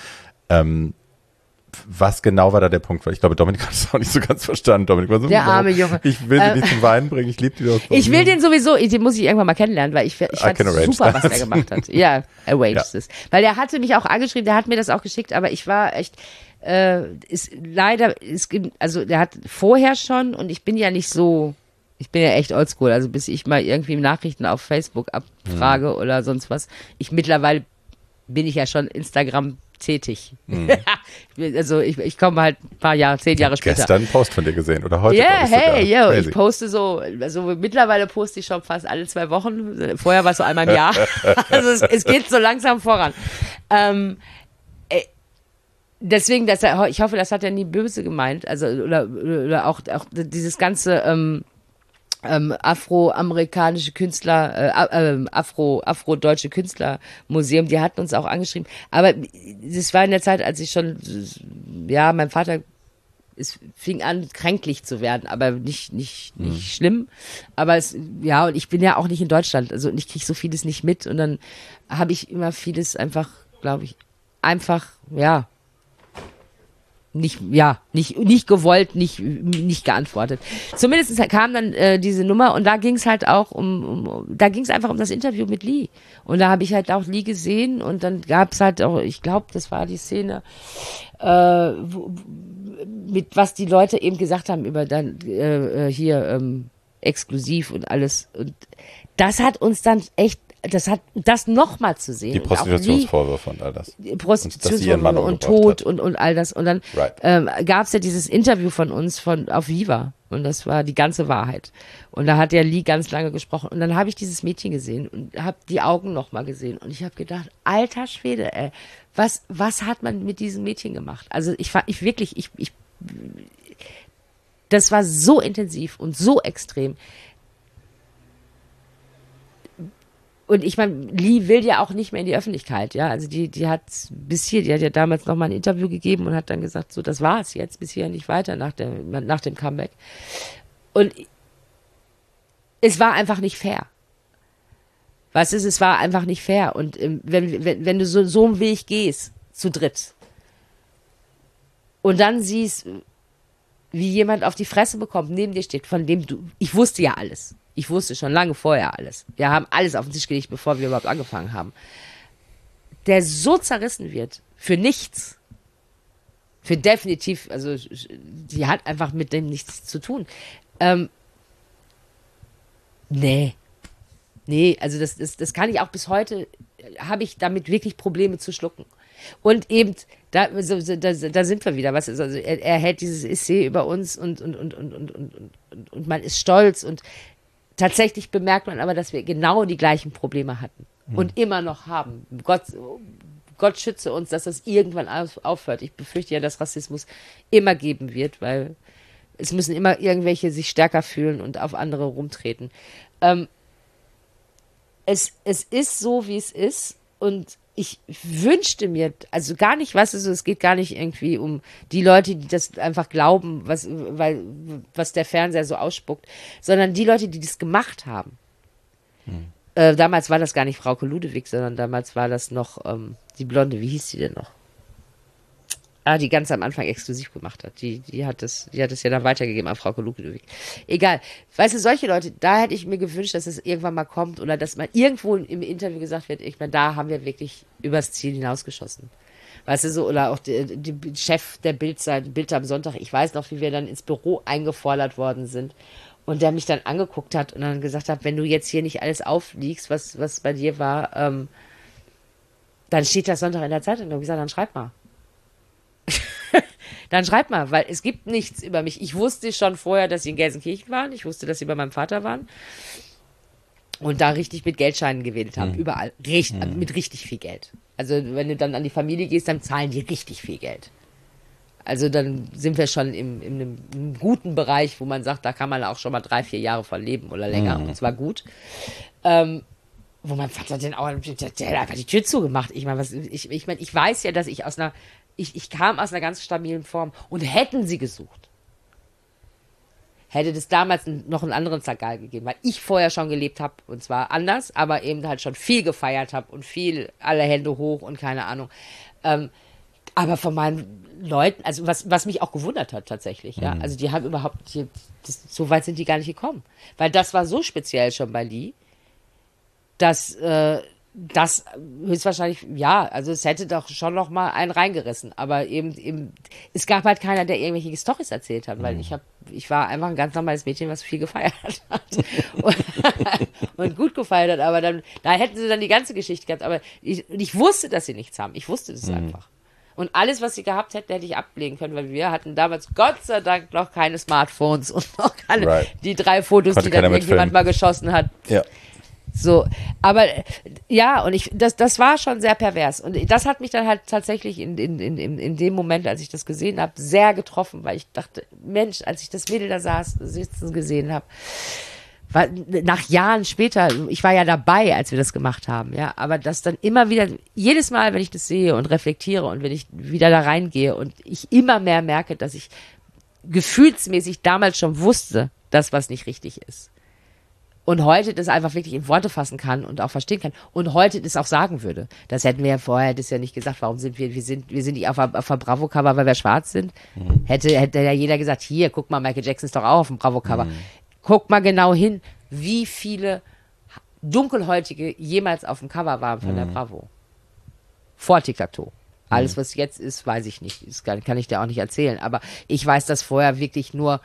S2: Was genau war da der Punkt? Weil ich glaube, Dominik hat es auch nicht so ganz verstanden. Dominik war so,
S3: der arme Junge.
S2: Ich will sie nicht zum Weinen bringen, ich liebe die doch.
S3: Ich will den sowieso, den muss ich irgendwann mal kennenlernen, weil ich fand super, was der gemacht hat. Ja, arrange this. Weil der hatte mich auch angeschrieben, der hat mir das auch geschickt, aber ich war echt, der hat vorher schon und ich bin ja nicht so, ich bin ja echt oldschool, also bis ich mal irgendwie Nachrichten auf Facebook abfrage oder sonst was. Mittlerweile bin ich ja schon Instagram tätig. Also ich komme halt ein paar Jahre, 10 Jahre später.
S2: Gestern einen Post von dir gesehen oder heute?
S3: Ja, ich poste so, also mittlerweile poste ich schon fast alle 2 Wochen. Vorher war es so einmal im Jahr. Also es geht so langsam voran. Deswegen, ich hoffe, das hat er nie böse gemeint. Also oder auch dieses ganze afroamerikanische Künstler, afrodeutsche Künstlermuseum, die hatten uns auch angeschrieben. Aber das war in der Zeit, als ich schon, mein Vater, es fing an, kränklich zu werden, aber nicht schlimm. Aber und ich bin ja auch nicht in Deutschland, also ich kriege so vieles nicht mit und dann habe ich immer vieles einfach, glaube ich, nicht gewollt, nicht geantwortet. Zumindest kam dann diese Nummer und da ging es halt auch da ging es einfach um das Interview mit Lee. Und da habe ich halt auch Lee gesehen und dann gab es halt auch, ich glaube, das war die Szene, mit was die Leute eben gesagt haben über dann exklusiv und alles. Und das hat uns dann echt, das nochmal zu sehen.
S2: Die Prostitutionsvorwürfe und all das.
S3: Prostitutionsvorwürfe und Tod und all das. Und dann gab es ja dieses Interview von uns auf Viva. Und das war die ganze Wahrheit. Und da hat der Lee ganz lange gesprochen. Und dann habe ich dieses Mädchen gesehen und habe die Augen nochmal gesehen. Und ich habe gedacht, alter Schwede, ey, was hat man mit diesem Mädchen gemacht? Also das war so intensiv und so extrem. Und ich meine, Lee will ja auch nicht mehr in die Öffentlichkeit, ja. Also die hat die hat ja damals noch mal ein Interview gegeben und hat dann gesagt, so, das war's jetzt, bis hier nicht weiter nach dem Comeback. Und es war einfach nicht fair. Weißt du, es war einfach nicht fair. Und wenn du so einen Weg gehst, zu dritt, und dann siehst, wie jemand auf die Fresse bekommt, neben dir steht, von dem ich wusste ja alles. Ich wusste schon lange vorher alles. Wir haben alles auf den Tisch gelegt, bevor wir überhaupt angefangen haben. Der so zerrissen wird, für nichts. Für definitiv, also die hat einfach mit dem nichts zu tun. Nee, also das kann ich auch bis heute, habe ich damit wirklich Probleme zu schlucken. Und eben, da sind wir wieder, was ist, also er hält dieses Essay über uns und man ist stolz und tatsächlich bemerkt man aber, dass wir genau die gleichen Probleme hatten und immer noch haben. Gott schütze uns, dass das irgendwann aufhört. Ich befürchte ja, dass Rassismus immer geben wird, weil es müssen immer irgendwelche sich stärker fühlen und auf andere rumtreten. es ist so, wie es ist und ich wünschte mir, also gar nicht, weißt du, so, es geht gar nicht irgendwie um die Leute, die das einfach glauben, was der Fernseher so ausspuckt, sondern die Leute, die das gemacht haben. Damals war das gar nicht Frauke Ludewig, sondern damals war das noch die Blonde, wie hieß die denn noch? Die ganz am Anfang exklusiv gemacht hat. Die hat das ja dann weitergegeben an Frauke Ludewig. Egal. Weißt du, solche Leute, da hätte ich mir gewünscht, dass es irgendwann mal kommt oder dass mal irgendwo im Interview gesagt wird, ich meine, da haben wir wirklich übers Ziel hinausgeschossen. Weißt du, so, oder auch der Chef der Bild-Seite, Bild am Sonntag, ich weiß noch, wie wir dann ins Büro eingefordert worden sind und der mich dann angeguckt hat und dann gesagt hat, wenn du jetzt hier nicht alles aufliegst, was bei dir war, dann steht das Sonntag in der Zeitung. Und ich habe gesagt, dann schreib mal. Dann schreib mal, weil es gibt nichts über mich. Ich wusste schon vorher, dass sie in Gelsenkirchen waren. Ich wusste, dass sie bei meinem Vater waren. Und da richtig mit Geldscheinen gewählt haben. Überall. Mit richtig viel Geld. Also wenn du dann an die Familie gehst, dann zahlen die richtig viel Geld. Also dann sind wir schon in einem guten Bereich, wo man sagt, da kann man auch schon mal 3-4 Jahre von leben oder länger. Und zwar gut. Wo mein Vater den auch, der hat einfach die Tür zugemacht. Ich meine, ich weiß ja, dass ich kam aus einer ganz stabilen Form und hätten sie gesucht, hätte es damals noch einen anderen Zagal gegeben, weil ich vorher schon gelebt habe und zwar anders, aber eben halt schon viel gefeiert habe und viel alle Hände hoch und keine Ahnung. Aber von meinen Leuten, also was mich auch gewundert hat tatsächlich, ja, also die haben überhaupt, so weit sind die gar nicht gekommen, weil das war so speziell schon bei Lee, dass das höchstwahrscheinlich, ja, also es hätte doch schon noch mal einen reingerissen, aber eben, es gab halt keiner, der irgendwelche Storys erzählt hat, weil ich war einfach ein ganz normales Mädchen, was viel gefeiert hat und gut gefeiert hat, aber dann, da hätten sie dann die ganze Geschichte gehabt, aber ich wusste, dass sie nichts haben, ich wusste das einfach. Und alles, was sie gehabt hätten, hätte ich ablegen können, weil wir hatten damals Gott sei Dank noch keine Smartphones und noch keine, die 3 Fotos, die dann irgendjemand mal geschossen hat.
S2: Ja.
S3: So, aber ja, und das war schon sehr pervers. Und das hat mich dann halt tatsächlich in dem Moment, als ich das gesehen habe, sehr getroffen, weil ich dachte, Mensch, als ich das Mädel da sitzen gesehen habe, nach Jahren später, ich war ja dabei, als wir das gemacht haben, ja, aber das dann immer wieder, jedes Mal, wenn ich das sehe und reflektiere und wenn ich wieder da reingehe und ich immer mehr merke, dass ich gefühlsmäßig damals schon wusste, dass was nicht richtig ist. Und heute das einfach wirklich in Worte fassen kann und auch verstehen kann. Und heute das auch sagen würde. Das hätten wir ja vorher das ja nicht gesagt. Warum sind wir sind nicht auf der Bravo-Cover, weil wir schwarz sind. Hätte ja jeder gesagt, hier, guck mal, Michael Jackson ist doch auch auf dem Bravo-Cover. Guck mal genau hin, wie viele Dunkelhäutige jemals auf dem Cover waren von der Bravo. Vor Tic-Tac-Toe. Alles, was jetzt ist, weiß ich nicht. Das kann ich dir auch nicht erzählen. Aber ich weiß, dass vorher wirklich nur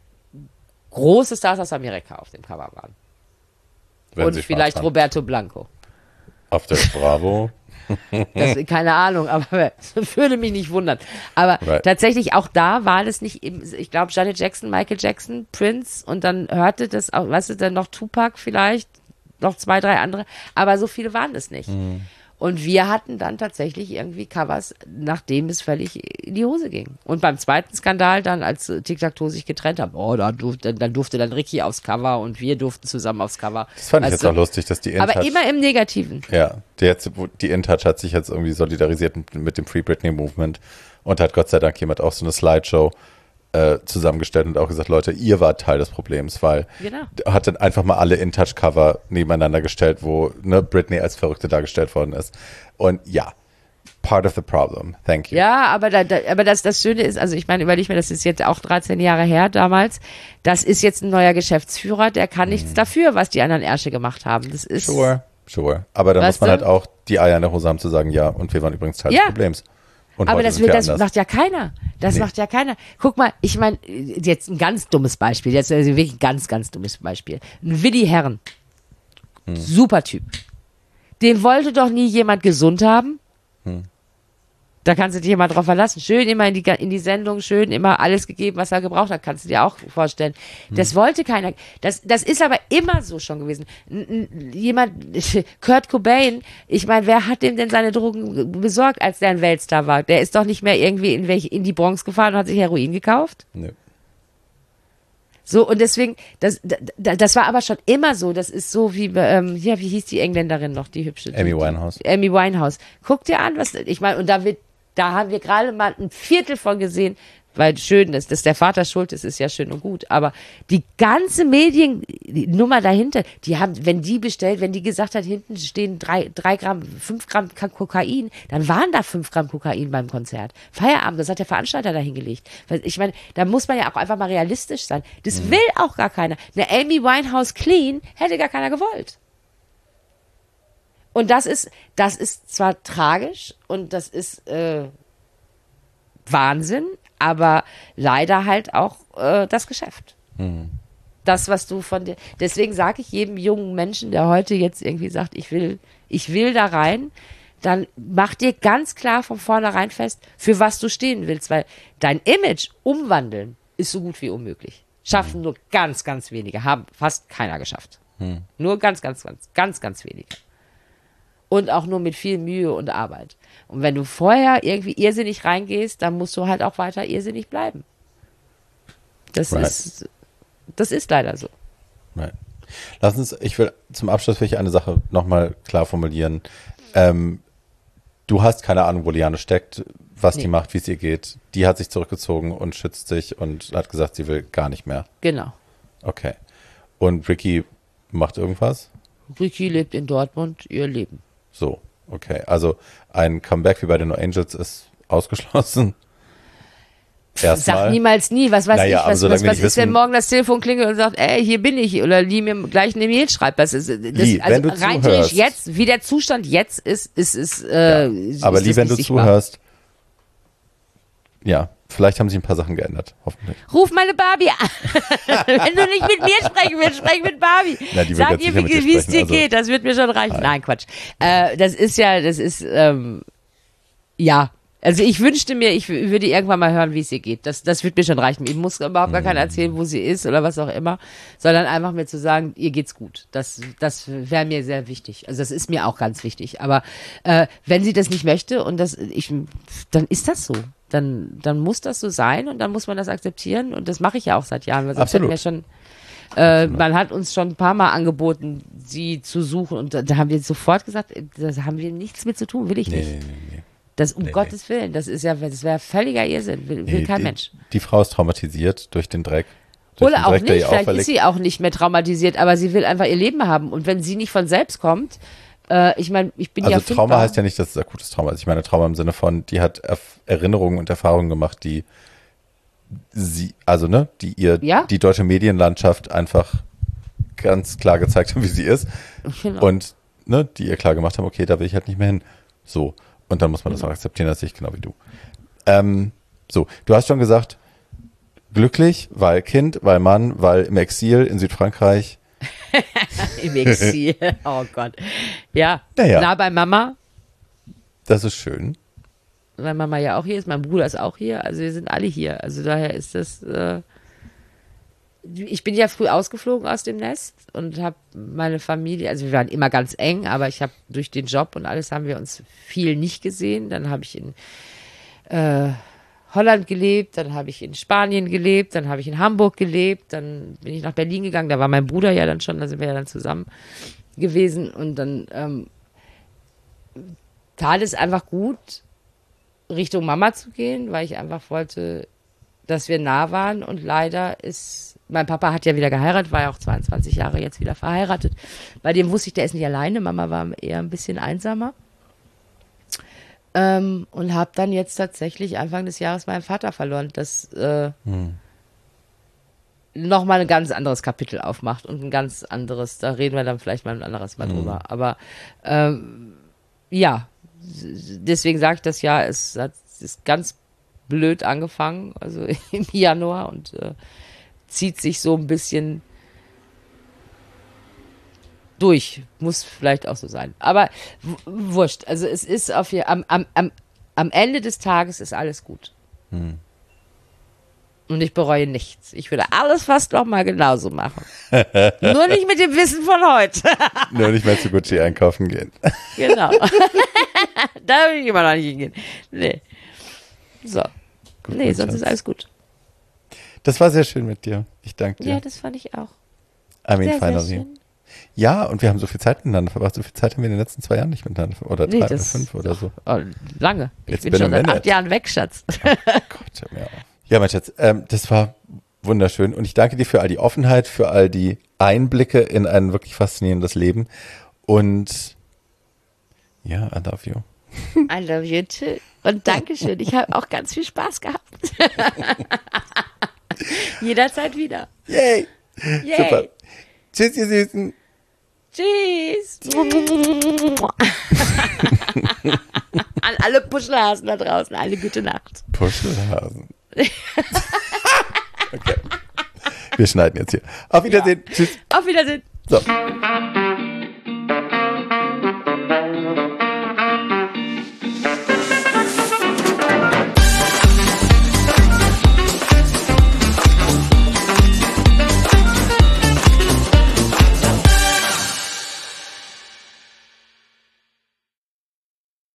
S3: große Stars aus Amerika auf dem Cover waren. Und vielleicht Roberto Blanco.
S2: Auf der Bravo.
S3: Keine Ahnung, aber das würde mich nicht wundern. Aber tatsächlich auch da war das nicht eben, ich glaube Janet Jackson, Michael Jackson, Prince und dann hörte das auch, weißt du, dann noch Tupac vielleicht, noch 2, 3 andere, aber so viele waren das nicht. Und wir hatten dann tatsächlich irgendwie Covers, nachdem es völlig in die Hose ging. Und beim zweiten Skandal dann, als Tic-Tac-Toe sich getrennt haben, dann durfte dann Ricky aufs Cover und wir durften zusammen aufs Cover.
S2: Das fand ich jetzt auch lustig, dass die InTouch...
S3: Aber immer im Negativen.
S2: Ja, die InTouch hat sich jetzt irgendwie solidarisiert mit dem Free Britney Movement und hat Gott sei Dank jemand auch so eine Slideshow zusammengestellt und auch gesagt, Leute, ihr wart Teil des Problems, weil hat dann einfach mal alle InTouch-Cover nebeneinander gestellt, wo Britney als Verrückte dargestellt worden ist. Und ja, part of the problem. Thank you.
S3: Ja, aber das Schöne ist, also ich meine, überleg mir, das ist jetzt auch 13 Jahre her damals, das ist jetzt ein neuer Geschäftsführer, der kann nichts dafür, was die anderen Ärsche gemacht haben. Das ist
S2: Sure. Aber da muss man halt auch die Eier in der Hose haben zu sagen, ja, und wir waren übrigens Teil des Problems. Und aber das
S3: macht ja keiner. Macht ja keiner. Guck mal, ich meine, jetzt ein ganz dummes Beispiel, jetzt also wirklich ein ganz, ganz dummes Beispiel. Ein Willi Herren. Super Typ. Den wollte doch nie jemand gesund haben. Da kannst du dich immer drauf verlassen. Schön immer in die Sendung, schön immer alles gegeben, was er gebraucht hat. Kannst du dir auch vorstellen. Das wollte keiner. Das ist aber immer so schon gewesen. Kurt Cobain, ich meine, wer hat dem denn seine Drogen besorgt, als der ein Weltstar war? Der ist doch nicht mehr irgendwie in die Bronx gefahren und hat sich Heroin gekauft?
S2: Nö.
S3: So, und deswegen, das war aber schon immer so. Das ist so wie, wie hieß die Engländerin noch, die hübsche?
S2: Amy Winehouse.
S3: Amy Winehouse. Guck dir an, ich meine, und da haben wir gerade mal ein Viertel von gesehen, weil schön ist, dass der Vater schuld ist, ist ja schön und gut. Aber die ganze Mediennummer dahinter, die haben, wenn die gesagt hat, hinten stehen 3 Gramm, 5 Gramm Kokain, dann waren da 5 Gramm Kokain beim Konzert. Feierabend, das hat der Veranstalter da hingelegt. Ich meine, da muss man ja auch einfach mal realistisch sein. Das will auch gar keiner. Eine Amy Winehouse clean hätte gar keiner gewollt. Und das ist zwar tragisch und das ist Wahnsinn, aber leider halt auch das Geschäft. Das, was du von dir. Deswegen sage ich jedem jungen Menschen, der heute jetzt irgendwie sagt, ich will da rein, dann mach dir ganz klar von vornherein fest, für was du stehen willst, weil dein Image umwandeln ist so gut wie unmöglich. Schaffen nur ganz, ganz wenige, haben fast keiner geschafft. Nur ganz, ganz, ganz, ganz, ganz wenige. Und auch nur mit viel Mühe und Arbeit. Und wenn du vorher irgendwie irrsinnig reingehst, dann musst du halt auch weiter irrsinnig bleiben. Das ist leider so.
S2: Right. Zum Abschluss will ich eine Sache nochmal klar formulieren. Du hast keine Ahnung, wo Liane steckt, was die macht, wie es ihr geht. Die hat sich zurückgezogen und schützt sich und hat gesagt, sie will gar nicht mehr.
S3: Genau.
S2: Okay. Und Ricky macht irgendwas?
S3: Ricky lebt in Dortmund ihr Leben.
S2: So, okay. Also ein Comeback wie bei den No Angels ist ausgeschlossen. Erstmal.
S3: Sag niemals nie. Was weiß ich, was ist, wenn morgen das Telefon klingelt und sagt, ey, hier bin ich, oder Lee mir gleich eine Mail schreibt. Also
S2: wenn du
S3: rein
S2: zuhörst.
S3: jetzt, wie der Zustand jetzt ist
S2: aber Lee, wenn du
S3: sichtbar.
S2: zuhörst, ja, vielleicht haben sich ein paar Sachen geändert, hoffentlich.
S3: Ruf meine Barbie an. Wenn du nicht mit mir sprechen willst, sprech mit Barbie.
S2: Na, die wird
S3: Sag
S2: jetzt
S3: ihr,
S2: sicher mit dir
S3: wie es
S2: sprechen,
S3: dir geht, das wird mir schon reichen. Nein, Quatsch. Ja. Also ich wünschte mir, ich würde irgendwann mal hören, wie es ihr geht. Das wird mir schon reichen. Ich muss überhaupt gar keiner erzählen, wo sie ist oder was auch immer, sondern einfach mir zu sagen, ihr geht's gut. Das wäre mir sehr wichtig. Also das ist mir auch ganz wichtig. Aber wenn sie das nicht möchte und dann ist das so. Dann muss das so sein und dann muss man das akzeptieren und das mache ich ja auch seit Jahren. Weil sonst hätten wir schon, man hat uns schon ein paar Mal angeboten, sie zu suchen und da haben wir sofort gesagt, da haben wir nichts mit zu tun, will ich nicht.
S2: Nee.
S3: Das Gottes Willen, das wäre völliger Irrsinn, will kein Mensch.
S2: Die Frau ist traumatisiert durch den Dreck.
S3: Oder auch nicht, vielleicht ist sie auch nicht mehr traumatisiert, aber sie will einfach ihr Leben haben. Und wenn sie nicht von selbst kommt, ich meine, ich bin
S2: also Trauma heißt ja nicht, dass es akutes Trauma ist. Ich meine Trauma im Sinne von, die hat Erinnerungen und Erfahrungen gemacht, die die deutsche Medienlandschaft einfach ganz klar gezeigt haben, wie sie ist.
S3: Genau.
S2: Und die ihr klar gemacht haben, okay, da will ich halt nicht mehr hin. So. Und dann muss man das auch akzeptieren, das sehe ich genau wie du. So, du hast schon gesagt, glücklich, weil Kind, weil Mann, weil im Exil in Südfrankreich.
S3: Im Exil, oh Gott. Ja,
S2: naja.
S3: Nah bei Mama.
S2: Das ist schön.
S3: Weil Mama ja auch hier ist, mein Bruder ist auch hier, also wir sind alle hier. Also daher ist das, ich bin ja früh ausgeflogen aus dem Nest und habe meine Familie, also wir waren immer ganz eng, aber ich habe durch den Job und alles haben wir uns viel nicht gesehen. Dann habe ich in Holland gelebt, dann habe ich in Spanien gelebt, dann habe ich in Hamburg gelebt, dann bin ich nach Berlin gegangen, da war mein Bruder ja dann schon, da sind wir ja dann zusammen gewesen und dann tat es einfach gut, Richtung Mama zu gehen, weil ich einfach wollte, dass wir nah waren und leider ist, mein Papa hat ja wieder geheiratet, war ja auch 22 Jahre jetzt wieder verheiratet. Bei dem wusste ich, der ist nicht alleine, Mama war eher ein bisschen einsamer. Und habe dann jetzt tatsächlich Anfang des Jahres meinen Vater verloren, das nochmal ein ganz anderes Kapitel aufmacht und ein ganz anderes, da reden wir dann vielleicht mal ein anderes Mal drüber. Aber ja, deswegen sage ich das ja, es ist ganz blöd angefangen, also im Januar und zieht sich so ein bisschen durch. Muss vielleicht auch so sein. Aber wurscht. Also es ist am Ende des Tages ist alles gut. Und ich bereue nichts. Ich würde alles fast noch mal genauso machen. Nur nicht mit dem Wissen von heute.
S2: Nur nicht mehr zu Gucci einkaufen gehen.
S3: Genau. Da will ich immer noch nicht hingehen. Nee. So.
S2: Gut,
S3: nee, sonst ist alles gut.
S2: Das war sehr schön mit dir. Ich danke dir.
S3: Ja, das fand ich auch.
S2: I mean,
S3: Sehr,
S2: finally.
S3: sehr schön.
S2: Ja, und wir haben so viel Zeit miteinander verbracht. So viel Zeit haben wir in den letzten 2 Jahren nicht miteinander verbracht. Oder 3 oder 5 oder so.
S3: Oh, lange. Ich
S2: It's
S3: bin
S2: been a
S3: schon seit
S2: minute.
S3: 8 Jahren weg, Schatz.
S2: Gott, hör mir auf. Ja, mein Schatz, das war wunderschön. Und ich danke dir für all die Offenheit, für all die Einblicke in ein wirklich faszinierendes Leben. Und ja, I love you.
S3: I love you too. Und Dankeschön. Ich habe auch ganz viel Spaß gehabt. Jederzeit wieder.
S2: Yay!
S3: Yay.
S2: Super. Tschüss, ihr Süßen.
S3: Tschüss. An alle Puschelhasen da draußen, eine gute Nacht.
S2: Puschelhasen. Okay. Wir schneiden jetzt hier. Auf Wiedersehen. Tschüss.
S3: Auf Wiedersehen.
S2: So.